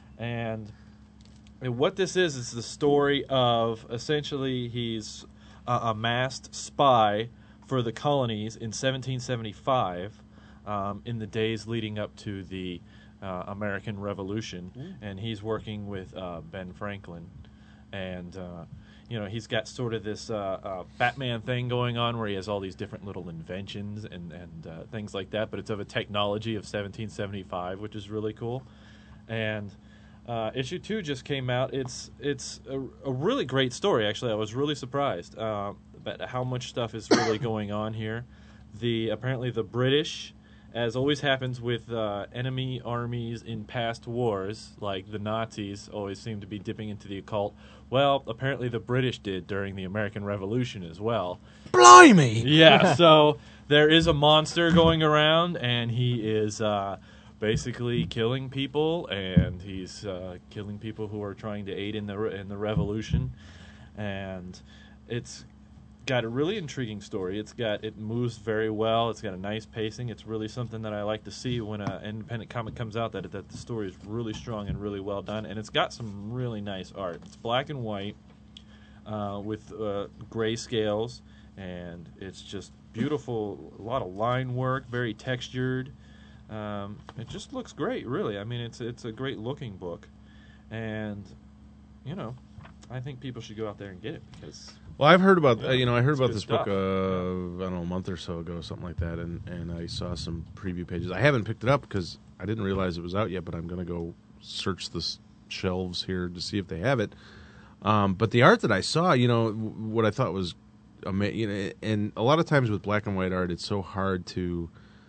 and. And what this is, is the story of, essentially, he's a, a masked spy for the colonies in seventeen seventy-five, um, in the days leading up to the uh, American Revolution. Mm. And he's working with uh, Ben Franklin. And, uh, you know, he's got sort of this uh, uh, Batman thing going on where he has all these different little inventions and, and uh, things like that, but it's of a technology of seventeen seventy-five, which is really cool. And... Uh, issue two just came out. It's it's a, a really great story, actually. I was really surprised uh, about how much stuff is really going on here. The apparently the British, as always happens with uh, enemy armies in past wars, like the Nazis always seem to be dipping into the occult. Well, apparently the British did during the American Revolution as well. Blimey! Yeah, so there is a monster going around, and he is... Uh, basically killing people, and he's uh, killing people who are trying to aid in the re- in the revolution. And it's got a really intriguing story. It's got it moves very well. It's got a nice pacing. It's really something that I like to see when an independent comic comes out, that that the story is really strong and really well done. And it's got some really nice art. It's black and white uh, with uh, gray scales, and it's just beautiful. A lot of line work, very textured. Um, it just looks great, really. I mean, it's it's a great looking book, and you know, I think people should go out there and get it because. Well, I've heard about yeah, uh, you know I heard about this stuff. book uh, I don't know a month or so ago, something like that, and, and I saw some preview pages. I haven't picked it up because I didn't realize it was out yet, but I'm going to go search the s- shelves here to see if they have it. Um, but the art that I saw, you know, w- what I thought was amazing, you know, and a lot of times with black and white art, it's so hard to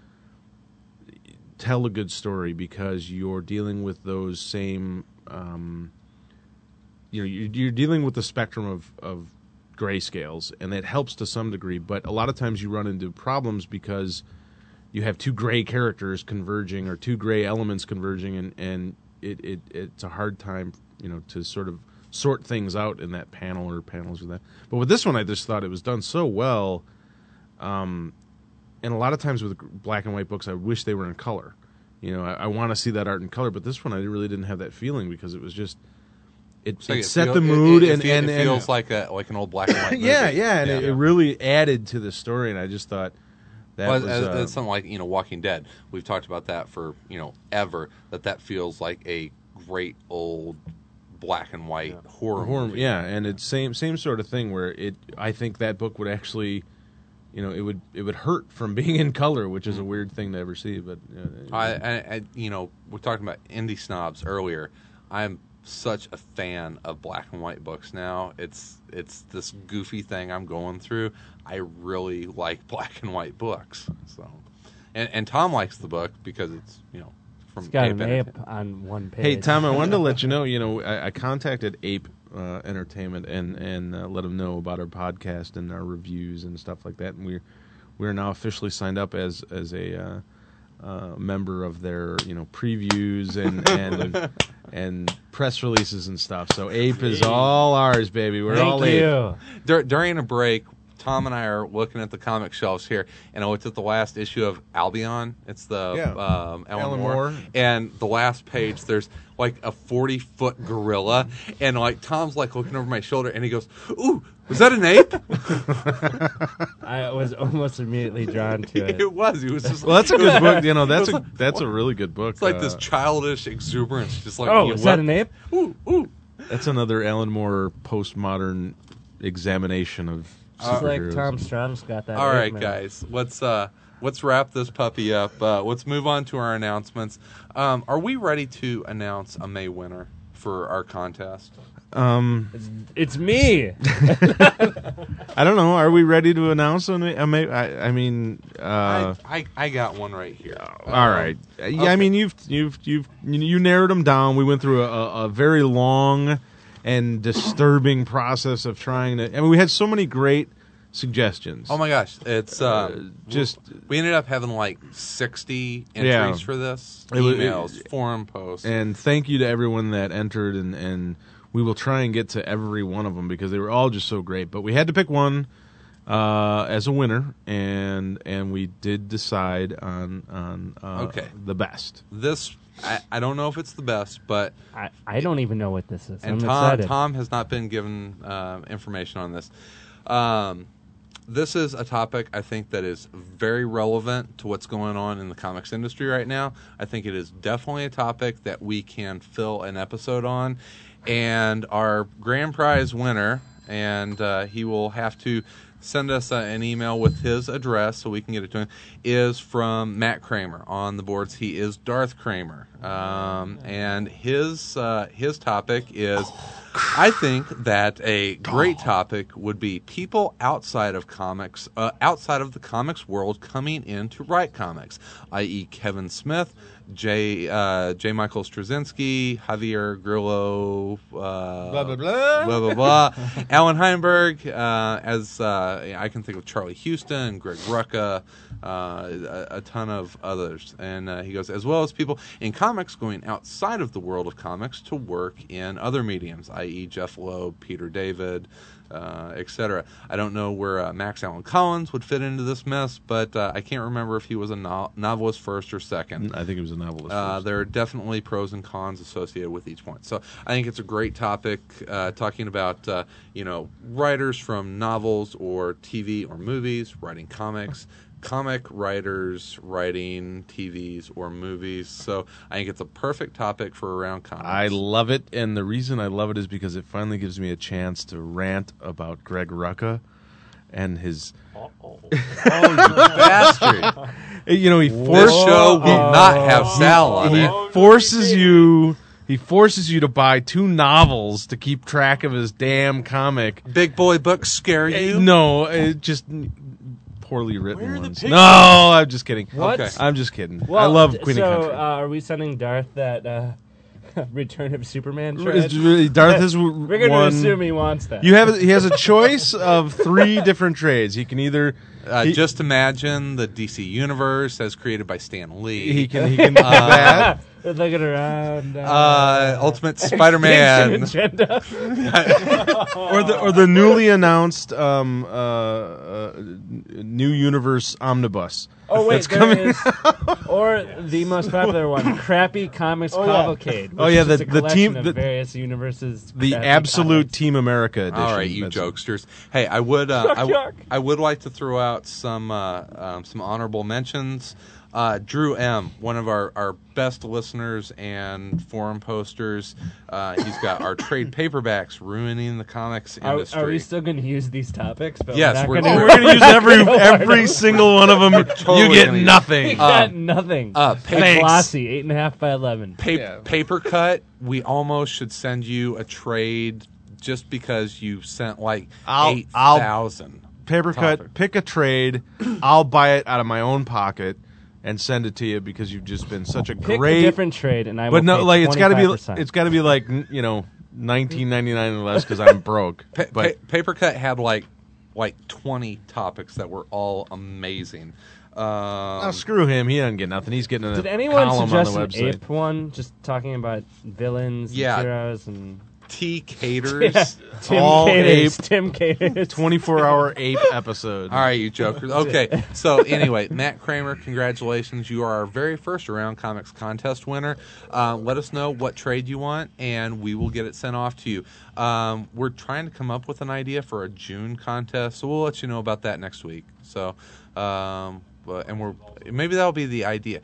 tell a good story because you're dealing with those same, um, you know, you're, you're dealing with the spectrum of, of grayscales, and that helps to some degree. But a lot of times you run into problems because you have two gray characters converging or two gray elements converging, and, and it, it it's a hard time, you know, to sort of sort things out in that panel or panels or that. But with this one, I just thought it was done so well. Um, and a lot of times with black and white books, I wish they were in color. You know, I, I want to see that art in color, but this one I really didn't have that feeling because it was just it, So it it set feel- the mood it, it, and, it, feel- and, it and feels like a like an old black and white movie. yeah, yeah, and It, Yeah. it really added to the story. And I just thought that Well, was as, uh, as something like you know Walking Dead. We've talked about that for you know ever. That that feels like a great old black and white horror, horror, movie. yeah, and it's same same sort of thing where it. I think that book would actually, you know, it would it would hurt from being in color, which is a weird thing to ever see. But uh, I, I, I, you know, we're talking about indie snobs earlier. I'm such a fan of black and white books now. It's it's this goofy thing I'm going through. I really like black and white books. So, and and Tom likes the book because it's you know from It's got Ape an Entertainment. ape on one page. hey, Tom, I wanted to let you know. You know, I, I contacted Ape uh, Entertainment and and uh, let them know about our podcast and our reviews and stuff like that. And we're we're now officially signed up as as a uh, uh, member of their you know previews and and and press releases and stuff. So Ape is all ours, baby. We're Thank all you. Ape. Dur- during a break, Tom and I are looking at the comic shelves here, and I looked at the last issue of Albion. It's the Yeah. um, Alan, Alan Moore. Moore. And the last page, there's like a forty-foot gorilla, and like Tom's like looking over my shoulder, and he goes, "Ooh, was that an ape?" I was almost immediately drawn to it. It was. It was just. Well, that's a good book. You know, that's It a was like- that's a really good book. It's like Uh, this childish exuberance, just like Oh, you is that let- an ape? Ooh, ooh. That's another Alan Moore postmodern examination of It's like superheroes. Tom Strong's got that. All ape right, man. guys, let's uh, let's wrap this puppy up. Uh, let's move on to our announcements. Um, are we ready to announce a May winner for our contest? Um, It's, it's me. I don't know. Are we ready to announce on it? I, may, I, I mean, uh, I, I I got one right here. all right. Yeah, I mean, you've you've you've you narrowed them down. We went through a, a very long and disturbing process of trying to. I mean, we had so many great suggestions. Oh my gosh, it's um, just- we ended up having like sixty entries Yeah. for this It was- emails, it- forum posts. And thank you to everyone that entered, and, and we will try and get to every one of them because they were all just so great. But we had to pick one uh, as a winner, and and we did decide on on uh, Okay. the best. This I, I don't know if it's the best, but I, I don't even know what this is. and I'm Tom excited. Tom has not been given uh, information on this. Um, this is a topic I think that is very relevant to what's going on in the comics industry right now. I think it is definitely a topic that we can fill an episode on. And our grand prize winner, and uh, he will have to send us uh, an email with his address so we can get it to him, is from Matt Kramer on the boards. He is Darth Kramer. Um, and his uh, his topic is, I think that a great topic would be people outside of comics, uh, outside of the comics world coming in to write comics, that is. Kevin Smith, J. Uh, J. Michael Straczynski, Javier Grillo, uh, Blah, blah, blah. blah, blah, blah. Alan Heinberg, uh, as uh, I can think of Charlie Houston, Greg Rucka, uh, a, a ton of others. And uh, he goes, as well as people in comics going outside of the world of comics to work in other mediums, that is. Jeff Loeb, Peter David, uh, et cetera. I don't know where uh, Max Allan Collins would fit into this mess, but uh, I can't remember if he was a no- novelist first or second. I think it was a novelist. Uh, first. there are definitely pros and cons associated with each point. So I think it's a great topic, uh, talking about uh, you know writers from novels or T V or movies writing comics, comic writers writing T Vs or movies. So I think it's a perfect topic for Around Comics. I love it, and the reason I love it is because it finally gives me a chance to rant about Greg Rucka and his. Oh, you bastard! You know, he This forced. show will Oh. not have Sal on He it. forces you. He forces you to buy two novels to keep track of his damn comic. Big boy books scare you? No, it just poorly written Where are the ones. pictures? No, I'm just kidding. What? Okay. I'm just kidding. Well, I love d- Queen so, of Country. uh, are we sending Darth that uh, Return of Superman It's shred? really- Darth has w- We're going to one- assume he wants that. You have he has a choice of three different trades. He can either Uh, he, just imagine the D C universe as created by Stan Lee. he can he can do that. They're looking around. Uh, Uh, Ultimate Spider-Man. Extinction agenda. or the or the newly announced um, uh, uh, new universe omnibus. Oh wait, that's there coming. is, or the most popular one, Crappy Comics Oh, yeah. Cavalcade. Oh, which yeah, is the- just a the collection team- of the- various universes. The Crappy absolute Comics. Team America edition. All right, you That's- jokesters. Hey, I would, uh, Yuck, I, w- yuck. I would like to throw out some uh, um, some honorable mentions. Uh, Drew M., one of our, our best listeners and forum posters. Uh, he's got our trade paperbacks ruining the comics Are, industry. are we still going to use these topics? But Yes, we're, we're- not oh, gonna, we're gonna use every- gonna go every hard. single one of them. Totally You get gonna use- nothing. You Uh, got nothing. uh, It's thanks. glossy, eight and a half by eleven. Pa- Yeah. Paper cut, we almost should send you a trade just because you sent like I'll- eight I'll- thousand. Paper cut. Pick a trade. I'll buy it out of my own pocket and send it to you because you've just been such a Pick great. a different trade, and I will but no, pay like it's got to be. twenty-five percent. It's got to be like you know, nineteen ninety nine or less because I'm broke. Pa- but pa- paper cut had like like twenty topics that were all amazing. Um, oh, screw him. He doesn't get nothing. He's getting a Did anyone column suggest on an the website. ape one, just talking about villains, Yeah. and heroes, and T Caters. Yeah. Tim All Caters, ape. Tim Caters, twenty-four hour ape episode. All right, you jokers. Okay, so anyway, Matt Kramer, congratulations. You are our very first Around Comics contest winner. Uh, let us know what trade you want, and we will get it sent off to you. Um, we're trying to come up with an idea for a June contest, so we'll let you know about that next week. So, um, but, and we're maybe that'll be the idea.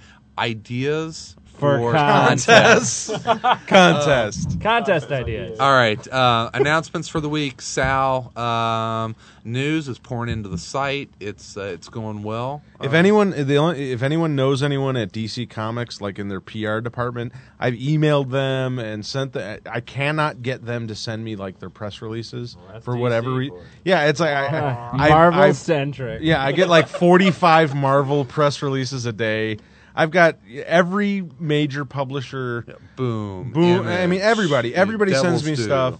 Ideas For for, contests. contests. Contest. contest ideas. All right. Uh, announcements for the week, Sal. Um, news is pouring into the site. It's uh, it's going well. If Uh, anyone, the only, if anyone knows anyone at D C Comics, like in their P R department, I've emailed them and sent the. I cannot get them to send me like their press releases that's for D C whatever for reason. it. Yeah, it's like I, Uh, I, Marvel I, centric. yeah, I get like forty-five Marvel press releases a day. I've got every major publisher. boom, Boom! I mean, Image, everybody, everybody Devil's sends me Due. stuff.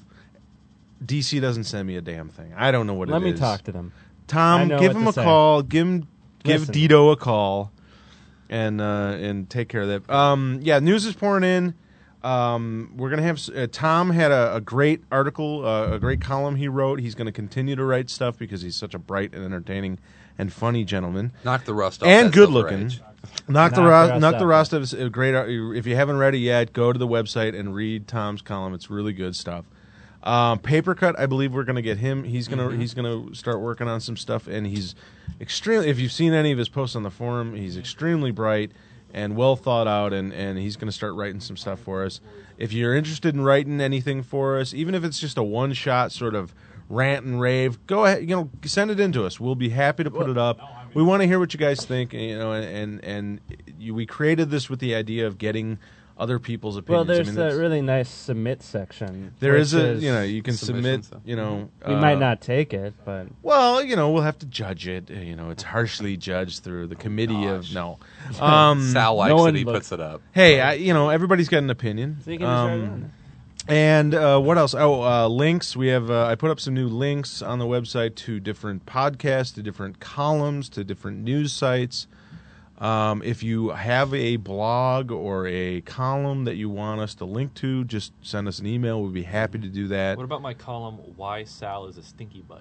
D C doesn't send me a damn thing. I don't know what Let it me is. talk to them. I Tom, know give what him to a say. call. Give him, give Listen. Dito a call, and uh, and take care of that. Um, yeah, news is pouring in. Um, we're gonna have uh, Tom had a, a great article, uh, a great column he wrote. He's gonna continue to write stuff because he's such a bright and entertaining and funny gentleman, Knock the rust off. and that good silver looking. age. Knock the Knock the rust, rust knock off the rust of a great. art- If you haven't read it yet, go to the website and read Tom's column. It's really good stuff. Um, Papercut, I believe we're going to get him. He's gonna Mm-hmm. he's gonna start working on some stuff, and he's extremely. If you've seen any of his posts on the forum, he's extremely bright and well thought out, and, and he's going to start writing some stuff for us. If you're interested in writing anything for us, even if it's just a one shot sort of rant and rave, go ahead. You know, send it in to us. We'll be happy to put it up. We want to hear what you guys think. You know, and and, and you, we created this with the idea of getting other people's Well, opinions. there's I mean, a that's- really nice submit section. there which is a you know you can submission submit stuff. you know We uh, might not take it, but well you know we'll have to judge it you know it's harshly judged through the committee of no um Sal likes no it. one He looks- puts it up. hey I, you know everybody's got an opinion so you can just write it um, on. and uh, what else oh uh, links we have uh, I put up some new links on the website to different podcasts to different columns to different news sites. Um, if you have a blog or a column that you want us to link to, just send us an email. We'd be happy to do that. What about my column, Why Sal is a Stinky Butt?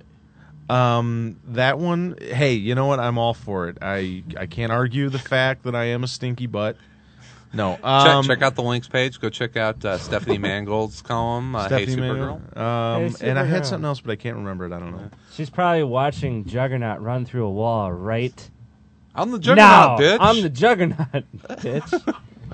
Um, that one, hey, you know what? I'm all for it. I I can't argue the fact that I am a stinky butt. No, um, check, check out the links page. Go check out uh, Stephanie Mangold's column, uh, Stephanie Hey Manuel. Supergirl. Um, Hey, and I had Supergirl. something else, but I can't remember it. I don't know. She's probably watching Juggernaut run through a wall right I'm the now. Juggernaut, bitch. I'm the Juggernaut, bitch.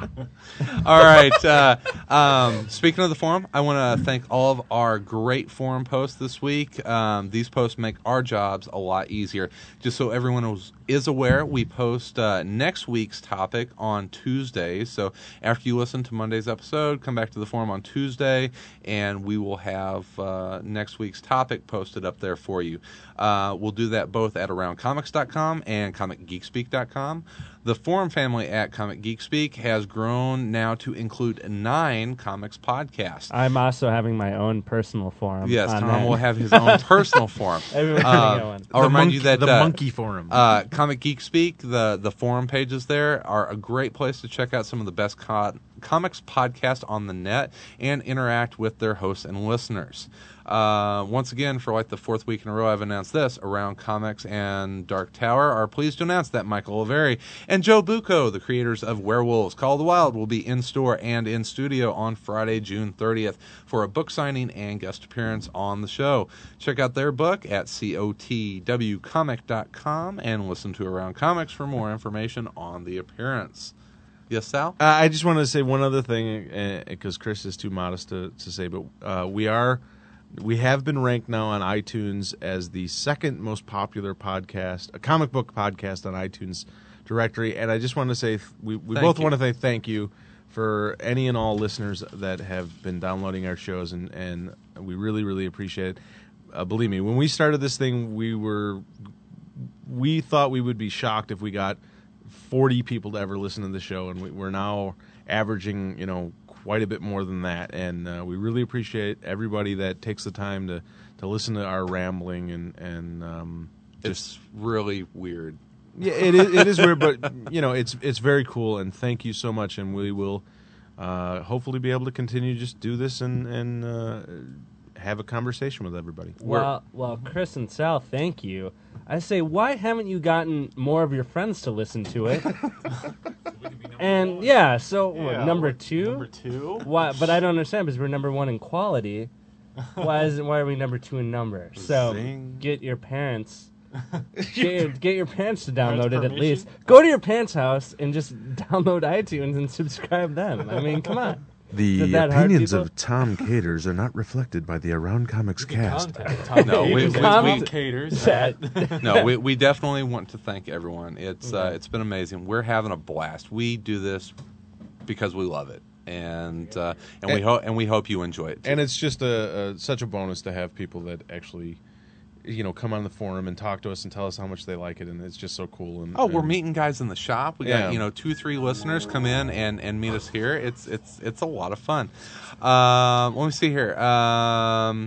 All right. Uh, um, speaking of the forum, I want to thank all of our great forum posts this week. Um, these posts make our jobs a lot easier. Just so everyone is, is aware, we post uh, next week's topic on Tuesdays. So after you listen to Monday's episode, come back to the forum on Tuesday, and we will have uh, next week's topic posted up there for you. Uh, we'll do that both at around comics dot com and comic geek speak dot com. The forum family at Comic Geek Speak has grown now to include nine comics podcasts. I'm also having my own personal forum. Yes, on Tom that. will have his own personal forum. Everyone's Uh, gonna get one. I'll The remind monkey- you that the uh, monkey forum. uh, Comic Geek Speak, the the forum pages there are a great place to check out some of the best con- comics podcast on the net and interact with their hosts and listeners. Uh, once again, for like the fourth week in a row, I've announced this. Around Comics and Dark Tower are pleased to announce that Michael Oliveri and Joe Bucco, the creators of Werewolves Call of the Wild, will be in store and in studio on Friday, June thirtieth for a book signing and guest appearance on the show. Check out their book at cotw comic dot com and listen to Around Comics for more information on the appearance. Yes, Sal? Uh, I just wanted to say one other thing, because uh, Chris is too modest to, to say, but uh, we are... We have been ranked now on iTunes as the second most popular podcast, a comic book podcast on iTunes directory. And I just want to say th- we, we both you. want to say thank you for any and all listeners that have been downloading our shows, and, and we really, really appreciate it. Uh, believe me, when we started this thing, we were we thought we would be shocked if we got forty people to ever listen to the show, and we, we're now averaging, you know, quite a bit more than that, and uh, we really appreciate everybody that takes the time to, to listen to our rambling, and and um, just, it's really weird. Yeah, it is, it is weird, but you know, it's it's very cool, and thank you so much, and we will uh, hopefully be able to continue to just do this and and uh, have a conversation with everybody. Well, well, Chris and Sal, thank you. I say, why haven't you gotten more of your friends to listen to it? And yeah, so Yeah, what, number we're two. Number two. Why? But I don't understand because we're number one in quality. Why is why are we number two in number? So Zing. get your parents. Get your, get your parents to download Parents' it at permission? least. Go to your parents' house and just download iTunes and subscribe them. I mean, come on. The Is that hard, opinions people? of Tom Caters are not reflected by the Around Comics cast. Contact Tom No, we- Caters we- at we- Tom Caters That- at- No, we we definitely want to thank everyone. It's uh, it's been amazing. We're having a blast. We do this because we love it, and uh, and we And- hope and we hope you enjoy it too. And it's just a, a such a bonus to have people that actually, you know, come on the forum and talk to us and tell us how much they like it, and it's just so cool. And Oh, we're and- meeting guys in the shop. We Yeah. got you know two, three listeners come in and, and meet us here. It's it's it's a lot of fun. Um, let me see here. Um,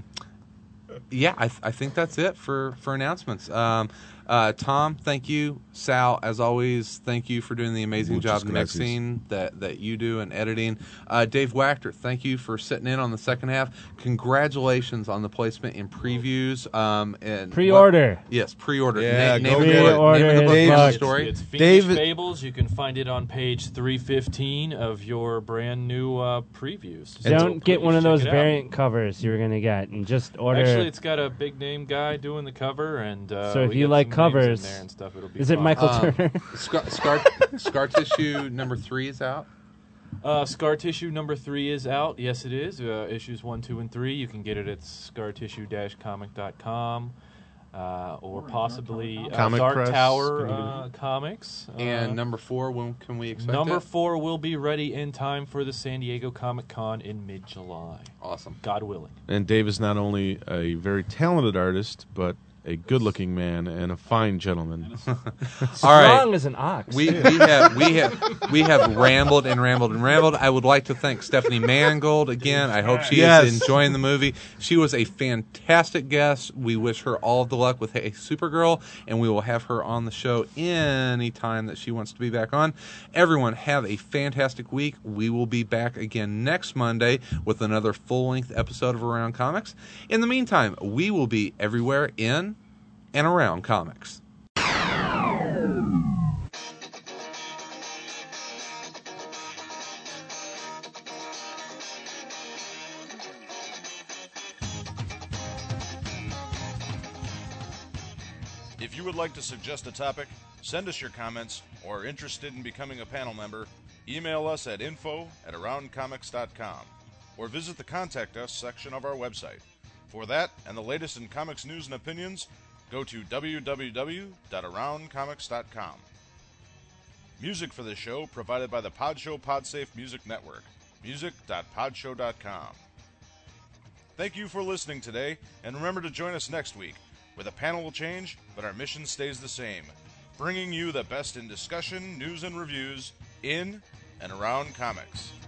yeah, I, th- I think that's it for for announcements. Um, uh, Tom, thank you. Sal, as always, thank you for doing the amazing Muchas job gracias. mixing that, that you do and editing. Uh, Dave Wachter, thank you for sitting in on the second half. Congratulations on the placement in previews. Um, and Pre-order. what- yes, pre-order. Yeah, Na- go name, get of the it. book, name of the book, Pre-order. and the It's story. It's Fiendish David- Fables. You can find it on page three fifteen of your brand new uh, previews. So Don't get please one of check those it out. variant covers you're gonna get, and just order. Actually, it's got a big name guy doing the cover, and uh, So if we you got like some names in covers, there and stuff, it'll be is it fun. Michael Um, Turner? Scar, scar, scar tissue number three is out. Uh, Scar Tissue number three is out. Yes, it is. Uh, issues one, two, and three. You can get it at scar tissue dash comic dot com. Uh, or possibly uh, Comic Dark Press. Tower Can you get uh, Comics. Uh, And number four, when can we expect number it? four will be ready in time for the San Diego Comic Con in mid-July. Awesome. God willing. And Dave is not only a very talented artist, but a good-looking man and a fine gentleman. All Strong right. as an ox. We, we have we have we have rambled and rambled and rambled. I would like to thank Stephanie Mangold again. I hope she Yes. is enjoying the movie. She was a fantastic guest. We wish her all of the luck with Hey Supergirl, and we will have her on the show anytime that she wants to be back on. Everyone, have a fantastic week. We will be back again next Monday with another full-length episode of Around Comics. In the meantime, we will be everywhere in and around comics. If you would like to suggest a topic, send us your comments, or are interested in becoming a panel member, email us at info at around comics dot com or visit the Contact Us section of our website. For that and the latest in comics news and opinions, go to w w w dot around comics dot com. Music for this show provided by the Podshow Podsafe Music Network, music dot podshow dot com. Thank you for listening today, and remember to join us next week, where the panel will change, but our mission stays the same, bringing you the best in discussion, news, and reviews in and around comics.